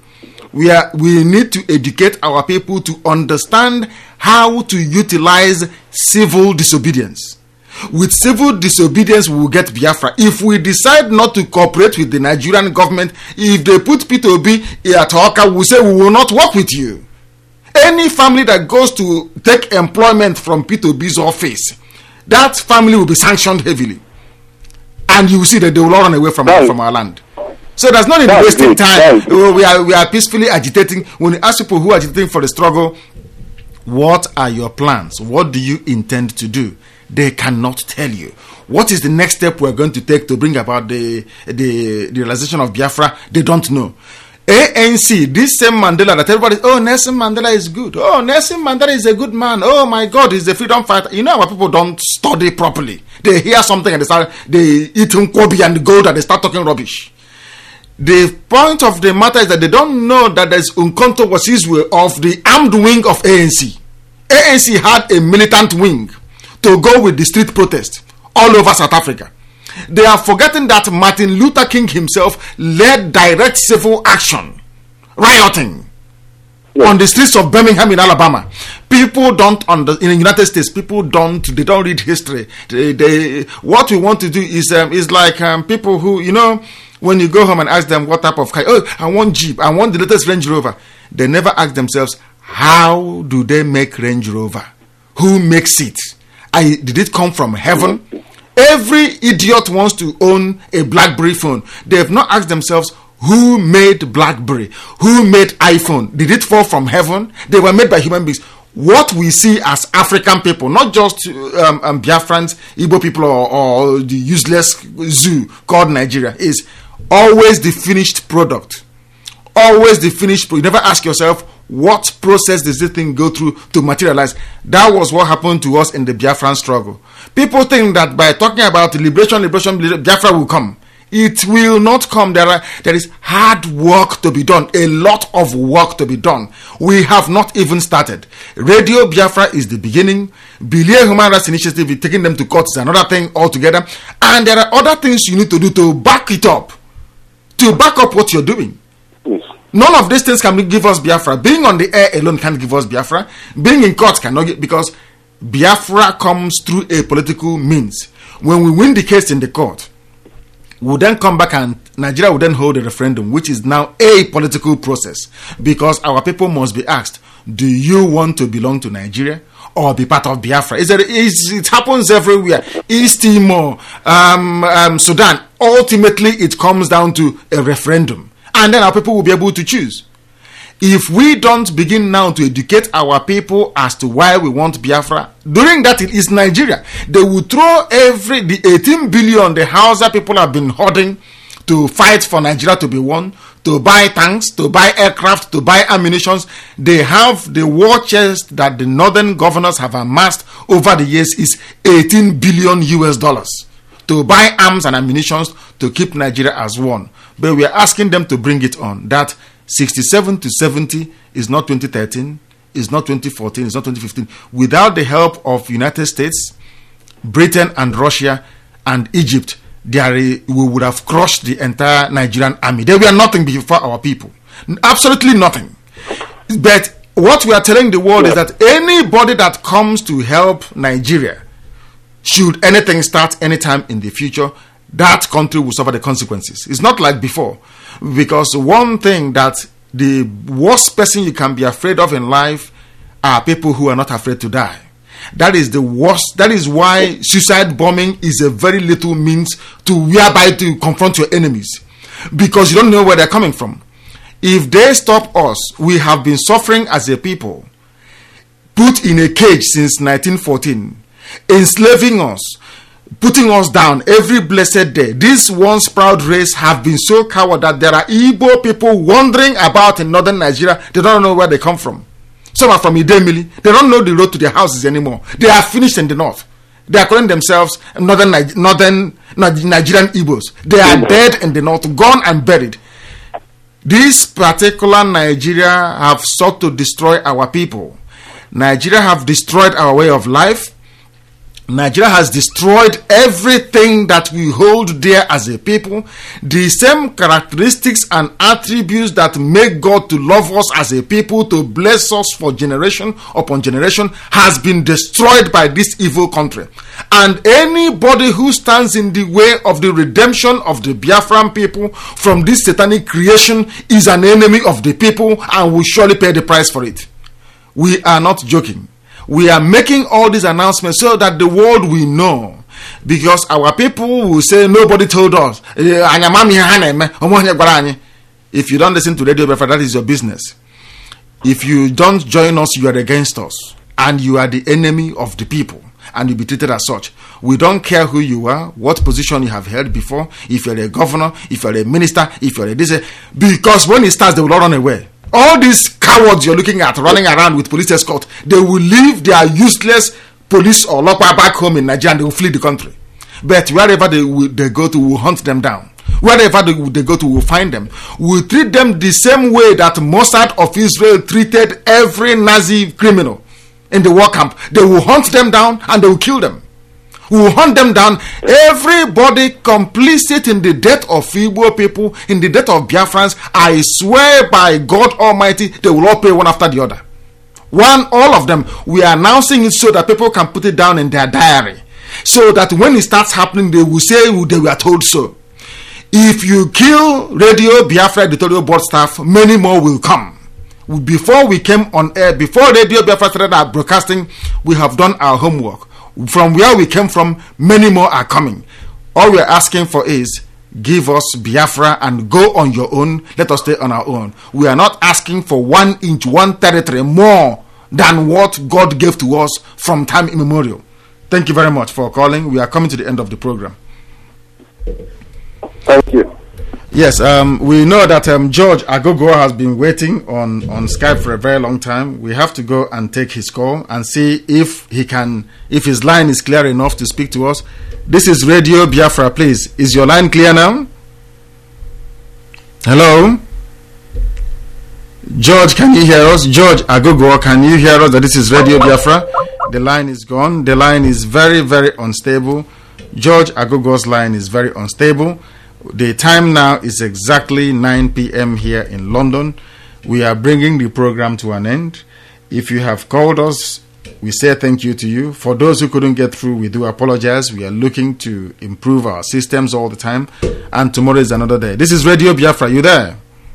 We need to educate our people to understand how to utilize civil disobedience. With civil disobedience, we will get Biafra. If we decide not to cooperate with the Nigerian government, if they put P2B at Oka, we will say we will not work with you. Any family that goes to take employment from P2B's office, that family will be sanctioned heavily. And you will see that they will all run away from our land. So there's no need wasting time. We are peacefully agitating. When you ask people who are agitating for the struggle, what are your plans? What do you intend to do? They cannot tell you. What is the next step we're going to take to bring about the realization of Biafra? They don't know. ANC, this same Mandela that everybody, Nelson Mandela is good. Nelson Mandela is a good man. Oh my God, he's a freedom fighter. You know, our people don't study properly. They hear something and they eat Nkobi and gold and they start talking rubbish. The point of the matter is that they don't know that there's Unkonto Wasizwe of the armed wing of ANC. ANC had a militant wing to go with the street protest all over South Africa. They are forgetting that Martin Luther King himself led direct civil action, rioting on the streets of Birmingham in Alabama. People don't in the United States. People don't read history. What we want to do is like people who, you know, when you go home and ask them what type of car, I want Jeep, I want the latest Range Rover. They never ask themselves, how do they make Range Rover? Who makes it? Did it come from heaven? Every idiot wants to own a BlackBerry phone. They have not asked themselves, who made BlackBerry? Who made iPhone? Did it fall from heaven? They were made by human beings. What we see as African people, not just Biafrans, Igbo people, or the useless zoo called Nigeria, is always the finished product. Always the finished product. You never ask yourself, what process does this thing go through to materialize? That was what happened to us in the Biafran struggle. People think that by talking about liberation, Biafra will come. It will not come. There is hard work to be done. A lot of work to be done. We have not even started. Radio Biafra is the beginning. Bilia Human Rights Initiative is taking them to court is another thing altogether. And there are other things you need to do to back it up. To back up what you're doing. None of these things can give us Biafra. Being on the air alone can't give us Biafra. Being in court cannot get, because Biafra comes through a political means. When we win the case in the court, we'll then come back and Nigeria will then hold a referendum, which is now a political process, because our people must be asked, do you want to belong to Nigeria or be part of Biafra? It happens everywhere. East Timor, Sudan. Ultimately, it comes down to a referendum. And then our people will be able to choose. If we don't begin now to educate our people as to why we want Biafra, during that it is Nigeria. They will throw the 18 billion the Hausa people have been hoarding to fight for Nigeria to be won, to buy tanks, to buy aircraft, to buy ammunition. They have the war chest that the northern governors have amassed over the years is $18 billion to buy arms and ammunition to keep Nigeria as one. But we are asking them to bring it on. That 67 to 70 is not 2013, is not 2014, is not 2015. Without the help of United States, Britain and Russia and Egypt, we would have crushed the entire Nigerian army. They were nothing before our people. Absolutely nothing. But what we are telling the world is that anybody that comes to help Nigeria, should anything start anytime in the future, that country will suffer the consequences. It's not like before. Because one thing that the worst person you can be afraid of in life are people who are not afraid to die. That is the worst. That is why suicide bombing is a very little means to whereby to confront your enemies. Because you don't know where they're coming from. If they stop us, we have been suffering as a people, put in a cage since 1914, enslaving us, putting us down every blessed day. This once proud race have been so coward that there are Igbo people wandering about in northern Nigeria. They don't know where they come from. Some are from Idemili. They don't know the road to their houses anymore. They are finished in the north. They are calling themselves northern Nigerian Igbos. They are dead in the north, gone and buried. This particular Nigeria have sought to destroy our people. Nigeria have destroyed our way of life. Nigeria has destroyed everything that we hold dear as a people. The same characteristics and attributes that make God to love us as a people, to bless us for generation upon generation, has been destroyed by this evil country. And anybody who stands in the way of the redemption of the Biafran people from this satanic creation is an enemy of the people and will surely pay the price for it. We are not joking. We are making all these announcements so that the world will know. Because our people will say, nobody told us. If you don't listen to Radio Biafra, that is your business. If you don't join us, you are against us. And you are the enemy of the people. And you'll be treated as such. We don't care who you are, what position you have held before, if you're a governor, if you're a minister, if you're a this. Because when it starts, they will all run away. All these cowards you're looking at running around with police escort, they will leave their useless police or local back home in Nigeria and they will flee the country. But wherever they go to, we'll hunt them down. Wherever they go to, we'll find them. We'll treat them the same way that Mossad of Israel treated every Nazi criminal in the war camp. They will hunt them down and they will kill them. We will hunt them down. Everybody complicit in the death of Igbo people, in the death of Biafrans, I swear by God Almighty, they will all pay one after the other. All of them. We are announcing it so that people can put it down in their diary. So that when it starts happening, they will say they were told so. If you kill Radio Biafra editorial board staff, many more will come. Before we came on air, before Radio Biafra started our broadcasting, we have done our homework. From where we came from, many more are coming. All we are asking for is, give us Biafra and go on your own. Let us stay on our own. We are not asking for 1 inch, 1 territory more than what God gave to us from time immemorial. Thank you very much for calling. We are coming to the end of the program. Thank you. Yes, we know that George Agogo has been waiting on Skype for a very long time. We have to go and take his call and see if his line is clear enough to speak to us. This is Radio Biafra, please. Is your line clear now? Hello? George, can you hear us? George Agogo, can you hear us that this is Radio Biafra? The line is gone. The line is very, very unstable. George Agogo's line is very unstable. The time now is exactly 9 p.m. here in London. We are bringing the program to an end. If you have called us, we say thank you to you. For those who couldn't get through, we do apologize. We are looking to improve our systems all the time. And tomorrow is another day. This is Radio Biafra. Are you there?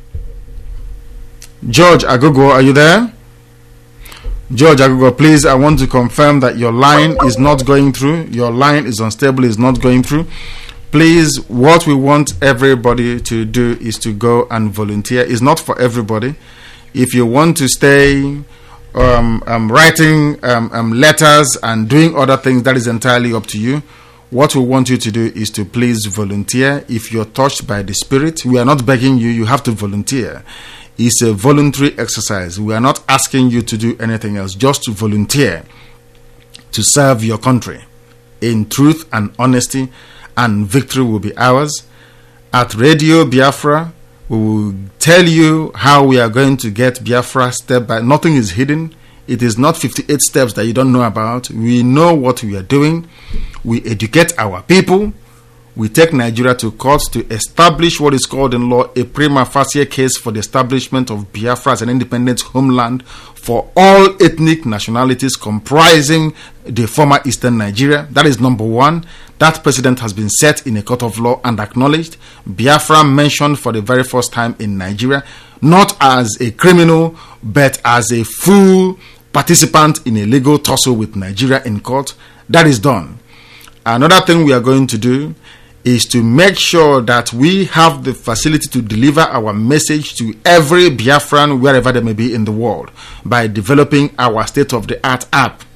George Agogo, are you there? George Agogo, please, I want to confirm that your line is not going through. Your line is unstable, is not going through. Please, what we want everybody to do is to go and volunteer. It's not for everybody. If you want to stay writing letters and doing other things, that is entirely up to you. What we want you to do is to please volunteer. If you're touched by the Spirit, we are not begging you. You have to volunteer. It's a voluntary exercise. We are not asking you to do anything else. Just to volunteer to serve your country in truth and honesty, and victory will be ours. At Radio Biafra, we will tell you how we are going to get Biafra step by. Nothing is hidden. It is not 58 steps that you don't know about. We know what we are doing. We educate our people. We take Nigeria to court to establish what is called in law a prima facie case for the establishment of Biafra as an independent homeland for all ethnic nationalities comprising the former Eastern Nigeria. That is number one. That precedent has been set in a court of law and acknowledged. Biafra mentioned for the very first time in Nigeria, not as a criminal, but as a full participant in a legal tussle with Nigeria in court. That is done. Another thing we are going to do is to make sure that we have the facility to deliver our message to every Biafran wherever they may be in the world by developing our state-of-the-art app.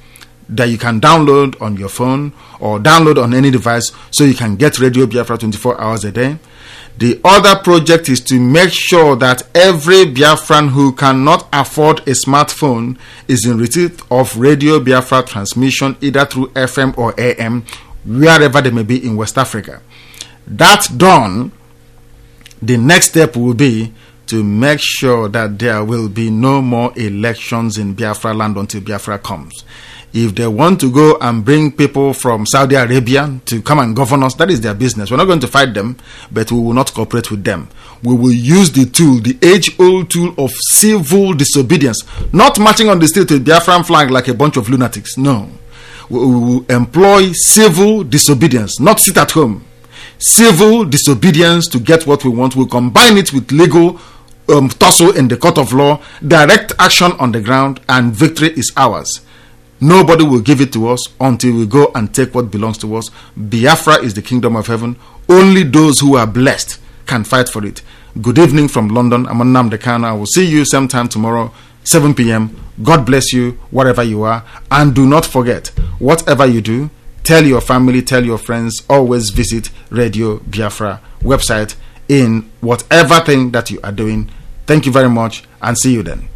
that you can download on your phone or download on any device so you can get Radio Biafra 24 hours a day. The other project is to make sure that every Biafran who cannot afford a smartphone is in receipt of Radio Biafra transmission either through FM or AM, wherever they may be in West Africa. That's done. The next step will be to make sure that there will be no more elections in Biafra land until Biafra comes. If they want to go and bring people from Saudi Arabia to come and govern us, that is their business. We're not going to fight them, but we will not cooperate with them. We will use the tool, the age-old tool of civil disobedience, not marching on the street with Biafran flag like a bunch of lunatics. No. We will employ civil disobedience, not sit at home. Civil disobedience to get what we want. We'll combine it with legal tussle in the court of law, direct action on the ground, and victory is ours. Nobody will give it to us until we go and take what belongs to us. Biafra is the kingdom of heaven. Only those who are blessed can fight for it. Good evening from London. I'm Nnamdi Kanu. I will see you sometime tomorrow, 7 p.m. God bless you wherever you are. And do not forget, whatever you do, tell your family, tell your friends, always visit Radio Biafra website in whatever thing that you are doing. Thank you very much and see you then.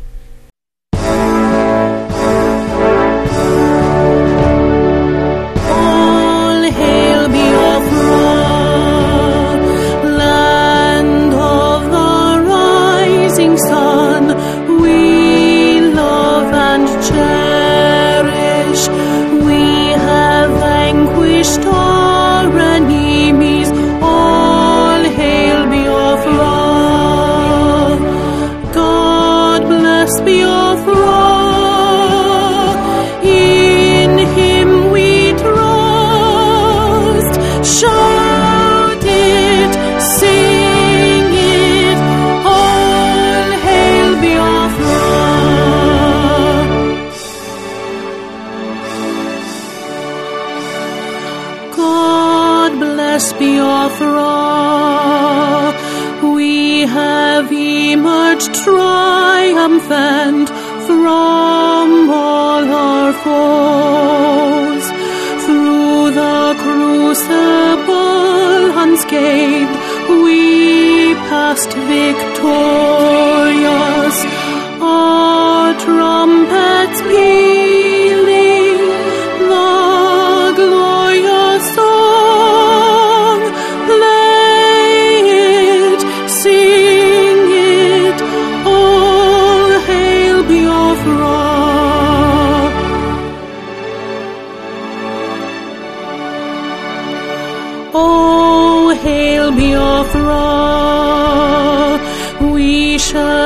Triumphant from all our foes, through the crucible unscathed we passed victorious, our trumpets pealing the glorious song. Play it, sing it, all hail Biafra. Oh, hail Biafra, we shall